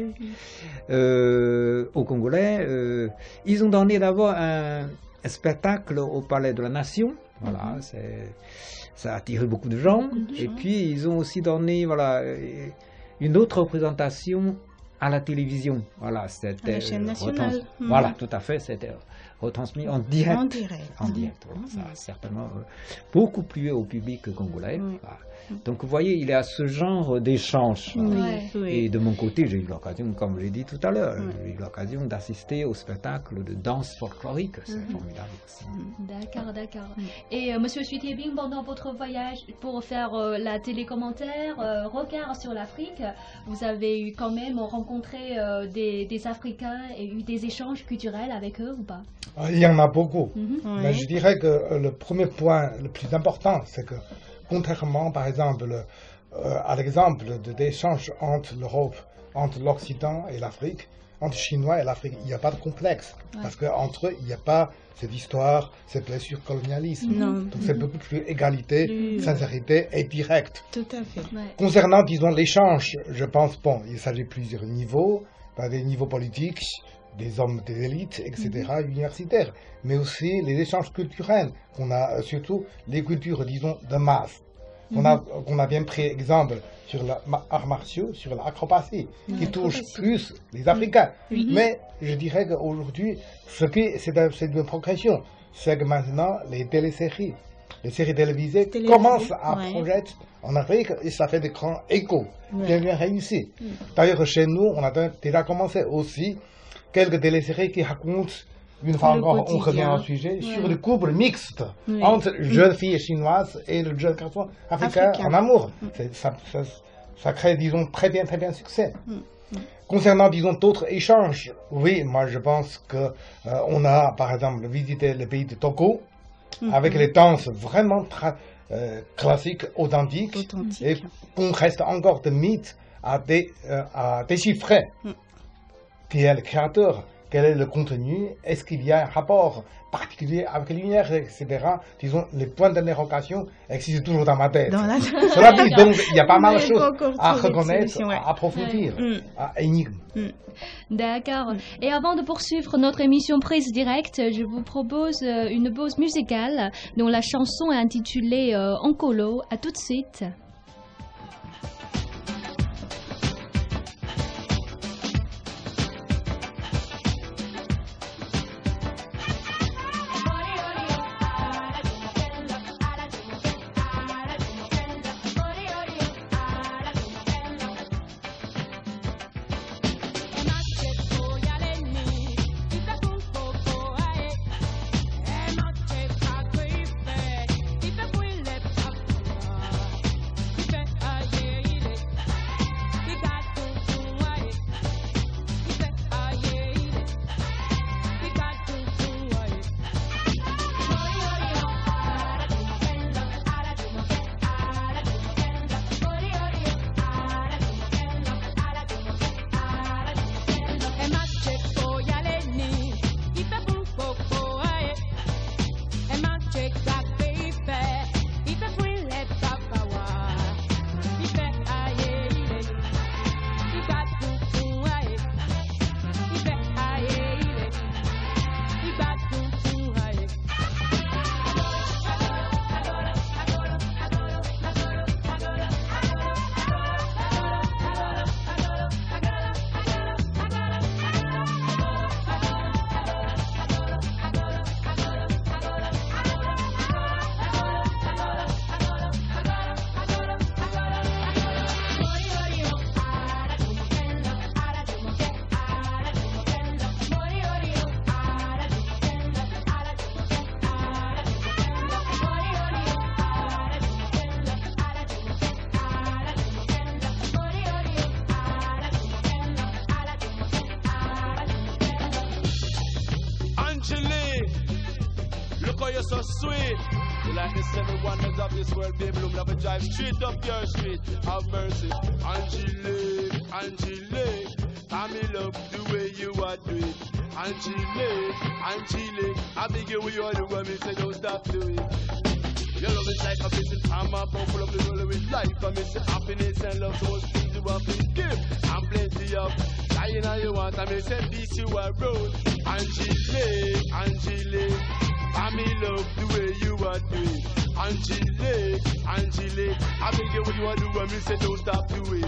Euh, aux Congolais, euh, ils ont donné d'abord un, un spectacle au Palais de la Nation, voilà, mm-hmm. ça a attiré beaucoup de gens, beaucoup de et gens. Puis ils ont aussi donné voilà, une autre représentation à la télévision, voilà, c'était à la chaîne nationale. Retrans... Mm-hmm. Voilà, tout à fait, c'était retransmis en direct. En direct. En direct, voilà, mm-hmm. Ça a certainement euh, beaucoup plu au public congolais. Mm-hmm. Voilà. Donc vous voyez, il y a ce genre d'échange. Oui, oui. Et de mon côté, j'ai eu l'occasion, comme j'ai dit tout à l'heure, oui. j'ai eu l'occasion d'assister au spectacle de danse folklorique. C'est mm-hmm. formidable aussi. D'accord, d'accord. Mm. Et euh, Monsieur Suitebing, pendant votre voyage pour faire euh, la télécommentaire, euh, regard sur l'Afrique, vous avez eu quand même rencontré euh, des, des Africains et eu des échanges culturels avec eux ou pas? Il y en a beaucoup. Mm-hmm. Mais oui. je dirais que le premier point le plus important, c'est que contrairement, par exemple, euh, à l'exemple de, d'échanges entre l'Europe, entre l'Occident et l'Afrique, entre Chinois et l'Afrique, il n'y a pas de complexe. Ouais. Parce qu'entre eux, il n'y a pas cette histoire, cette blessure colonialisme. Non. Donc c'est beaucoup plus égalité, plus... sincérité et direct. Tout à fait. Ouais. Concernant, disons, l'échange, je pense, bon, il s'agit de plusieurs niveaux, des niveaux politiques, des hommes d'élite, et cetera, mm-hmm. universitaires, mais aussi les échanges culturels, qu'on a surtout les cultures, disons, de masse. Mm-hmm. On a, qu'on a bien pris exemple sur l'art martiaux, sur l'acrobatie, mm-hmm. qui touche plus les Africains. Mm-hmm. Mais je dirais qu'aujourd'hui, ce qui, c'est, c'est une progression, c'est que maintenant, les téléséries, les séries télévisées Télévisé, commencent à ouais. projeter en Afrique et ça fait des grands échos, ouais. bien, bien réussis. Mm. D'ailleurs, chez nous, on a déjà commencé aussi quelques téléséries qui racontent, une fois encore, on revient au sujet, ouais. sur le couple mixte oui. entre mmh. jeunes filles chinoises et le jeune garçon africain, africain. en amour. Mmh. Ça, ça, ça crée, disons, très bien, très bien succès. Mmh. Mmh. Concernant, disons, d'autres échanges, oui, moi je pense qu'on euh, a, par exemple, visité le pays de Togo, mmh. avec les danses vraiment tra- euh, classiques, authentiques, Authentique. et qu'on reste encore de mythes à, dé, euh, à déchiffrer. Mmh. Qui est le créateur, quel est le contenu, est-ce qu'il y a un rapport particulier avec l'univers, et cetera. Disons, les points d'interrogation existent toujours dans ma tête. Dans la... Cela dit, donc, il y a pas mal de choses à reconnaître, ouais. à approfondir, ouais. à énigme. Mm. D'accord. Et avant de poursuivre notre émission Prise Directe, je vous propose une pause musicale dont la chanson est intitulée euh, Ankolo. À tout de suite. So sweet, you like the seven wonders of this world, baby. Look, love and drive straight up your street. Have mercy, Angelique, Angelique. I'm in love the way you are doing. Angelique, Angelique. I beg you, you are the one me say don't stop doing. Your love is like a vision. I'm a bubble of the world with life. I miss happiness and love, so much things you have to give. I'm plenty of dying all you want. I miss a piece you are road. Angelique, Angelique. I'm in love the way you are doing. Angelique, Angelique. I beg you what you are doing, me say don't stop doing.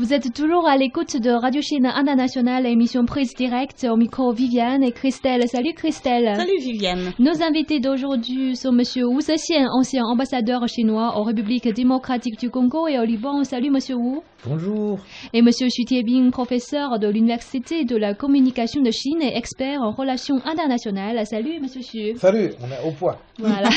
Vous êtes toujours à l'écoute de Radio Chine Internationale, émission prise directe au micro Viviane et Christelle. Salut Christelle. Salut Viviane. Nos invités d'aujourd'hui sont Monsieur Wu Zexian, ancien ambassadeur chinois en République démocratique du Congo et au Liban. Salut Monsieur Wu. Bonjour. Et Monsieur Xu Tiebing, professeur de l'Université de la communication de Chine et expert en relations internationales. Salut Monsieur Xu. Salut, on est au point. Voilà.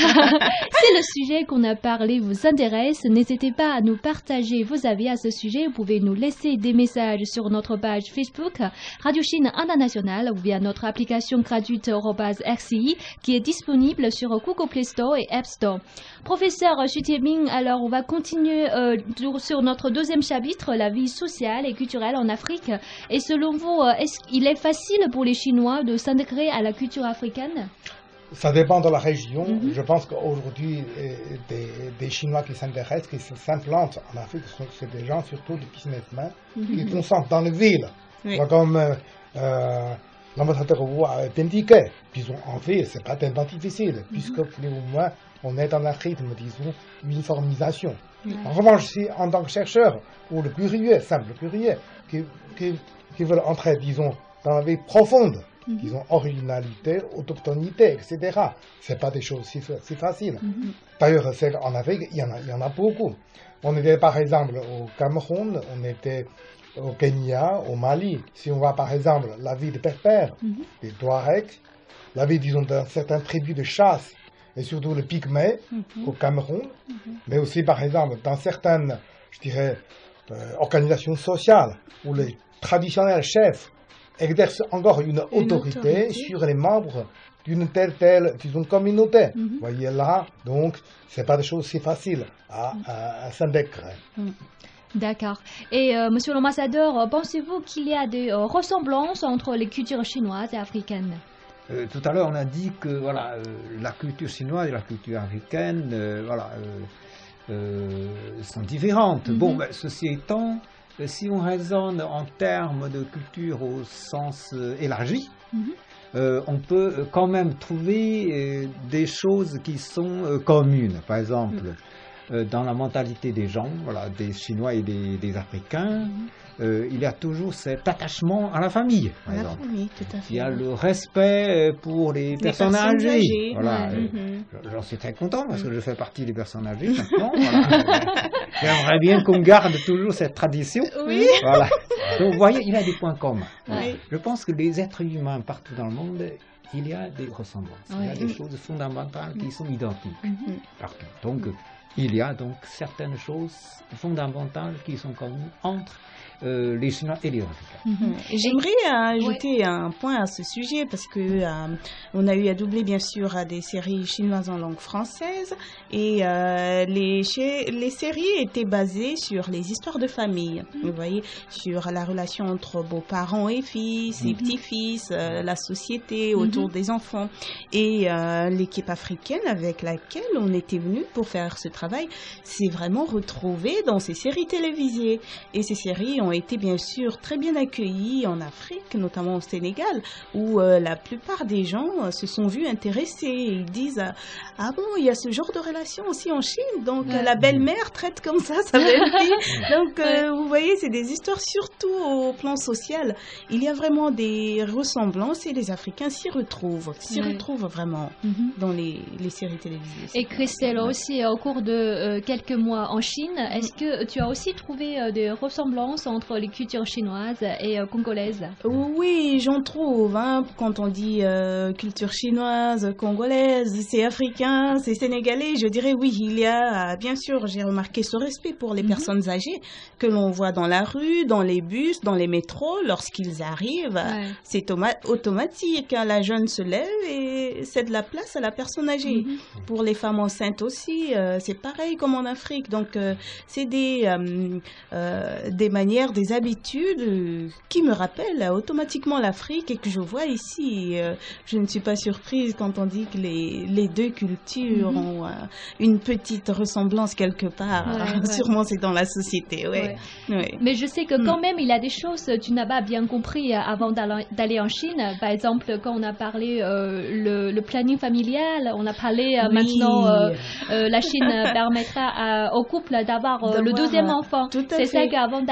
Si le sujet qu'on a parlé vous intéresse, n'hésitez pas à nous partager vos avis à ce sujet. Vous pouvez nous laisser des messages sur notre page Facebook Radio Chine Internationale ou via notre application gratuite arobase R C I qui est disponible sur Google Play Store et App Store. Professeur Xu Tiebing, alors on va continuer euh, sur notre deuxième chapitre, la vie sociale et culturelle en Afrique. Et selon vous, est-ce qu'il est facile pour les Chinois de s'intégrer à la culture africaine? Ça dépend de la région. Mm-hmm. Je pense qu'aujourd'hui, des, des Chinois qui s'intéressent, qui s'implantent en Afrique, c'est des gens surtout des businessmen mm-hmm. qui concentrent dans les villes. Oui. Comme euh, euh, l'ambassadeur Wu a indiqué, disons en ville, c'est pas tellement difficile, mm-hmm. puisque plus ou moins on est dans un rythme, disons, uniformisation. Mm-hmm. En revanche, si en tant que chercheur, ou le curieux, simple curieux, qui, qui, qui veulent entrer, disons, dans la vie profonde, mm-hmm. disons, originalité, autochtonité, et cetera. C'est pas des choses si, si faciles. Mm-hmm. D'ailleurs, en Afrique, il y en a, il y en a beaucoup. On était par exemple au Cameroun, on était au Kenya, au Mali. Si on voit par exemple la vie des Berbères, mm-hmm. des Touaregs, la vie, disons, d'un certain tribu de chasse, et surtout le Pygmée mm-hmm. au Cameroun, mm-hmm. mais aussi par exemple dans certaines, je dirais, euh, organisations sociales, où les traditionnels chefs exerce encore une, une autorité, autorité sur les membres d'une telle telle disons, communauté. Mm-hmm. Vous voyez là, donc, c'est pas des choses si faciles à, mm-hmm. à, à s'intégrer. Mm. D'accord. Et euh, Monsieur l'ambassadeur, pensez-vous qu'il y a des euh, ressemblances entre les cultures chinoises et africaines? euh, Tout à l'heure, on a dit que voilà, euh, la culture chinoise et la culture africaine, euh, voilà, euh, euh, sont différentes. Mm-hmm. Bon, ben, ceci étant, si on raisonne en termes de culture au sens euh, élargi, mm-hmm. euh, on peut euh, quand même trouver euh, des choses qui sont euh, communes. Par exemple, mm-hmm. euh, dans la mentalité des gens, voilà, des Chinois et des, des Africains, mm-hmm. euh, il y a toujours cet attachement à la famille. Par à exemple. La famille, tout à fait. Il y a le respect pour les, les personnes, personnes âgées. âgées. Voilà. Ouais. Mm-hmm. J'en suis très content parce que je fais partie des personnes âgées maintenant. Voilà. J'aimerais bien qu'on garde toujours cette tradition. Oui. Voilà. Donc, vous voyez, il y a des points communs. Oui. Je pense que les êtres humains partout dans le monde, il y a des ressemblances. Oui. Il y a des choses fondamentales qui sont identiques mm-hmm. partout. Donc, il y a donc certaines choses fondamentales qui sont communes entre euh, les Chinois et les Africains. Mm-hmm. J'aimerais ajouter ouais. un point à ce sujet parce que euh, on a eu à doubler bien sûr des séries chinoises en langue française et euh, les, les séries étaient basées sur les histoires de famille. Mm-hmm. Vous voyez, sur la relation entre beaux-parents et fils mm-hmm. et petits-fils, euh, la société autour mm-hmm. des enfants et euh, l'équipe africaine avec laquelle on était venu pour faire ce travail s'est vraiment retrouvée dans ces séries télévisées et ces séries ont ont été bien sûr très bien accueillis en Afrique, notamment au Sénégal, où euh, la plupart des gens euh, se sont vus intéressés. Ils disent euh, ah bon, il y a ce genre de relation aussi en Chine, donc ouais. la belle-mère traite comme ça sa belle-fille. Donc euh, vous voyez, c'est des histoires surtout au plan social. Il y a vraiment des ressemblances et les Africains s'y retrouvent, s'y ouais. retrouvent vraiment mm-hmm. dans les, les séries télévisées. Et Christelle ouais. aussi, au cours de euh, quelques mois en Chine, mm-hmm. est-ce que tu as aussi trouvé euh, des ressemblances entre les cultures chinoises et euh, congolaises? Oui, j'en trouve. Hein. Quand on dit euh, culture chinoise, congolaise, c'est africain, c'est sénégalais, je dirais oui, il y a, bien sûr, j'ai remarqué ce respect pour les mm-hmm. personnes âgées que l'on voit dans la rue, dans les bus, dans les métros, lorsqu'ils arrivent, ouais. c'est automatique. Hein. La jeune se lève et cède la place à la personne âgée. Mm-hmm. Pour les femmes enceintes aussi, euh, c'est pareil comme en Afrique. Donc, euh, c'est des, euh, euh, des manières, des habitudes euh, qui me rappellent automatiquement l'Afrique et que je vois ici. Euh, je ne suis pas surprise quand on dit que les, les deux cultures mm-hmm. ont euh, une petite ressemblance quelque part. Ouais, ouais. Sûrement, c'est dans la société. Ouais. Ouais. Ouais. Mais je sais que quand mm. même, il y a des choses que tu n'as pas bien compris avant d'aller en Chine. Par exemple, quand on a parlé euh, le, le planning familial, on a parlé euh, oui. maintenant, euh, euh, la Chine permettra à, au couple d'avoir euh, le deuxième enfant. C'est ça qu'avant d'aller en Chine,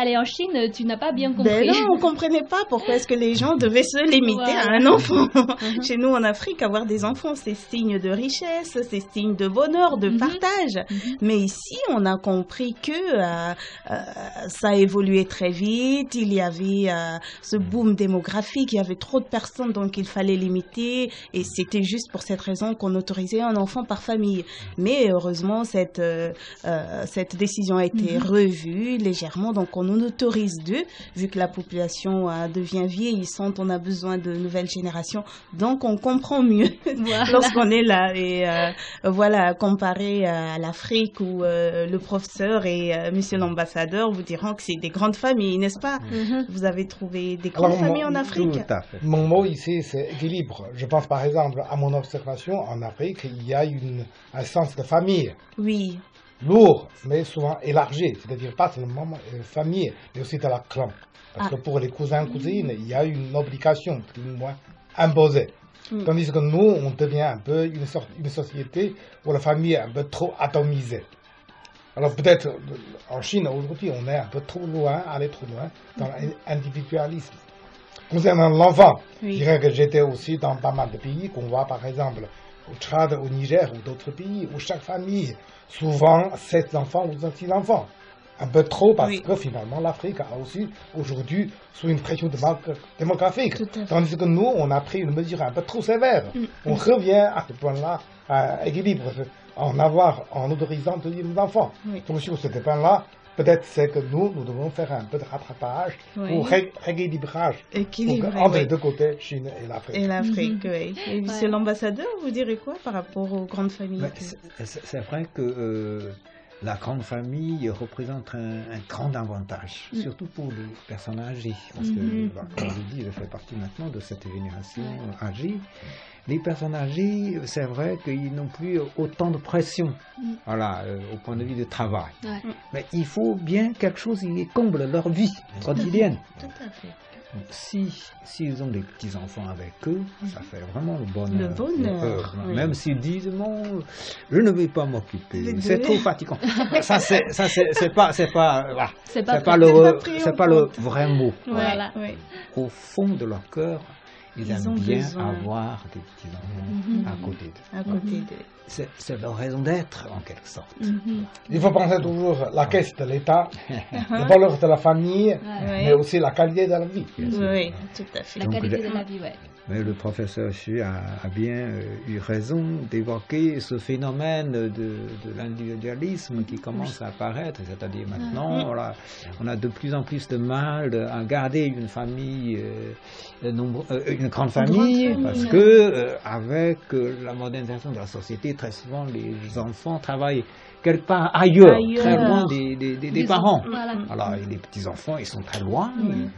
Chine, tu n'as pas bien compris. Ben non, on comprenait pas pourquoi est-ce que les gens devaient se limiter voilà. à un enfant. Uh-huh. Chez nous en Afrique, avoir des enfants, c'est signe de richesse, c'est signe de bonheur, de uh-huh. partage. Uh-huh. Mais ici, on a compris que euh, euh, ça a évolué très vite. Il y avait euh, ce boom démographique, il y avait trop de personnes, donc il fallait limiter. Et c'était juste pour cette raison qu'on autorisait un enfant par famille. Mais heureusement, cette euh, euh, cette décision a été uh-huh. revue légèrement, donc on en autorise deux, vu que la population euh, devient vieillissante, on a besoin de nouvelles générations, donc on comprend mieux voilà. lorsqu'on est là. Et euh, voilà, comparé à l'Afrique où euh, le professeur et euh, monsieur l'ambassadeur vous diront que c'est des grandes familles, n'est-ce pas? Mm-hmm. Vous avez trouvé des grandes Alors, familles mon, en Afrique? Tout à fait. Mon mot ici, c'est équilibre. Je pense par exemple à mon observation en Afrique, il y a une, un sens de famille. Oui. Lourd, mais souvent élargi, c'est-à-dire pas seulement euh, famille, mais aussi de la clan. Parce ah. que pour les cousins, cousines, il y a une obligation, plus ou moins, imposée. Mm. Tandis que nous, on devient un peu une, sorte, une société où la famille est un peu trop atomisée. Alors peut-être, en Chine, aujourd'hui, on est un peu trop loin, allé trop loin, dans l'individualisme. Concernant l'enfant, oui. je dirais que j'étais aussi dans pas mal de pays, qu'on voit par exemple au Tchad, au Niger ou d'autres pays, où chaque famille, souvent sept enfants ou six enfants. Un peu trop parce oui. que finalement l'Afrique a aussi aujourd'hui sous une pression démographique. Tandis que nous, on a pris une mesure un peu trop sévère. Mm. On revient à ce point-là à équilibre, en avoir, en autorisant de nos enfants. Oui. Donc sur ce point-là, peut-être c'est que nous, nous devons faire un peu de rattrapage oui. ou ré rééquilibrage entre oui. les deux côtés, Chine et l'Afrique. Et l'Afrique, mm-hmm. oui. Et monsieur ouais. l'ambassadeur, vous direz quoi par rapport aux grandes familles? C'est vrai que euh, la grande famille représente un, un grand avantage, mm. surtout pour les personnes âgées. Parce mm-hmm. que, bah, comme je dis, je fais partie maintenant de cette génération âgée. Les personnes âgées, c'est vrai qu'ils n'ont plus autant de pression, mm. voilà, euh, au point de vue du travail. Ouais. Mais il faut bien quelque chose qui comble leur vie quotidienne. Tout à fait. Donc, si s'ils ont des petits-enfants avec eux, mm. ça fait vraiment le bonheur. Le bonheur. Oui. Même s'ils disent, non, je ne vais pas m'occuper, c'est trop fatigant. ça, c'est, ça, c'est, c'est pas, c'est pas, voilà, c'est pas, pas, le, c'est pas le vrai mot. Voilà. Ouais. Au fond de leur cœur, Ils, Ils aiment bien besoin. avoir des petits-enfants mm-hmm. à côté d'eux. À côté d'eux. C'est, c'est leur raison d'être, en quelque sorte. Mm-hmm. Il faut penser toujours la caisse de l'État, le valeur de la famille, ouais. mais aussi la qualité de la vie. Oui, tout à fait. La Donc, qualité le, de la vie, oui. Mais le professeur Xu a, a bien euh, eu raison d'évoquer ce phénomène de, de l'individualisme qui commence à apparaître, c'est-à-dire maintenant, mm-hmm. on, a, on a de plus en plus de mal à garder une famille, euh, nombre, euh, une grande famille, grande parce famille. que euh, avec euh, la modernisation de la société, très souvent les enfants travaillent quelque part ailleurs, ailleurs. très loin des, des, des, des parents. Voilà. Alors, les petits-enfants, ils sont très loin. Mmh.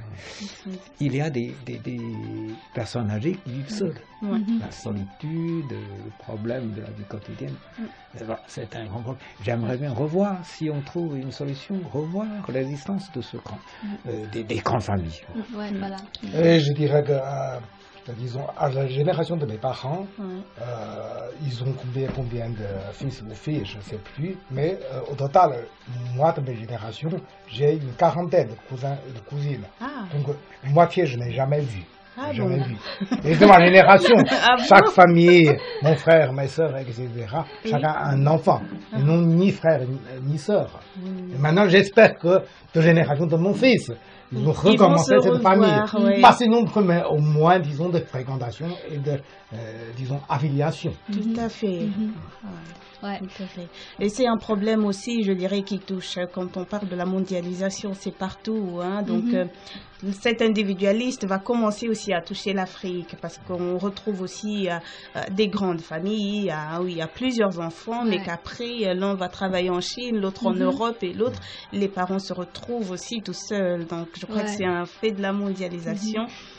Il y a des, des, des personnes âgées qui vivent seules. Mmh. La solitude, le problème de la vie quotidienne, mmh. c'est un grand problème. J'aimerais bien revoir, si on trouve une solution, revoir l'existence de ce grand, euh, des, des grandes familles. Mmh. Ouais, voilà. Et je dirais que... Euh, disons, à la génération de mes parents, mmh. euh, ils ont combien, combien de fils ou filles, je ne sais plus, mais euh, au total, moi de mes générations, j'ai une quarantaine de cousins et de cousines. Ah. Donc, moitié, je n'ai jamais vu. Ah jamais bon. vu. Et de ma génération, ah chaque bon famille, mon frère, mes soeurs, et cetera, oui. chacun a un enfant. Ah. Ils n'ont ni frère ni, ni sœur. Mmh. Et maintenant, j'espère que de génération de mon fils, ils vont recommencer cette revoir, famille. Oui. Pas sinon, mais au moins, disons, de fréquentation et de, euh, disons, affiliation. Tout à fait. Mm-hmm. Ouais. Ouais. Tout à fait. Et c'est un problème aussi, je dirais, qui touche, quand on parle de la mondialisation, c'est partout. Hein, donc, mm-hmm. euh, cet individualiste va commencer aussi à toucher l'Afrique, parce qu'on retrouve aussi euh, des grandes familles, euh, où il y a plusieurs enfants, ouais. mais qu'après, l'un va travailler en Chine, l'autre mm-hmm. en Europe, et l'autre, les parents se retrouvent aussi tout seuls. Donc, je crois ouais. que c'est un fait de la mondialisation. Mm-hmm.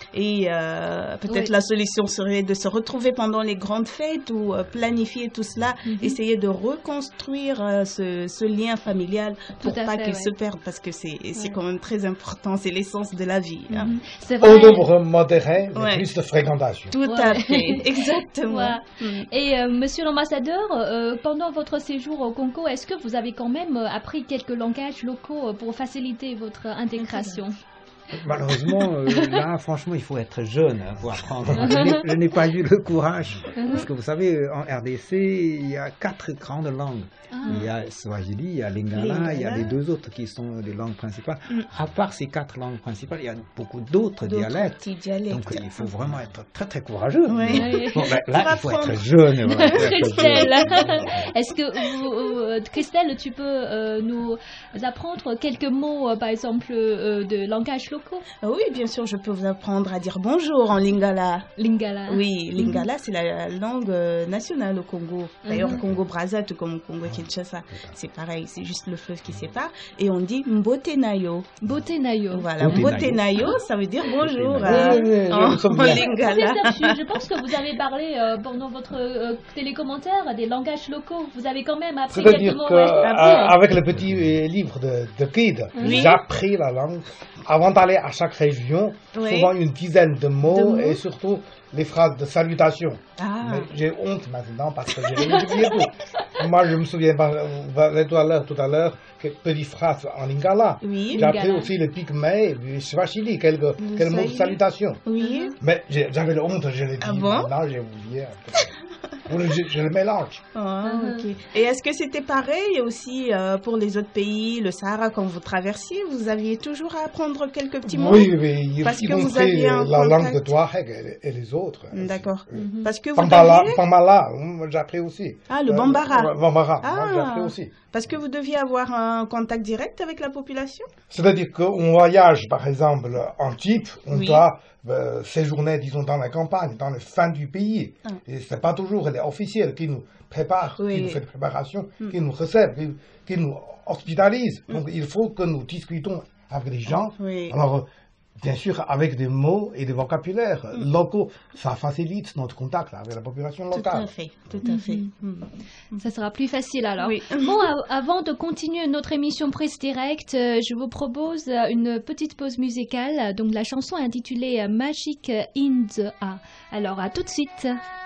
Et euh, peut-être Oui. la solution serait de se retrouver pendant les grandes fêtes ou euh, planifier tout cela, Mhm. essayer de reconstruire euh, ce, ce lien familial pour Tout à pas fait, qu'il ouais. se perde, parce que c'est c'est Ouais. quand même très important, c'est l'essence de la vie. hein. Mhm. C'est Au vrai. nombre modéré, mais Ouais. plus de fréquentation. Tout à Ouais. fait, exactement. Voilà. Mm. Et euh, monsieur l'ambassadeur, euh, pendant votre séjour au Congo, est-ce que vous avez quand même euh, appris quelques langages locaux euh, pour faciliter votre intégration? Malheureusement, euh, là, franchement, il faut être jeune hein, pour apprendre. Je n'ai- Je n'ai pas eu le courage. Parce que vous savez, euh, en R D C, il y a quatre grandes langues. Ah. Il y a Swahili, il y a Lingala, Lingala. il y a les deux autres qui sont des langues principales. Mm. À part ces quatre langues principales, il y a beaucoup d'autres D'autres dialectes. petits dialectes. Donc, il faut vraiment être très, très courageux. Oui. Bon, ben, là, Pour il faut apprendre. être jeune. Voilà, il faut être Christelle, jeune. est-ce que vous, euh, Christelle, tu peux euh, nous apprendre quelques mots, euh, par exemple, euh, de langage locaux? Oui, bien sûr, je peux vous apprendre à dire bonjour en lingala. Lingala. Oui, lingala, c'est la langue euh, nationale au Congo. D'ailleurs, Mhm. Congo-Brazza, tout comme au Congo-Kinshasa, c'est pareil, c'est juste le fleuve qui sépare. Et on dit Mbotenayo. Mbotenayo. Voilà, Mbotenayo. Mbotenayo, ça veut dire bonjour Oui, euh, oui, oui, je en, me souviens. en lingala. Professeur Chu, je pense que vous avez parlé euh, pendant votre euh, télécommentaire des langages locaux. Vous avez quand même appris quelques C'est-à-dire mots. ouais. qu'avec le petit euh, livre de, de Kid, Oui. j'ai appris la langue. Avant d'aller à chaque région, Oui. souvent une dizaine de mots, De mots. et surtout les phrases de salutation. Ah. Mais j'ai honte maintenant parce que j'ai oublié tout. Moi, je me souviens pas, vous parlez tout à l'heure, tout à l'heure, que petite phrase en lingala. Oui. J'ai appris Lingala. aussi le pygmée, le swahili, quelques, Le quelques mots de swahili. salutation. Oui. Mais j'ai- j'avais le honte, je l'ai dit. Ah bon? Maintenant, j'ai oublié. un peu. Ou je, je le mélange. Ah, Mhm. ok. Et est-ce que c'était pareil aussi euh, pour les autres pays, le Sahara, quand vous traversiez, vous aviez toujours à apprendre quelques petits mots? Oui, oui, y, Parce y que vous compris aviez un la langue contact. de Touareg et, et les autres. D'accord. Mhm. Parce que vous Pambala, deviez... Pambala, hum, j'ai appris aussi. Ah, le Euh, Bambara. ouais, Bambara, Ah. moi, j'ai appris aussi. Parce que vous deviez avoir un contact direct avec la population? C'est-à-dire qu'on voyage, par exemple, en Type, on Oui. doit euh, séjourner, disons, dans la campagne, dans le fin du pays. Ah. Et ce n'est pas toujours les officiels qui nous préparent, Oui. qui nous fait des préparations, Mm. qui nous reçoivent, qui, qui nous hospitalisent. Donc il faut que nous discutons avec les gens. Oui. Alors, euh, bien sûr, avec des mots et des vocabulaires Mm. locaux, ça facilite notre contact avec la population Tout locale. à fait, tout à fait. Mm. Ça sera plus facile alors. Oui. Bon, a- avant de continuer notre émission Presse Direct, euh, je vous propose euh, une petite pause musicale. Donc la chanson est intitulée euh, Magic in the A. Alors à tout de suite.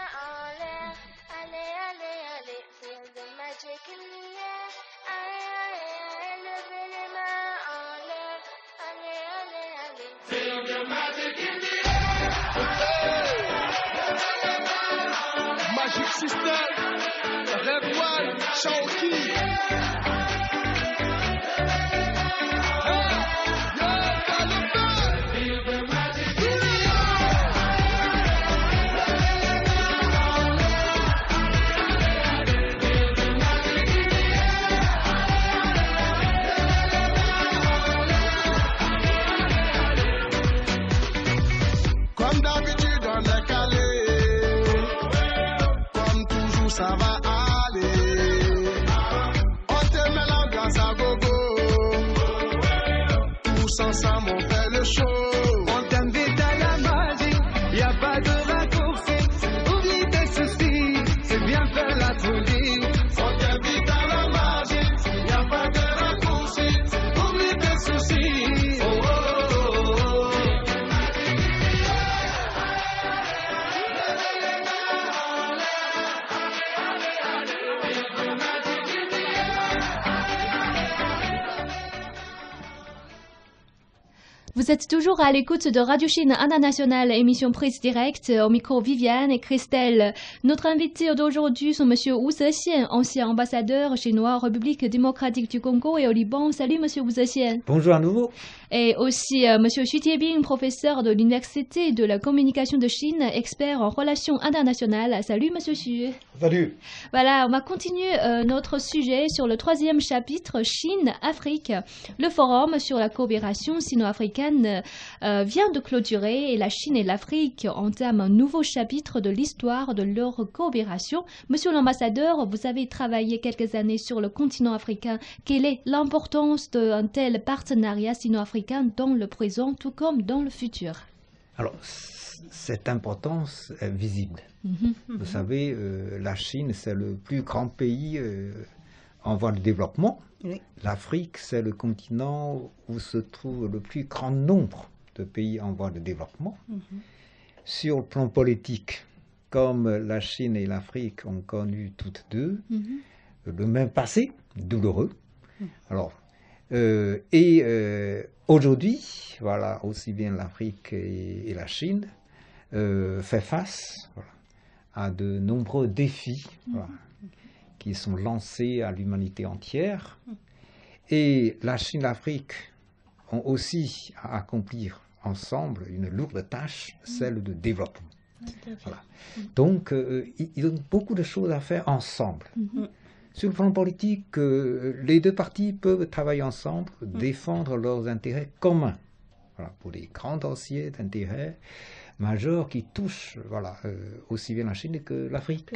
Magic System, Red One, Shaoki. Comme d'habitude, on est calé. Comme toujours, ça va aller. On te met l'ambiance à gogo. Tous ensemble, on fait le show. On t'invite à la magie. Y a pas de raccourci. Oublie tes soucis. C'est bien faire la folie. On t'invite à la magie. Y a pas de raccourci. Oublie tes soucis. Oh, oh, oh, oh. Vous êtes toujours à l'écoute de Radio Chine Internationale, émission Presse Direct, au micro Viviane et Christelle. Notre invité d'aujourd'hui sont Monsieur Wu Zexian, ancien ambassadeur chinois en République démocratique du Congo et au Liban. Salut Monsieur Wu Zexian. Bonjour à nouveau. Et aussi euh, Monsieur Xu Tiebing, professeur de l'Université de la communication de Chine, expert en relations internationales. Salut Monsieur Xu. Salut. Voilà, on va continuer euh, notre sujet sur le troisième chapitre, Chine-Afrique. Le forum sur la coopération sino-africaine euh, vient de clôturer et la Chine et l'Afrique entament un nouveau chapitre de l'histoire de leur coopération. Monsieur l'ambassadeur, vous avez travaillé quelques années sur le continent africain. Quelle est l'importance d'un tel partenariat sino-africain dans le présent tout comme dans le futur? Alors, cette importance est visible. Mhm. Vous savez, euh, la Chine, c'est le plus grand pays euh, en voie de développement. Oui. L'Afrique, c'est le continent où se trouve le plus grand nombre de pays en voie de développement. Mhm. Sur le plan politique, comme la Chine et l'Afrique ont connu toutes deux Mhm. le même passé, douloureux. Alors, euh, et euh, aujourd'hui, voilà, aussi bien l'Afrique et, et la Chine euh, fait face voilà, à de nombreux défis voilà, qui sont lancés à l'humanité entière. Et la Chine et l'Afrique ont aussi à accomplir ensemble une lourde tâche, celle de développement. Voilà. Donc, euh, ils ont beaucoup de choses à faire ensemble. Mhm. Sur le plan politique, euh, les deux parties peuvent travailler ensemble, défendre leurs intérêts communs. Voilà, pour les grands dossiers d'intérêt majeurs qui touchent voilà, euh, aussi bien la Chine que l'Afrique.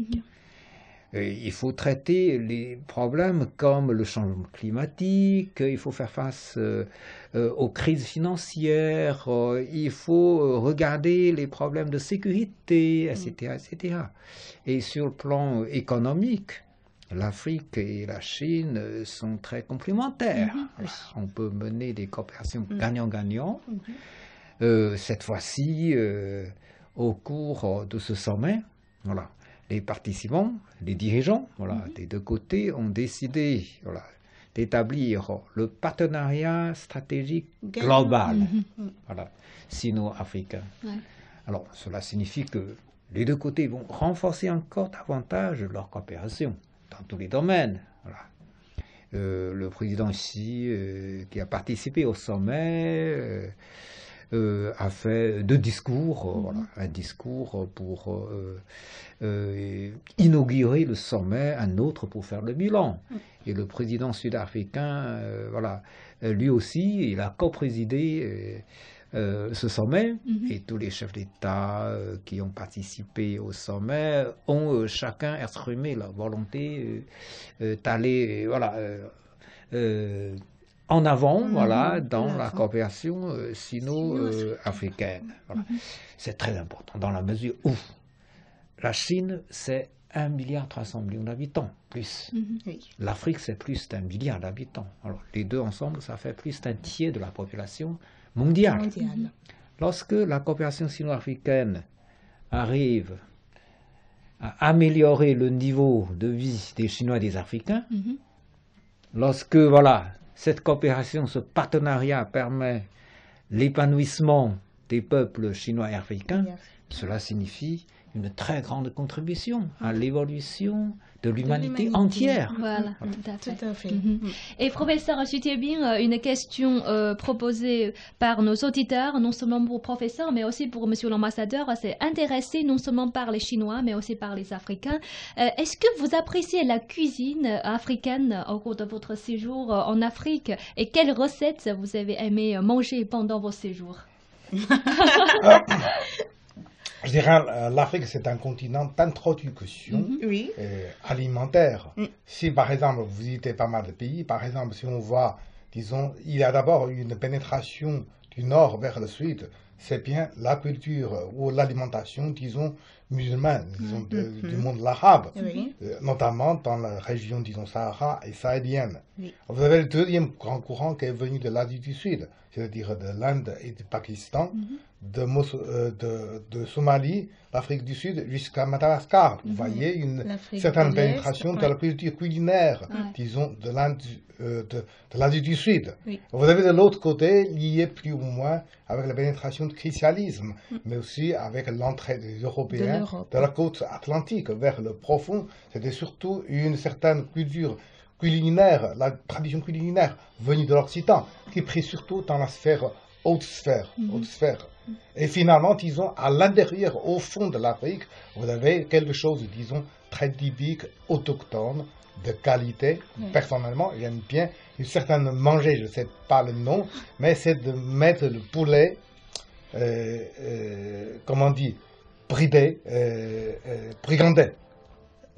Il faut traiter les problèmes comme le changement climatique, il faut faire face euh, euh, aux crises financières, euh, il faut euh, regarder les problèmes de sécurité, et cetera, et cetera. Et sur le plan économique, l'Afrique et la Chine euh, sont très complémentaires. Mhm. Voilà, on peut mener des coopérations Mhm. gagnant-gagnant. Mhm. Euh, cette fois-ci, euh, au cours de ce sommet, voilà, les participants, les dirigeants voilà, Mhm. des deux côtés ont décidé voilà, d'établir le partenariat stratégique global Mhm. voilà, sino-africain. Ouais. Alors, cela signifie que les deux côtés vont renforcer encore davantage leur coopération dans tous les domaines. Voilà. Euh, le président Xi, euh, qui a participé au sommet, euh, euh, a fait deux discours, euh, Mhm. voilà, un discours pour euh, euh, inaugurer le sommet, un autre pour faire le bilan. Mhm. Et le président sud-africain, euh, voilà, euh, lui aussi, il a co-présidé euh, euh, ce sommet, Mhm. et tous les chefs d'État euh, qui ont participé au sommet ont euh, chacun exprimé leur volonté euh, euh, d'aller, euh, voilà, euh, euh, en avant, Mhm. voilà, dans De la l'avant. coopération euh, sino-africaine. Voilà. C'est très important dans la mesure où la Chine, c'est un milliard trois cents millions d'habitants, plus. Mhm. L'Afrique, c'est plus d'un milliard d'habitants. Alors, les deux ensemble, ça fait plus d'un tiers de la population mondiale. Mondiale. Lorsque la coopération sino-africaine arrive à améliorer le niveau de vie des Chinois et des Africains, Mhm. lorsque voilà, cette coopération, ce partenariat permet l'épanouissement des peuples chinois et africains, cela signifie une très grande contribution à l'évolution de l'humanité l'humanité. entière. Voilà, tout à fait. Tout à fait. Mhm. Et professeur Chutiebin, euh, une question euh, proposée par nos auditeurs, non seulement pour professeur, mais aussi pour monsieur l'ambassadeur, c'est intéressé non seulement par les Chinois, mais aussi par les Africains. Euh, Est-ce que vous appréciez la cuisine africaine au cours de votre séjour euh, en Afrique et quelles recettes vous avez aimé euh, manger pendant vos séjours? Je dirais euh, l'Afrique, c'est un continent d'introduction Mhm. Oui. euh, alimentaire. Mm. Si par exemple vous visitez pas mal de pays, par exemple si on voit, disons, il y a d'abord une pénétration du nord vers le sud, c'est bien la culture ou l'alimentation, disons, musulmane, disons, de- Mhm. du monde arabe, Oui. euh, notamment dans la région, disons, Sahara et sahélienne. Oui. Vous avez le deuxième grand courant qui est venu de l'Asie du Sud, c'est-à-dire de l'Inde et du Pakistan, de, Mos- euh, de, de Somalie, l'Afrique du Sud jusqu'à Madagascar. Vous Mhm. voyez une L'Afrique certaine de l'Est, pénétration de ouais. la culture culinaire, Ouais. disons, de l'Inde, euh, de, de l'Asie du Sud. Oui. Vous avez de l'autre côté, lié plus ou moins avec la pénétration du christianisme, mais aussi avec l'entrée des Européens De l'Europe. de la côte atlantique vers le profond. C'était surtout une certaine culture culinaire, la tradition culinaire venue de l'Occident, qui prit surtout dans la sphère haute sphère, Mhm. haute sphère. Et finalement, disons, à l'intérieur, au fond de l'Afrique, vous avez quelque chose, disons, très typique, autochtone, de qualité. Oui. Personnellement, j'aime bien une certaine manger, je ne sais pas le nom, mais c'est de mettre le poulet, euh, euh, comment on dit, bridé, euh, euh, brigandé.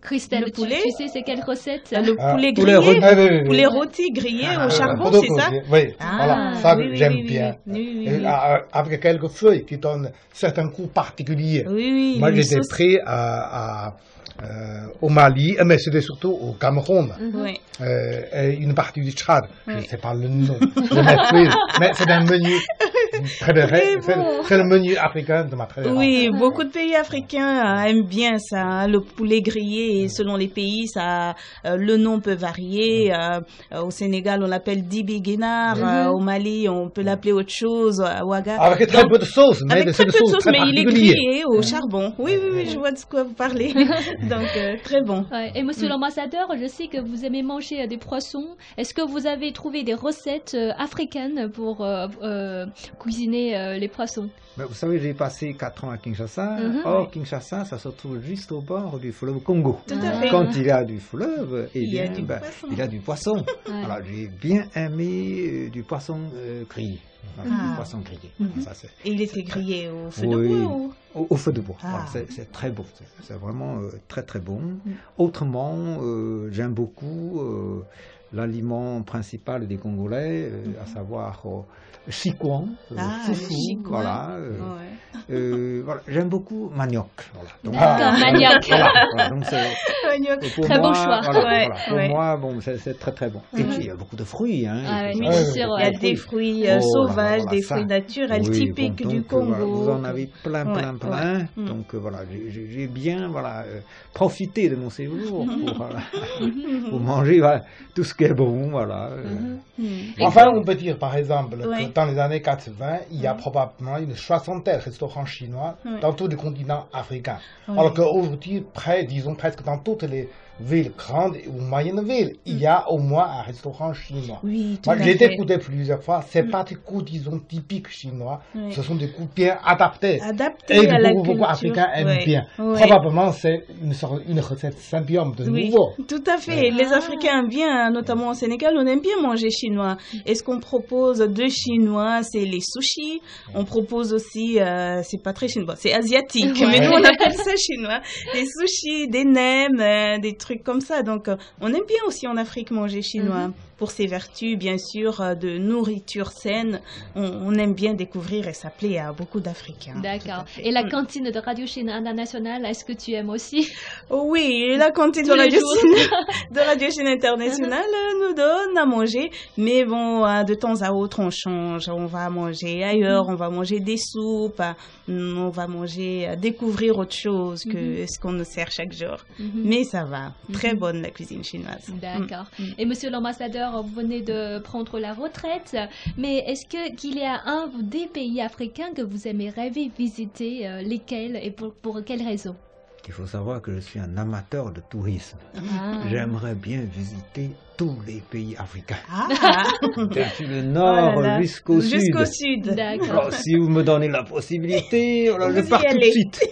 Christelle, Le tu, poulet. tu sais c'est quelle recette? Le Ah, poulet poulet grillé, rôti, ah, oui, oui, oui. poulet rôti grillé Ah, au charbon, poulet c'est ça? rôti, Oui, Ah, voilà, ça oui, oui, j'aime oui, bien. oui, oui, oui, Et, oui. euh, avec quelques feuilles qui donnent certains goûts particuliers. Oui, oui, Moi une j'étais sauce- prêt à, à, euh, au Mali, mais c'était surtout au Cameroun. Oui. Euh, et une partie du Tchad, je ne Oui. sais pas le nom, de ma cuisine, mais c'est un menu très de- Très c'est bon. c'est le menu africain de ma préférence. Oui, beaucoup de pays africains euh, aiment bien ça, hein, le poulet grillé. Et selon les pays, ça, euh, le nom peut varier. Euh, euh, au Sénégal, on l'appelle dibi guénar. Mhm. Euh, au Mali, on peut l'appeler autre chose. À Ouaga. Avec très peu de sauce, mais avec de très cette peu de sauce sauce, très mais il est particulière. grillé au charbon. Oui, oui, oui, je vois de quoi vous parlez. Donc, euh, très bon. Ouais. Et monsieur Mm. l'ambassadeur, je sais que vous aimez manger euh, des poissons. Est-ce que vous avez trouvé des recettes euh, africaines pour euh, euh, cuisiner euh, les poissons? Ben, vous savez, j'ai passé quatre ans à Kinshasa. Mhm. Or, Kinshasa, ça se trouve juste au bord du fleuve Congo. Tout à fait. Quand il y a du fleuve, eh Il y a bien, du ben, poisson. il y a du poisson. Ouais. Alors, j'ai bien aimé euh, du poisson euh, grillé. Voilà, Ah. Du poisson grillé. Mhm. Ça, c'est- Et il était grillé au feu Oui, de bois ou... au, au feu de bois. Ah. Voilà, c'est- c'est très beau. C'est- C'est vraiment euh, très très bon. Mm. Autrement, euh, j'aime beaucoup euh, l'aliment principal des Congolais, euh, à savoir euh, chikwan, euh, Ah, le foufou, chikwan. voilà. euh, Ouais. euh, voilà. J'aime beaucoup manioc. Voilà. Donc, D'accord, manioc. Voilà, voilà. Donc, c'est- Manioc. pour Très moi, bon choix. voilà, Ouais, voilà. Pour ouais. moi, bon, c'est c'est très très bon. Et Mhm. puis il y a beaucoup de fruits. Hein, Ah et ouais, puis, oui, ça, c'est sûr, Il y a ouais. des fruits euh, Oh là là, sauvages, voilà, des ça. fruits naturels Oui, typiques bon, du donc, euh, voilà, Congo. vous en avez plein, Ouais, plein, plein. ouais. Mm. Donc euh, voilà, j'ai- j'ai j'ai bien voilà, euh, profité de mon séjour pour, voilà, pour manger voilà, tout ce qui est bon. Voilà, euh. Mm. Enfin, on peut dire par exemple Ouais. que dans les années quatre-vingts, il y a Ouais. probablement une soixantaine de restaurants chinois Ouais. dans tous les continents africains. Ouais. Alors qu'aujourd'hui, près, disons presque dans toutes les villes grandes ou moyennes villes, il y a au moins un restaurant chinois. Oui, tout Moi, à j'ai été fait. écouté plusieurs fois, c'est pas des coups, disons, typiques chinois, Ouais. ce sont des coups bien adaptés. Adaptés et à que la beaucoup, beaucoup culture. Africains aiment Ouais. bien. Ouais. Probablement, c'est une, sorte- une recette symbiome de Oui, nouveau. tout à fait. Les Africains aiment bien, notamment au Sénégal, on aime bien manger chinois. Et ce qu'on propose de chinois, c'est les sushis. On propose aussi, euh, c'est pas très chinois, c'est asiatique, Ouais. mais nous on appelle ça chinois. Des sushis, des nems, euh, des trucs comme ça. Donc euh, on aime bien aussi en Afrique manger chinois. Mhm. Pour ses vertus, bien sûr, euh, de nourriture saine. On, on aime bien découvrir et s'appeler à beaucoup d'Africains. D'accord. Tout à fait. Et la Mm. cantine de Radio Chine Internationale, est-ce que tu aimes aussi? Oh oui, et la cantine de Tous les Radio, jours. Chine, de Radio Chine Internationale euh, nous donne à manger. Mais bon, euh, de temps à autre, on change. On va manger ailleurs, on va manger des soupes, euh, on va manger, euh, découvrir autre chose que Mhm. ce qu'on nous sert chaque jour. Mhm. Mais ça va. Très Mhm. bonne la cuisine chinoise. D'accord. Mm. Et monsieur l'ambassadeur, vous venez de prendre la retraite, mais est-ce que qu'il y a un ou des pays africains que vous aimeriez visiter, euh, lesquels et pour, pour quelles raisons? Il faut savoir que je suis un amateur de tourisme. Ah. J'aimerais bien visiter tous les pays africains. Ah. Depuis le nord Oh là là. jusqu'au sud. Jusqu'au sud. D'accord. Alors, si vous me donnez la possibilité, alors je Vous y pars tout de allez. suite.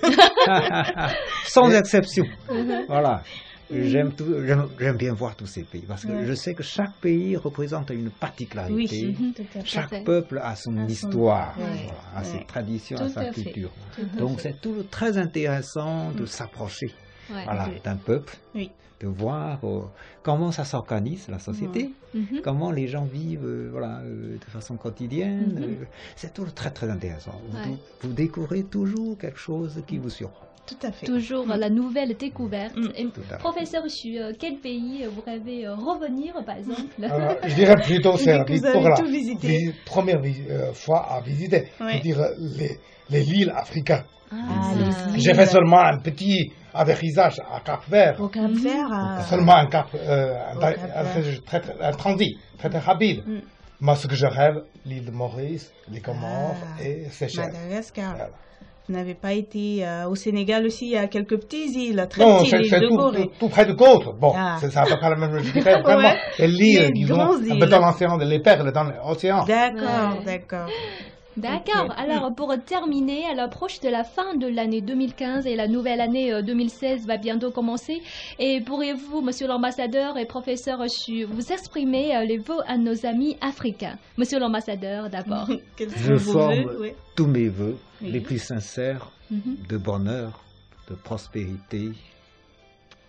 Sans exception. Mhm. Voilà. J'aime tout- j'aime j'aime bien voir tous ces pays parce que Ouais. je sais que chaque pays représente une particularité. Oui, Mhm. tout à fait. Chaque peuple a son A son- histoire, ouais. voilà, a ses Ouais. traditions, Tout a sa à fait. culture. Tout à Donc fait. c'est toujours très intéressant de s'approcher Ouais. voilà, Oui. d'un peuple, Oui. de voir euh, comment ça s'organise la société, Mhm. comment les gens vivent euh, voilà, euh, de façon quotidienne. Mhm. euh, c'est toujours très très intéressant. Vous, Ouais. vous découvrez toujours quelque chose qui vous surprend. Tout à fait. Toujours Mm. la nouvelle découverte. Mm. Et Tout à fait. professeur Chu, euh, quel pays euh, vous rêvez euh, revenir, par exemple? Alors, je dirais plutôt Vu c'est que vous pour avez la tout visité. vi- première vi- euh, fois à visiter. Ouais. Je dirais les, les îles africaines. Ah, Ah. les J'ai fait seulement un petit atterrissage à Cap-Vert. Au Cap Vert. à- Seulement un cap, euh, un, Au un- Cap un- Vert. très, très- un transit très très rapide. Mm. Moi, ce que je rêve, l'île de Maurice, les Comores Ah. et Seychelles. Madagascar. Voilà. Vous n'avez pas été euh, au Sénégal aussi, il y a quelques petites îles, très Non, petites, c'est l'île c'est de tout, Gorée. tout, tout près de côte. Bon, Ah. c'est ça à peu près la même chose. Je dirais vraiment, Ouais. c'est l'île, Les disons, grandes un îles. peu dans l'océan, les perles dans l'océan. D'accord, Ouais. d'accord. D'accord. Ok. Alors, pour terminer, à l'approche de la fin de l'année deux mille quinze et la nouvelle année euh, deux mille seize va bientôt commencer. Et pourriez-vous, monsieur l'ambassadeur et professeur Chu, vous exprimer euh, les vœux à nos amis africains? Monsieur l'ambassadeur, d'abord. Quels Je sont vos forme vœux? Ouais. tous mes voeux Oui. les plus sincères Mhm. de bonheur, de prospérité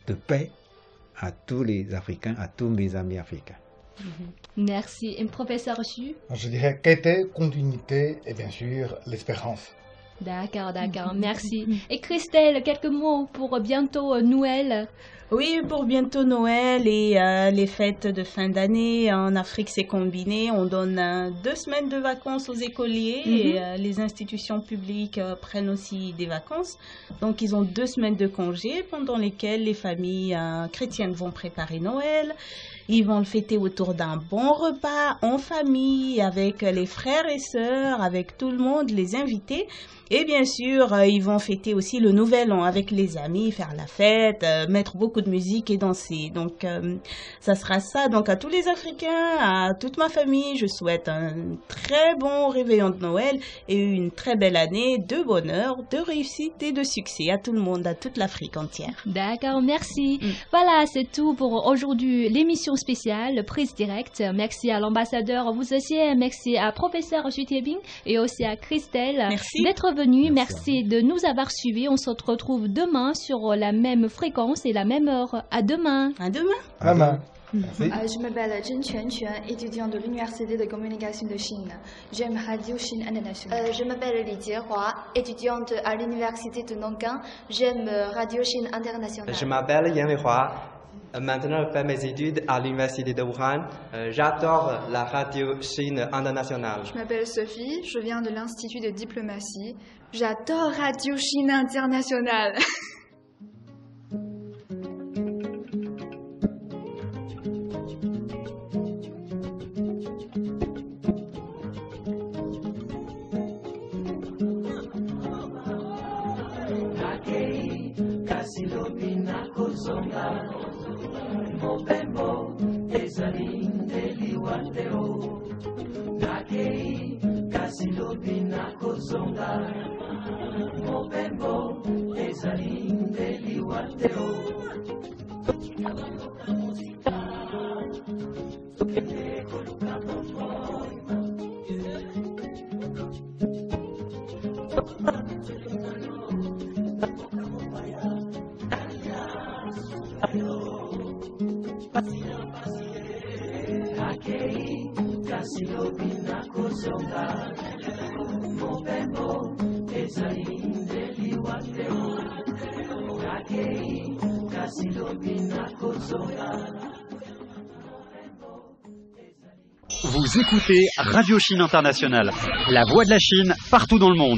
de paix à tous les Africains, à tous mes amis africains. Merci. Et professeur Chu? Je dirais gaieté, continuité et bien sûr l'espérance. D'accord, d'accord, merci. Et Christelle, quelques mots pour bientôt euh, Noël? Oui, pour bientôt Noël et euh, les fêtes de fin d'année en Afrique, c'est combiné. On donne euh, deux semaines de vacances aux écoliers mm-hmm. et euh, les institutions publiques euh, prennent aussi des vacances. Donc, ils ont deux semaines de congé pendant lesquelles les familles euh, chrétiennes vont préparer Noël. Ils vont le fêter autour d'un bon repas en famille avec les frères et sœurs, avec tout le monde, les invités. Et bien sûr, euh, ils vont fêter aussi le Nouvel An avec les amis, faire la fête, euh, mettre beaucoup de musique et danser. Donc, euh, ça sera ça. Donc, à tous les Africains, à toute ma famille, je souhaite un très bon réveillon de Noël et une très belle année de bonheur, de réussite et de succès à tout le monde, à toute l'Afrique entière. D'accord, merci. Mm. Voilà, c'est tout pour aujourd'hui, l'émission spéciale Prise Directe. Merci à l'ambassadeur vous aussi, merci à professeur Chu Tiebing et aussi à Christelle merci. d'être venue. Merci, merci de nous avoir suivis. On se retrouve demain sur la même fréquence et la même heure. À demain. À demain. À demain. Merci. Euh, je m'appelle Zhen Quanquan, étudiante de l'Université de communication de Chine. J'aime Radio Chine International. Euh, je m'appelle Li Jiehua, étudiante à l'Université de Nankin. J'aime Radio Chine International. Je m'appelle Yan Weihua. Maintenant, je fais mes études à l'Université de Wuhan. Euh, J'adore la Radio Chine International. Je m'appelle Sophie, je viens de l'Institut de diplomatie. J'adore Radio Chine International. Mobembo ezalinde liwateo Nakei kasilobina kozonga Mobembo ezalinde liwateo Akei kasilobina kozonga Mobembo ezalinde liwateo Akei kasilobina kozonga. Vous écoutez Radio Chine Internationale, la voix de la Chine partout dans le monde.